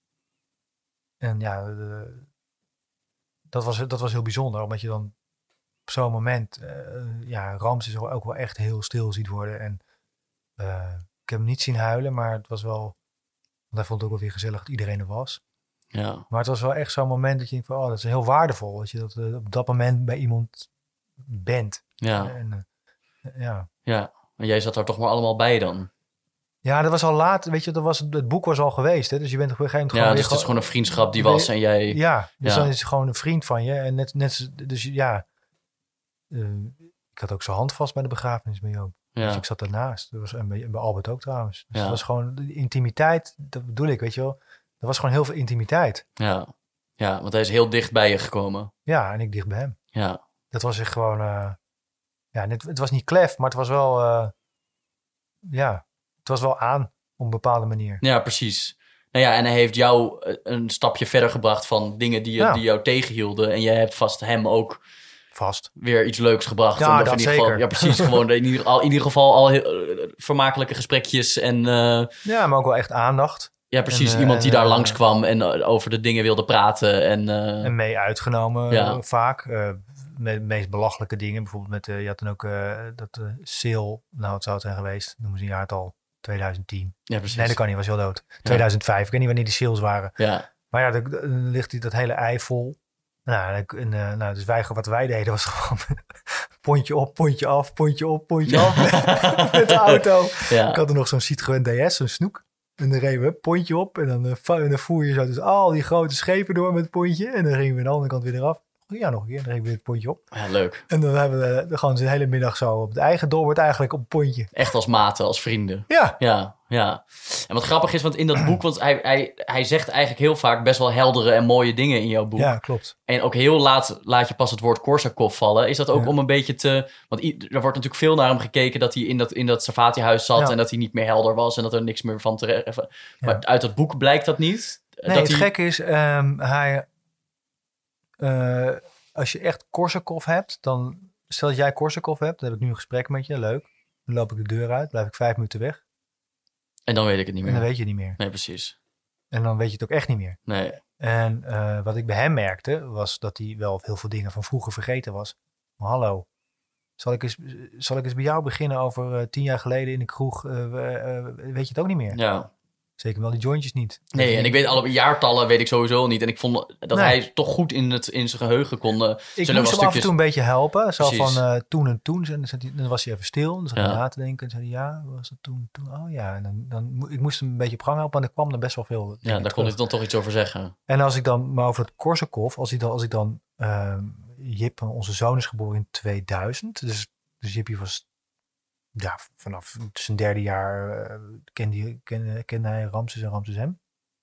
S2: En ja, uh, dat, was, dat was heel bijzonder. Omdat je dan op zo'n moment, uh, ja, Ramses ook wel echt heel stil ziet worden. En uh, ik heb hem niet zien huilen, maar het was wel... Want hij vond het ook wel weer gezellig dat iedereen er was.
S1: Ja.
S2: Maar het was wel echt zo'n moment dat je denkt van, oh, dat is heel waardevol. Dat je dat uh, op dat moment bij iemand bent.
S1: Ja.
S2: En, uh, ja.
S1: Ja. Maar jij zat daar toch maar allemaal bij dan?
S2: Ja, dat was al laat. Weet je, dat was, het boek was al geweest. Hè? Dus je bent op een gegeven moment
S1: Ja,
S2: gewoon
S1: dus het
S2: weer
S1: is gewoon een vriendschap die
S2: weer-
S1: was en jij...
S2: Ja, dus
S1: Ja.
S2: dan is het gewoon een vriend van je. En net, net z- dus ja, uh, ik had ook zijn hand vast bij de begrafenis bij Joop. Dus
S1: Ja.
S2: ik zat daarnaast. Dat was, en bij, bij Albert ook trouwens. Dus
S1: Ja.
S2: dat was gewoon de intimiteit. Dat bedoel ik, weet je wel. Er was gewoon heel veel intimiteit.
S1: Ja. Ja, want hij is heel dicht bij je gekomen.
S2: Ja, en ik dicht bij hem.
S1: Ja.
S2: Dat was echt gewoon... Uh, ja, net, het was niet klef, maar het was wel... Uh, ja, het was wel aan op een bepaalde manier.
S1: Ja, precies. Nou ja, en hij heeft jou een stapje verder gebracht van dingen die, je,
S2: Ja.
S1: die jou tegenhielden. En jij hebt vast hem ook
S2: Vast.
S1: weer iets leuks gebracht.
S2: Ja,
S1: En
S2: dat
S1: in ieder geval,
S2: zeker.
S1: ja, precies. Gewoon in ieder, al, in ieder geval al heel, uh, vermakelijke gesprekjes. En uh,
S2: Ja, maar ook wel echt aandacht.
S1: ja, precies.
S2: En, uh,
S1: Iemand die
S2: en,
S1: daar
S2: uh,
S1: langskwam en uh, over de dingen wilde praten. En, uh,
S2: En mee uitgenomen
S1: Ja.
S2: uh, vaak. Uh, met de meest belachelijke dingen. Bijvoorbeeld met, uh, je had dan ook uh, dat uh, Sale, nou het zou het zijn geweest, noemen ze een jaartal, twintig tien.
S1: ja, precies.
S2: Nee, dat kan niet, was heel dood. tweeduizend vijf, ik weet niet wanneer die sales waren.
S1: Ja.
S2: Maar ja, dan, dan ligt die, dat hele ei vol. Nou, en, uh, nou, dus wij, wat wij deden was gewoon pontje op, pontje af, pontje op, pontje af met, met de auto.
S1: Ja.
S2: Ik had er nog zo'n Citroën D S, zo'n snoek. En dan reden we pontje op en dan, uh, en dan voer je zo dus al die grote schepen door met het pontje. En dan gingen we aan de andere kant weer eraf. Ja, nog een keer. Dan reden we weer het pontje op.
S1: Ja, leuk.
S2: En dan hebben we uh, gewoon de hele middag zo op het eigen doorwoord eigenlijk op het pontje.
S1: Echt als maten, als vrienden.
S2: Ja.
S1: Ja, ja. En wat grappig is, want in dat boek, want hij, hij, hij zegt eigenlijk heel vaak best wel heldere en mooie dingen in jouw boek.
S2: Ja, klopt.
S1: En ook heel laat laat je pas het woord Korsakoff vallen. Is dat ook
S2: Ja.
S1: om een beetje te... Want i- er wordt natuurlijk veel naar hem gekeken dat hij in dat, in dat Savati-huis zat
S2: Ja.
S1: en dat hij niet meer helder was en dat er niks meer van terecht... Maar
S2: Ja.
S1: uit dat boek blijkt dat niet.
S2: Nee,
S1: dat
S2: het
S1: hij...
S2: gekke is, um, hij, uh, als je echt Korsakoff hebt, dan stel dat jij Korsakoff hebt, dan heb ik nu een gesprek met je, leuk. Dan loop ik de deur uit, blijf ik vijf minuten weg
S1: En dan weet ik het niet
S2: en
S1: meer.
S2: dan weet je het niet meer.
S1: Nee, precies.
S2: En dan weet je het ook echt niet meer.
S1: Nee.
S2: En uh, wat ik bij hem merkte, was dat hij wel heel veel dingen van vroeger vergeten was. Maar hallo, zal ik eens, zal ik eens bij jou beginnen over uh, tien jaar geleden in de kroeg? Uh, uh, weet je het ook niet meer?
S1: Ja.
S2: Zeker wel die jointjes niet.
S1: Nee, en ik weet alle jaartallen weet ik sowieso niet. En ik vond dat
S2: Nee.
S1: hij toch goed in, het, in zijn geheugen kon. Uh,
S2: Ik moest
S1: wel
S2: hem af
S1: stukjes...
S2: en toe een beetje helpen. Zo
S1: Precies.
S2: van uh, toen en toen. En dan, zat hij, dan was hij even stil. Dan zat hij
S1: Ja.
S2: na te denken. En zei hij, ja, was dat toen, toen? Oh ja. En dan, dan, mo- ik moest hem een beetje op gang helpen. En er kwam er best wel veel
S1: Ja,
S2: dingen
S1: daar kon
S2: terug.
S1: ik dan toch iets over zeggen.
S2: En als ik dan, maar over het Korsakoff. Als, ik dan, als ik dan, uh, Jip, onze zoon is geboren in tweeduizend. Dus, dus Jippie was, ja, vanaf zijn derde jaar uh, kende, hij- kende, kende hij Ramses en Ramses hem.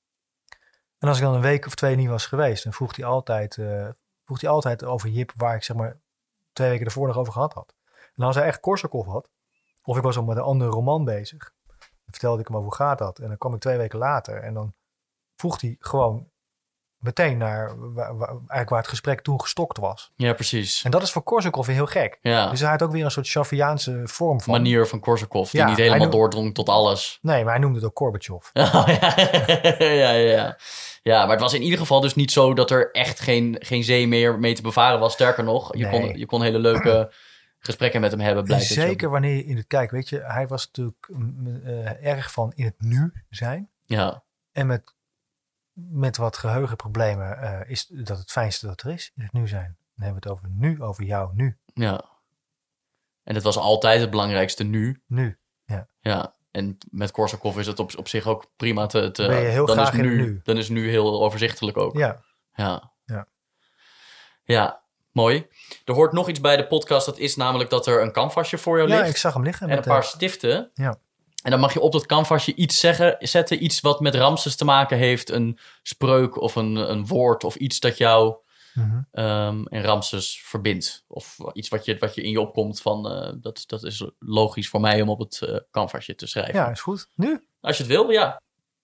S2: En als ik dan een week of twee niet was geweest, dan vroeg hij altijd, uh, vroeg hij altijd over Jip, waar ik zeg maar twee weken ervoor nog over gehad had. En als hij echt Korsakoff had, of ik was al met een andere roman bezig, dan vertelde ik hem over hoe gaat dat. En dan kwam ik twee weken later en dan vroeg hij gewoon meteen naar waar, waar, eigenlijk waar het gesprek toen gestokt was.
S1: Ja, precies.
S2: En dat is voor Korsakoff weer heel gek.
S1: Ja.
S2: Dus hij had ook weer een soort Shafiaanse vorm van.
S1: Manier van Korsakoff, die
S2: Ja,
S1: niet helemaal
S2: hij noem-
S1: doordrong tot alles.
S2: Nee, maar hij noemde het ook Gorbachev.
S1: Oh, ja. ja, ja, ja. Ja, maar het was in ieder geval dus niet zo dat er echt geen, geen zee meer mee te bevaren was. Sterker nog, je,
S2: Nee.
S1: kon, je kon hele leuke gesprekken met hem hebben. Blijkt dat je
S2: Zeker
S1: ook-
S2: wanneer je in het kijk, weet je, hij was natuurlijk mm, uh, erg van in het nu zijn.
S1: Ja,
S2: En met, met wat geheugenproblemen uh, is dat het fijnste dat er is, in het nu zijn. Dan hebben we het over nu, over jou, nu.
S1: ja. En het was altijd het belangrijkste nu.
S2: Nu.
S1: Ja. En met Korsakoff is het op, op zich ook prima te... te
S2: Ben je heel
S1: dan
S2: graag
S1: is
S2: in
S1: nu,
S2: het nu.
S1: Dan is nu heel overzichtelijk ook.
S2: Ja.
S1: Ja.
S2: Ja.
S1: Ja, mooi. Er hoort nog iets bij de podcast. Dat is namelijk dat er een canvasje voor jou
S2: Ja,
S1: ligt.
S2: ik zag hem liggen.
S1: En een
S2: met,
S1: paar
S2: uh,
S1: stiften.
S2: Ja.
S1: En dan mag je op dat canvasje iets zeggen, zetten. Iets wat met Ramses te maken heeft. Een spreuk of een, een woord of iets dat jou
S2: uh-huh.
S1: um, en Ramses verbindt. Of iets wat je, wat je in je opkomt van... Uh, dat, dat is logisch voor mij om op het uh, canvasje te schrijven.
S2: Ja, is goed. Nu?
S1: Als je het wil, ja.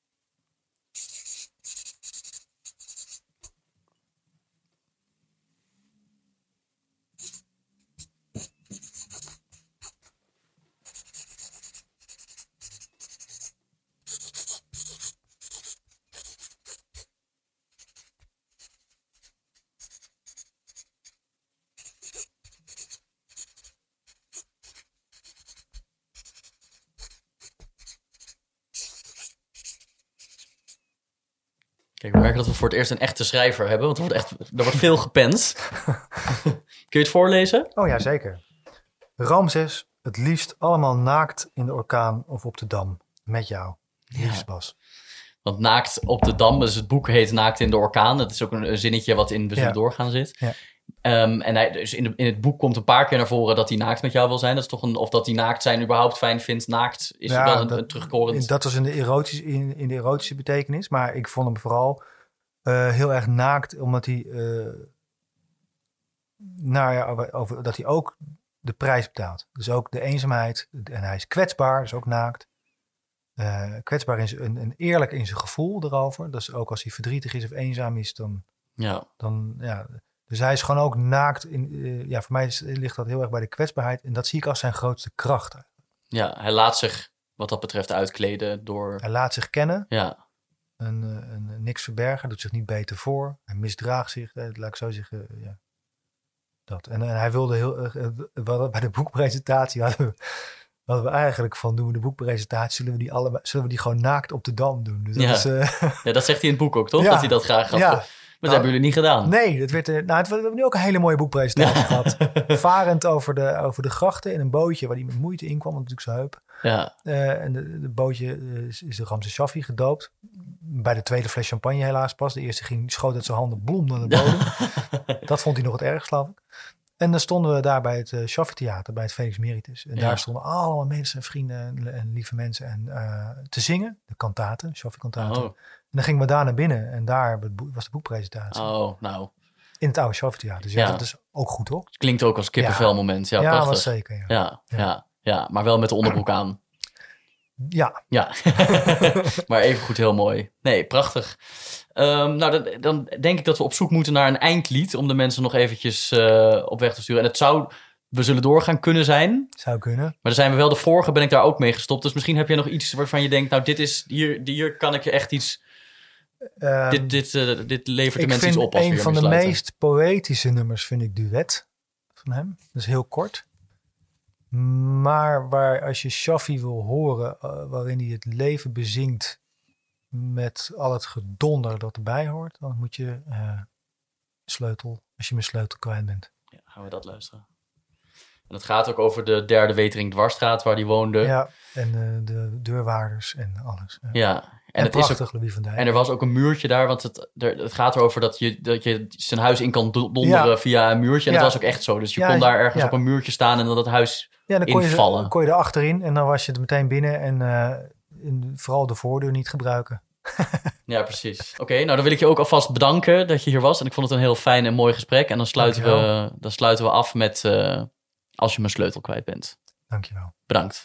S1: Kijk, we merken dat we voor het eerst een echte schrijver hebben. Want er wordt, echt, er wordt veel gepenst. Kun je het voorlezen?
S2: Oh ja, zeker. Ramses, het liefst allemaal naakt in de orkaan of op de dam. Met jou. Liefsbas.
S1: Want naakt op de dam, dus het boek heet Naakt in de orkaan. Dat is ook een, een zinnetje wat in We zullen
S2: Ja.
S1: doorgaan zit.
S2: Ja.
S1: Um, en hij, dus in, de, in het boek komt een paar keer naar voren dat hij naakt met jou wil zijn. Dat is toch een, of dat hij naakt zijn überhaupt fijn vindt. Naakt is
S2: Ja,
S1: wel een,
S2: dat-
S1: een terugkorend...
S2: Dat was in de erotische, in, in de erotische betekenis. Maar ik vond hem vooral uh, heel erg naakt. Omdat hij... Uh, nou ja, over, over, dat hij ook de prijs betaalt. Dus ook de eenzaamheid. En hij is kwetsbaar, dus ook naakt. Uh, kwetsbaar in zijn, en, en eerlijk in zijn gevoel erover. Dus ook als hij verdrietig is of eenzaam is, dan...
S1: Ja.
S2: dan ja, dus hij is gewoon ook naakt. In, uh, ja, voor mij is, ligt dat heel erg bij de kwetsbaarheid. En dat zie ik als zijn grootste kracht.
S1: Ja, hij laat zich wat dat betreft uitkleden door...
S2: Hij laat zich kennen.
S1: Ja.
S2: En, uh, en niks verbergen. Doet zich niet beter voor. Hij misdraagt zich. Uh, laat ik zo zeggen. Uh, ja. Dat. En, en hij wilde heel... Uh, uh, bij de boekpresentatie hadden we... Wat we eigenlijk van doen we de boekpresentatie, zullen we die allebei, zullen we die gewoon naakt op de Dam doen. Dus dat
S1: ja.
S2: Is, uh...
S1: ja, dat zegt hij in het boek ook, toch?
S2: Ja.
S1: Dat hij dat graag had. Ja. Maar dat nou, hebben jullie niet gedaan.
S2: Nee, dat werd, uh, nou, het, we hebben nu ook een hele mooie boekpresentatie gehad. Varend over de, over de grachten in een bootje waar hij met moeite in kwam, want natuurlijk zijn heup.
S1: Ja.
S2: Uh, en de, de bootje uh, is, is de Ramses Shaffi gedoopt. Bij de tweede fles champagne helaas pas. De eerste ging, schoot uit zijn handen blom naar de bodem. Dat vond hij nog het ergst, geloof ik. En dan stonden we daar bij het uh, Shaffi Theater, bij het Felix Meritis. En ja. daar stonden allemaal mensen en vrienden en, en lieve mensen en, uh, te zingen. De kantaten, Shaffi kantaten.
S1: Oh.
S2: En dan gingen we daar naar binnen en daar was de boekpresentatie.
S1: Oh, nou.
S2: In het oude Shaffi Theater. Dus ja, ja, dat is ook goed, hoor.
S1: Klinkt ook als kippenvel moment. Ja,
S2: ja,
S1: prachtig.
S2: was zeker. Ja.
S1: Ja, ja. Ja, ja, maar wel met de onderbroek aan.
S2: Ja.
S1: Ja, maar even goed heel mooi. Nee, prachtig. Um, nou, dan, dan denk ik dat we op zoek moeten naar een eindlied... om de mensen nog eventjes uh, op weg te sturen. En het zou, we zullen doorgaan kunnen zijn.
S2: Zou kunnen. Maar
S1: dan zijn we wel, de vorige ben ik daar ook mee gestopt. Dus misschien heb je nog iets waarvan je denkt... nou, dit is, hier, hier kan ik je echt iets... Um, dit, dit, uh, dit levert de mensen iets op. Als
S2: een van de meest poëtische nummers vind ik Duet van hem. Dat is heel kort. Maar waar als je Shaffi wil horen, uh, waarin hij het leven bezingt met al het gedonder dat erbij hoort, dan moet je uh, sleutel, als je mijn sleutel kwijt bent.
S1: Ja, gaan we dat luisteren. En het gaat ook over de derde Wetering Dwarsstraat waar hij woonde.
S2: Ja, en uh, de deurwaarders en alles.
S1: Ja. ja. En,
S2: en
S1: het
S2: prachtig,
S1: is ook,
S2: Louis van Dijk.
S1: En er was ook een muurtje daar, want het, er, het gaat erover dat je, dat je zijn huis in kan donderen ja. via een muurtje. En ja. dat was ook echt zo. Dus je ja, kon daar ergens ja. op een muurtje staan en dan dat huis
S2: ja, dan kon
S1: invallen.
S2: Je, dan kon je er achterin en dan was je er meteen binnen en uh, in, vooral de voordeur niet gebruiken.
S1: Ja, precies. Oké, okay, nou dan wil ik je ook alvast bedanken dat je hier was. En ik vond het een heel fijn en mooi gesprek. En dan sluiten, we, dan sluiten we af met uh, als je mijn sleutel kwijt bent.
S2: Dankjewel.
S1: Bedankt.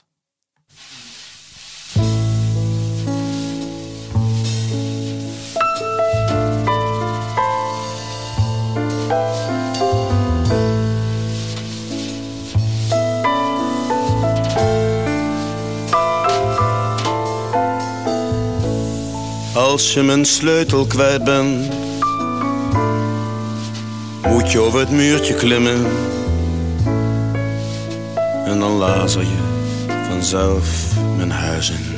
S3: Als je mijn sleutel kwijt bent, moet je over het muurtje klimmen. En dan lazer je vanzelf mijn huis in.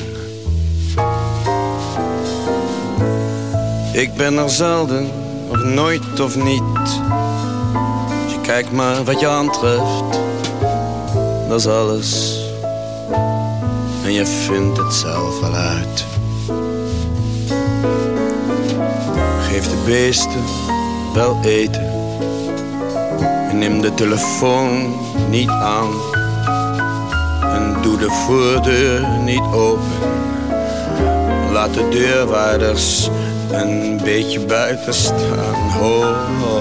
S3: Ik ben er zelden, of nooit of niet. Dus je kijkt maar wat je aantreft, dat is alles. En je vindt het zelf wel uit. Geef de beesten wel eten en neem de telefoon niet aan. En doe de voordeur niet open. Laat de deurwaarders een beetje buiten staan. Ho, ho.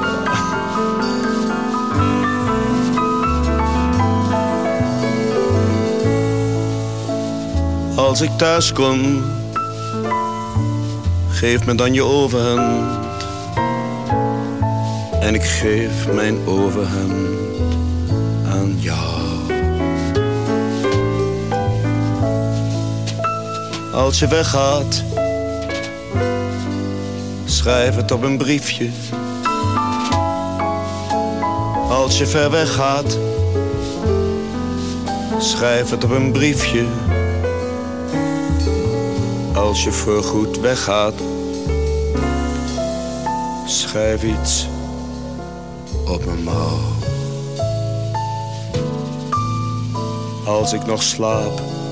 S3: Als ik thuis kom, geef me dan je overhemd. En ik geef mijn overhemd aan jou. Als je weggaat, schrijf het op een briefje. Als je ver weg gaat, schrijf het op een briefje. Als je voorgoed weggaat, schrijf iets op mijn mouw. Als ik nog slaap,